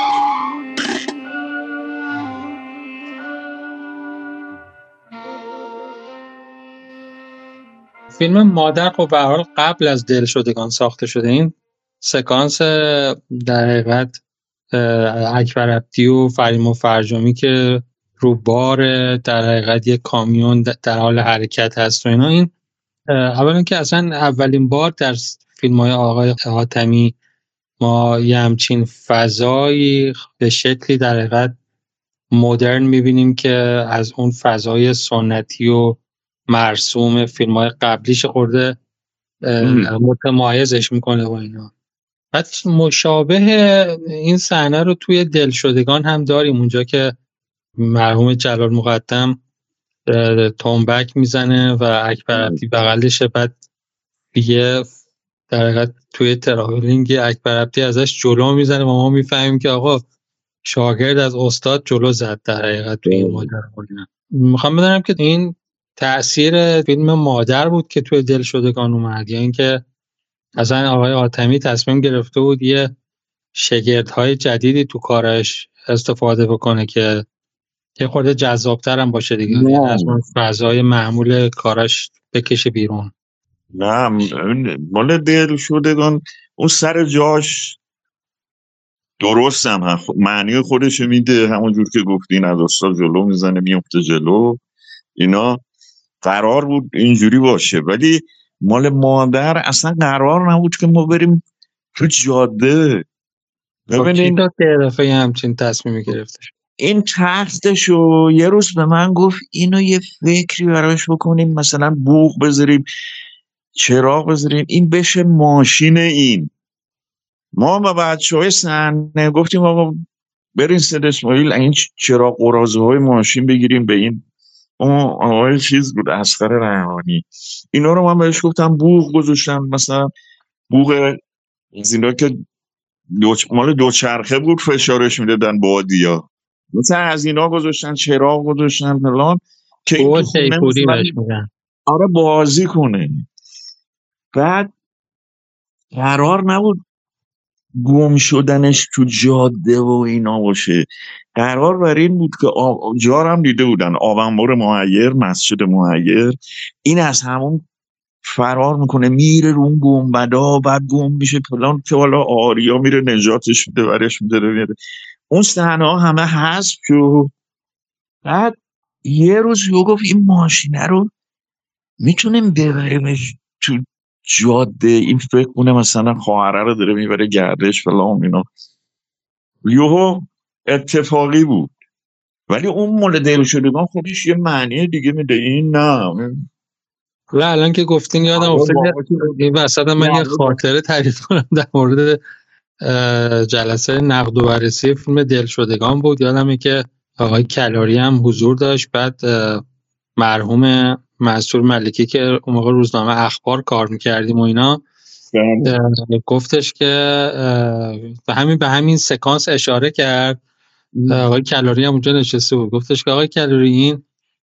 H: فیلم مادر خب به هر حال قبل از دلشدگان ساخته شده. این سکانس در حقیقت اکبر عبدی و فریما فرجامی که رو بار در حقیقت یک کامیون در حال حرکت هست و اینا، این اولا که اصلا اولین بار در فیلم‌های آقای حاتمی ما یه همچین فضایی به شکلی در حقیقت مدرن می‌بینیم که از اون فضای سنتی و مرسوم فیلم‌های قبلیش خورده متمایزش میکنه با اینا. بعد مشابه این صحنه رو توی دلشدگان هم داریم، اونجا که مرحوم جلال مقدم تنبک میزنه و اکبر عبدی بغلشه. بعد دیگه در حقیقت توی تراولینگ اکبر عبدی ازش جلو میزنه و ما میفهمیم که آقا شاگرد از استاد جلو زد در حقیقت توی این ماجرا. میخوام بدونم که این تأثیر فیلم مادر بود که توی دلشدگان اومد، یا اینکه اصلا آقای حاتمی تصمیم گرفته بود یه شگردهای جدیدی تو کارش استفاده بکنه که یه خورده جذابتر هم باشه دیگه، از اون فضای معمول کاراش بکشه بیرون.
G: نه مال دلشدگان اون سر جاش درست هم معنی خودش میده، همونجور که گفتین از استاد جلو میزنه میفته جلو اینا. قرار بود اینجوری باشه، ولی مال مادر اصلا قرار نبود که ما بریم تو جاده.
H: ببینید که دفعه همچین تصمیمی گرفتش.
G: این تختشو یه روز به من گفت اینو یه فکری براش بکنیم، مثلا بوق بذاریم، چراغ بذاریم، این بشه ماشین. این ما با بچه‌های صحنه گفتیم آقا برین سید اسماعیل این چراغ قراضه های ماشین بگیریم به این اون آقای چیز بود اصغر رحمانی. اینا رو من بهش گفتم بوق گذاشتم، مثلا بوق از اینا که مال دوچرخه بود فشارش میدادن بادیا، مثلا از اینا گذاشتن، چراغ گذاشتن فلان که این تو خونه مثلا آره بازی کنه. بعد قرار نبود گم شدنش تو جاده و اینا باشه، قرار بر این بود که جارم دیده بودن آبنبار مهیر، مسجد مهیر، این از همون فرار میکنه میره رو اون گنبدا، بعد گم میشه فلان که حالا آریا میره نجاتش میده برش میده. اون صحنه ها همه حذف شد. بعد یه روز یو گفت این ماشینه رو میتونیم ببریمش تو جاده، این فکر کنه مثلا خواهره رو داره میبره گردش فلان اینا. یوهو اتفاقی بود، ولی اون مال دل شدگان خودش یه معنی دیگه میده. این نه
H: و الان که گفتین یادم افتاد این وسط من یه خاطره تعریف کنم در مورد جلسه نقد و بررسی فیلم دلشدگان بود. یادمه که آقای کلاری هم حضور داشت. بعد مرحوم منصور ملکی که اون موقع روزنامه اخبار کار میکردیم و اینا گفتش که به همین سکانس اشاره کرد. آقای کلاری هم اونجا نشسته بود. گفتش که آقای کلاری این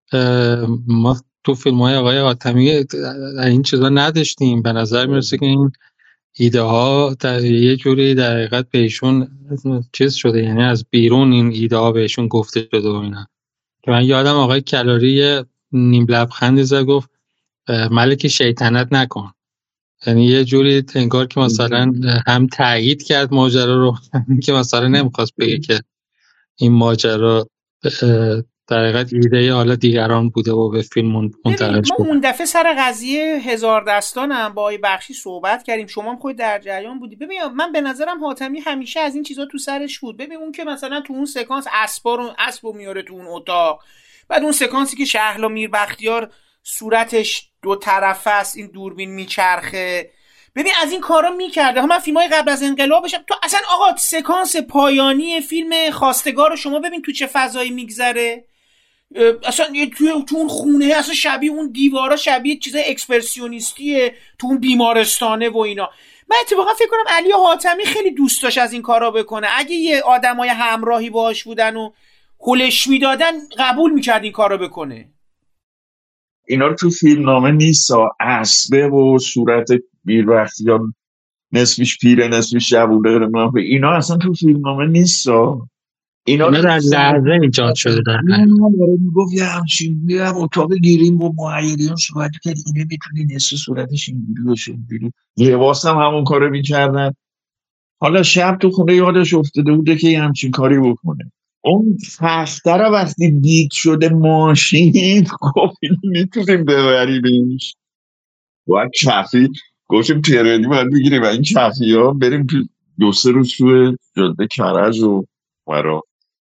H: ما تو فیلم های آقای حاتمی این چیزا نداشتیم، به نظر میرسه که این ایده ها یه جوری در حقیقت بهشون چیز شده، یعنی از بیرون این ایده ها بهشون گفته شده و اینا. که من یادم آقای کلاری نیم لبخندی زد گفت ملک شیطنت نکن، یعنی یه جوری انگار که مثلا هم تایید کرد ماجرا رو که مثلا نمیخواست بگه که این ماجرا در حقیقت ایده حالا دیگران بوده و به فیلم منتقل شده.
A: ما اون دفعه سر قضیه هزار دستانم با آقای بخشی صحبت کردیم، شما هم خود در جریان بودی. ببین من به نظرم حاتمی همیشه از این چیزا تو سرش بود. ببین اون که مثلا تو اون سکانس اسبو میاره تو اون اتاق، بعد اون سکانسی که شهلا میربختیار صورتش دو طرفه است، این دوربین میچرخه، ببین از این کارا میکرده. من فیلمای قبل از انقلابش تو اصلا آقا سکانس پایانی فیلم خواستگار رو شما ببین تو چه فضایی میگذره، اصلا تو اون خونه اصلا شبیه اون دیوارا شبیه چیزای اکسپرسیونیستیه، تو اون بیمارستانه و اینا. من اتفاقا فکر کنم علی حاتمی خیلی دوست داشت از این کارا بکنه. اگه یه آدمای همراهی باهاش بودن و هلش میدادن قبول میکرد این کارا بکنه.
G: اینا رو تو فیلمنامه نیست، اسبه و صورت بیربختیار نصفش پیره نصفش جوونه، اینا اصلا تو فیلمنامه نیست.
H: اینا در لحظه ایجاد شده. در
G: میگفت یه همچین بیرم اتاق گیریم با معیریان صحبت کرد، اینه میتونی نصف صورتش اینجوری باشه اینجوری. لباس هم همون کارو میکردن. حالا شب تو خونه یادش افتاده بوده که یه همچین کاری بکنه. اون فخته رو وقتی دید شده ماشین گفت میتونیم ببریمش، باید کفی گفتیم ترنی باید بگیریم و این کفی ها بریم تو 2-3 روز توی جاده کرج و مرا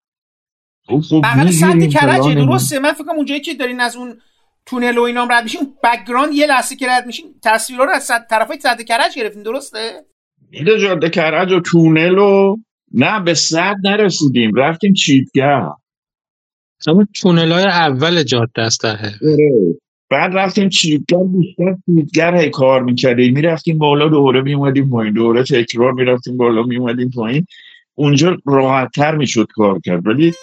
A: بغل سد کرجه. درسته؟ من فکرم اونجایی که دارین از اون تونل و اینام رد میشین بک‌گراند یه لحظه که رد میشین تصویرها رو از طرفای سد کرج گرفتین، درسته؟
G: اینجا جاده کرج و تونل و نه به سد نرسیدیم، رفتیم چیتگر.
H: همون تونل های اول جاده است در حقیقت.
G: بعد رفتیم چیتگر، بیشتر چیتگر کار میکردیم، میرفتیم بالا دوره میومدیم پایین، دوره تکرار میرفتیم بالا میومدیم پایین. اونجا راحت تر میشد کار کرد، ولی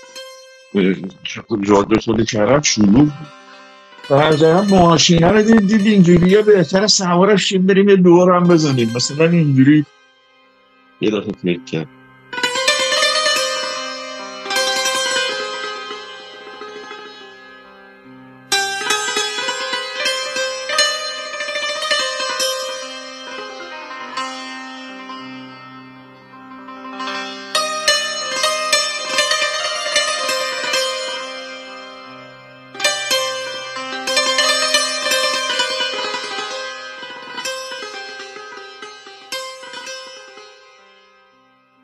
G: جاده خود کرد شلوغ. و هر جایی ماشینه رو دید اینجوری بهتر سوارش شیم بریم یه دور هم بزنیم مثلا اینجوری یه دفعه فکر کرد.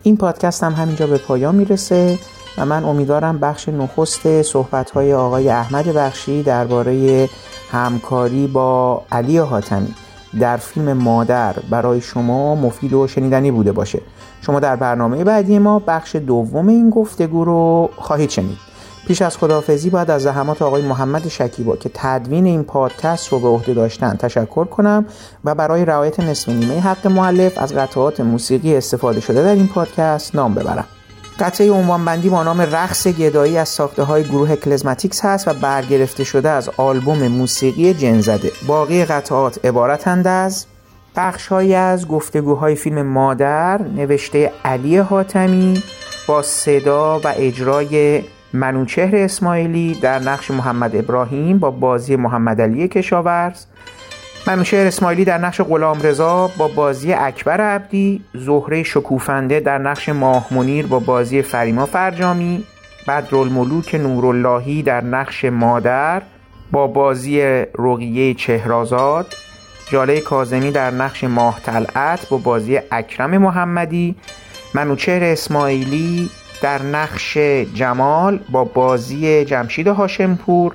A: این پادکست هم همینجا به پایان میرسه و من امیدوارم بخش نخست صحبت‌های آقای احمد بخشی درباره همکاری با علی حاتمی در فیلم مادر برای شما مفید و شنیدنی بوده باشه. شما در برنامه بعدی ما بخش دوم این گفتگو رو خواهید شنید. پیش از خداحافظی باید از زحمات آقای محمد شکیبا که تدوین این پادکست رو به عهده داشتن تشکر کنم و برای رعایت نصف نیمه حق مؤلف از قطعات موسیقی استفاده شده در این پادکست نام ببرم. قطعه عنوانبندی با نام رقص گدایی از ساخته‌های گروه کلزماتیکس هست و برگرفته شده از آلبوم موسیقی جن‌زده. باقی قطعات عبارتند از بخش‌هایی از گفتگوهای فیلم مادر نوشته علی حاتمی با صدا و اجرای منوچهر اسماعیلی در نقش محمد ابراهیم با بازی محمد علی کشاورز، منوچهر اسماعیلی در نقش غلامرضا با بازی اکبر عبدی، زهره شکوفنده در نقش ماه منیر با بازی فریما فرجامی، بدرالملوک نوراللهی در نقش مادر با بازی رقیه چهرآزاد، جاله کاظمی در نقش ماه طلعت با بازی اکرم محمدی، منوچهر اسماعیلی در نقش جمال با بازی جمشید هاشمپور،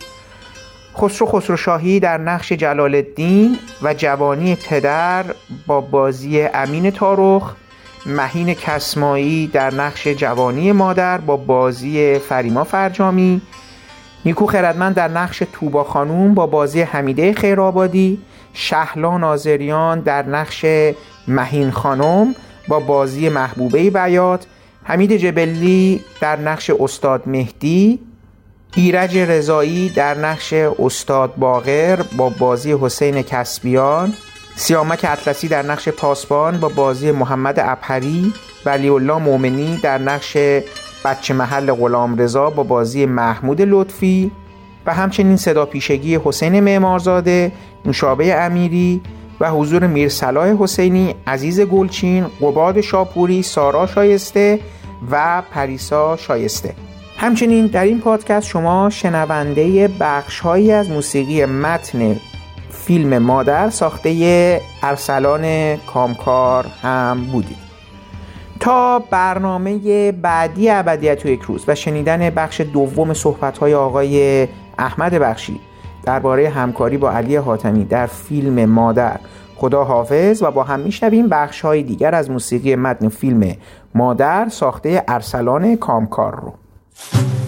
A: خسرو شاهی در نقش جلال الدین و جوانی پدر با بازی امین تارخ، مهین کسمایی در نقش جوانی مادر با بازی فریما فرجامی، نیکو خردمند در نقش توبا خانوم با بازی حمیده خیرآبادی، شهلا ناظریان در نقش مهین خانم با بازی محبوبه بیات، حمید جبلی در نقش استاد مهدی، ایرج رضایی در نقش استاد باقر با بازی حسین کسبیان، سیامک اطلسی در نقش پاسبان با بازی محمد ابهری، ولی الله مومنی در نقش بچه محل غلامرضا با بازی محمود لطفی و همچنین صدا پیشگی حسین معمارزاده، نوشابه امیری و حضور میرصلاح حسینی، عزیز گلچین، قباد شاپوری، سارا شایسته و پریسا شایسته. همچنین در این پادکست شما شنونده بخش‌هایی از موسیقی متن فیلم مادر ساخته ارسلان کامکار هم بودید. تا برنامه بعدی ابدیت و یک روز و شنیدن بخش دوم صحبت‌های آقای احمد بخشی درباره همکاری با علی حاتمی در فیلم مادر، خدا حافظ و با هم میشنویم بخش‌های دیگر از موسیقی متن فیلم مادر ساخته ارسلان کامکار رو.